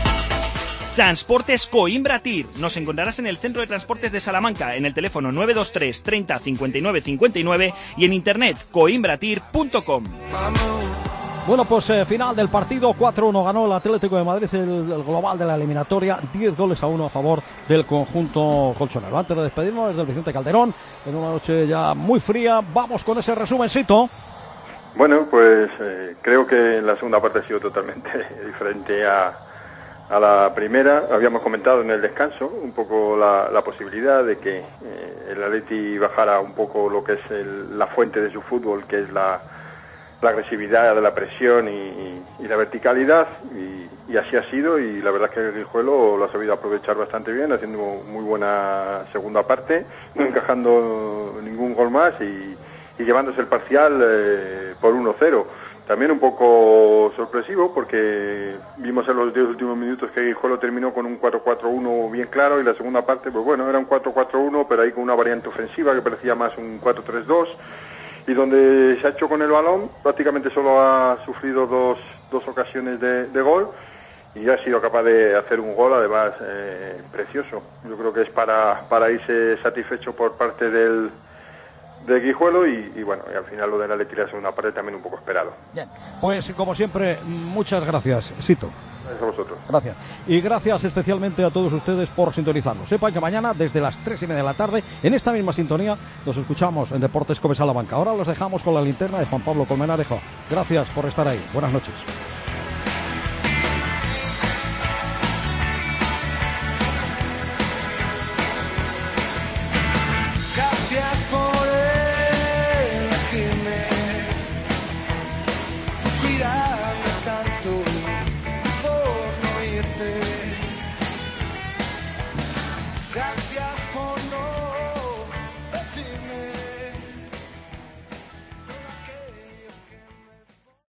Transportes Coimbra Tir. Nos encontrarás en el Centro de Transportes de Salamanca, en el teléfono nueve dos tres, treinta, cincuenta y nueve, cincuenta y nueve y en internet coimbratir punto com. Bueno, pues eh, final del partido, cuatro uno ganó el Atlético de Madrid, el, el global de la eliminatoria, diez goles a uno a favor del conjunto colchonero. Antes de despedirnos desde el Vicente Calderón, en una noche ya muy fría, vamos con ese resumencito. Bueno, pues eh, creo que la segunda parte ha sido totalmente diferente a, a la primera. Habíamos comentado en el descanso un poco la, la posibilidad de que eh, el Atleti bajara un poco lo que es el, la fuente de su fútbol, que es la la agresividad de la presión y, y, y la verticalidad, y, y así ha sido, y la verdad es que el Guijuelo lo ha sabido aprovechar bastante bien, haciendo muy buena segunda parte, no encajando ningún gol más y, y llevándose el parcial eh, por uno cero. también un poco sorpresivo, porque vimos en los diez últimos minutos que Guijuelo terminó con un cuatro cuatro uno bien claro, y la segunda parte, pues bueno, era un cuatro cuatro uno, pero ahí con una variante ofensiva que parecía más un cuatro tres dos, y donde se ha hecho con el balón, prácticamente solo ha sufrido dos, dos ocasiones de, de gol, y ha sido capaz de hacer un gol, además, eh, precioso. Yo creo que es para, para irse satisfecho por parte del de Guijuelo, y, y bueno, y al final lo de la Athletic la segunda parte también un poco esperado. Bien, pues como siempre, muchas gracias, Sito. Gracias a vosotros. Gracias. Y gracias especialmente a todos ustedes por sintonizarnos. Sepan que mañana, desde las tres y media de la tarde, en esta misma sintonía, nos escuchamos en Deportes Cope Salamanca. Ahora los dejamos con la linterna de Juan Pablo Colmenarejo. Gracias por estar ahí. Buenas noches. Gracias por elegirme, por cuidarme tanto, por no irte. Gracias.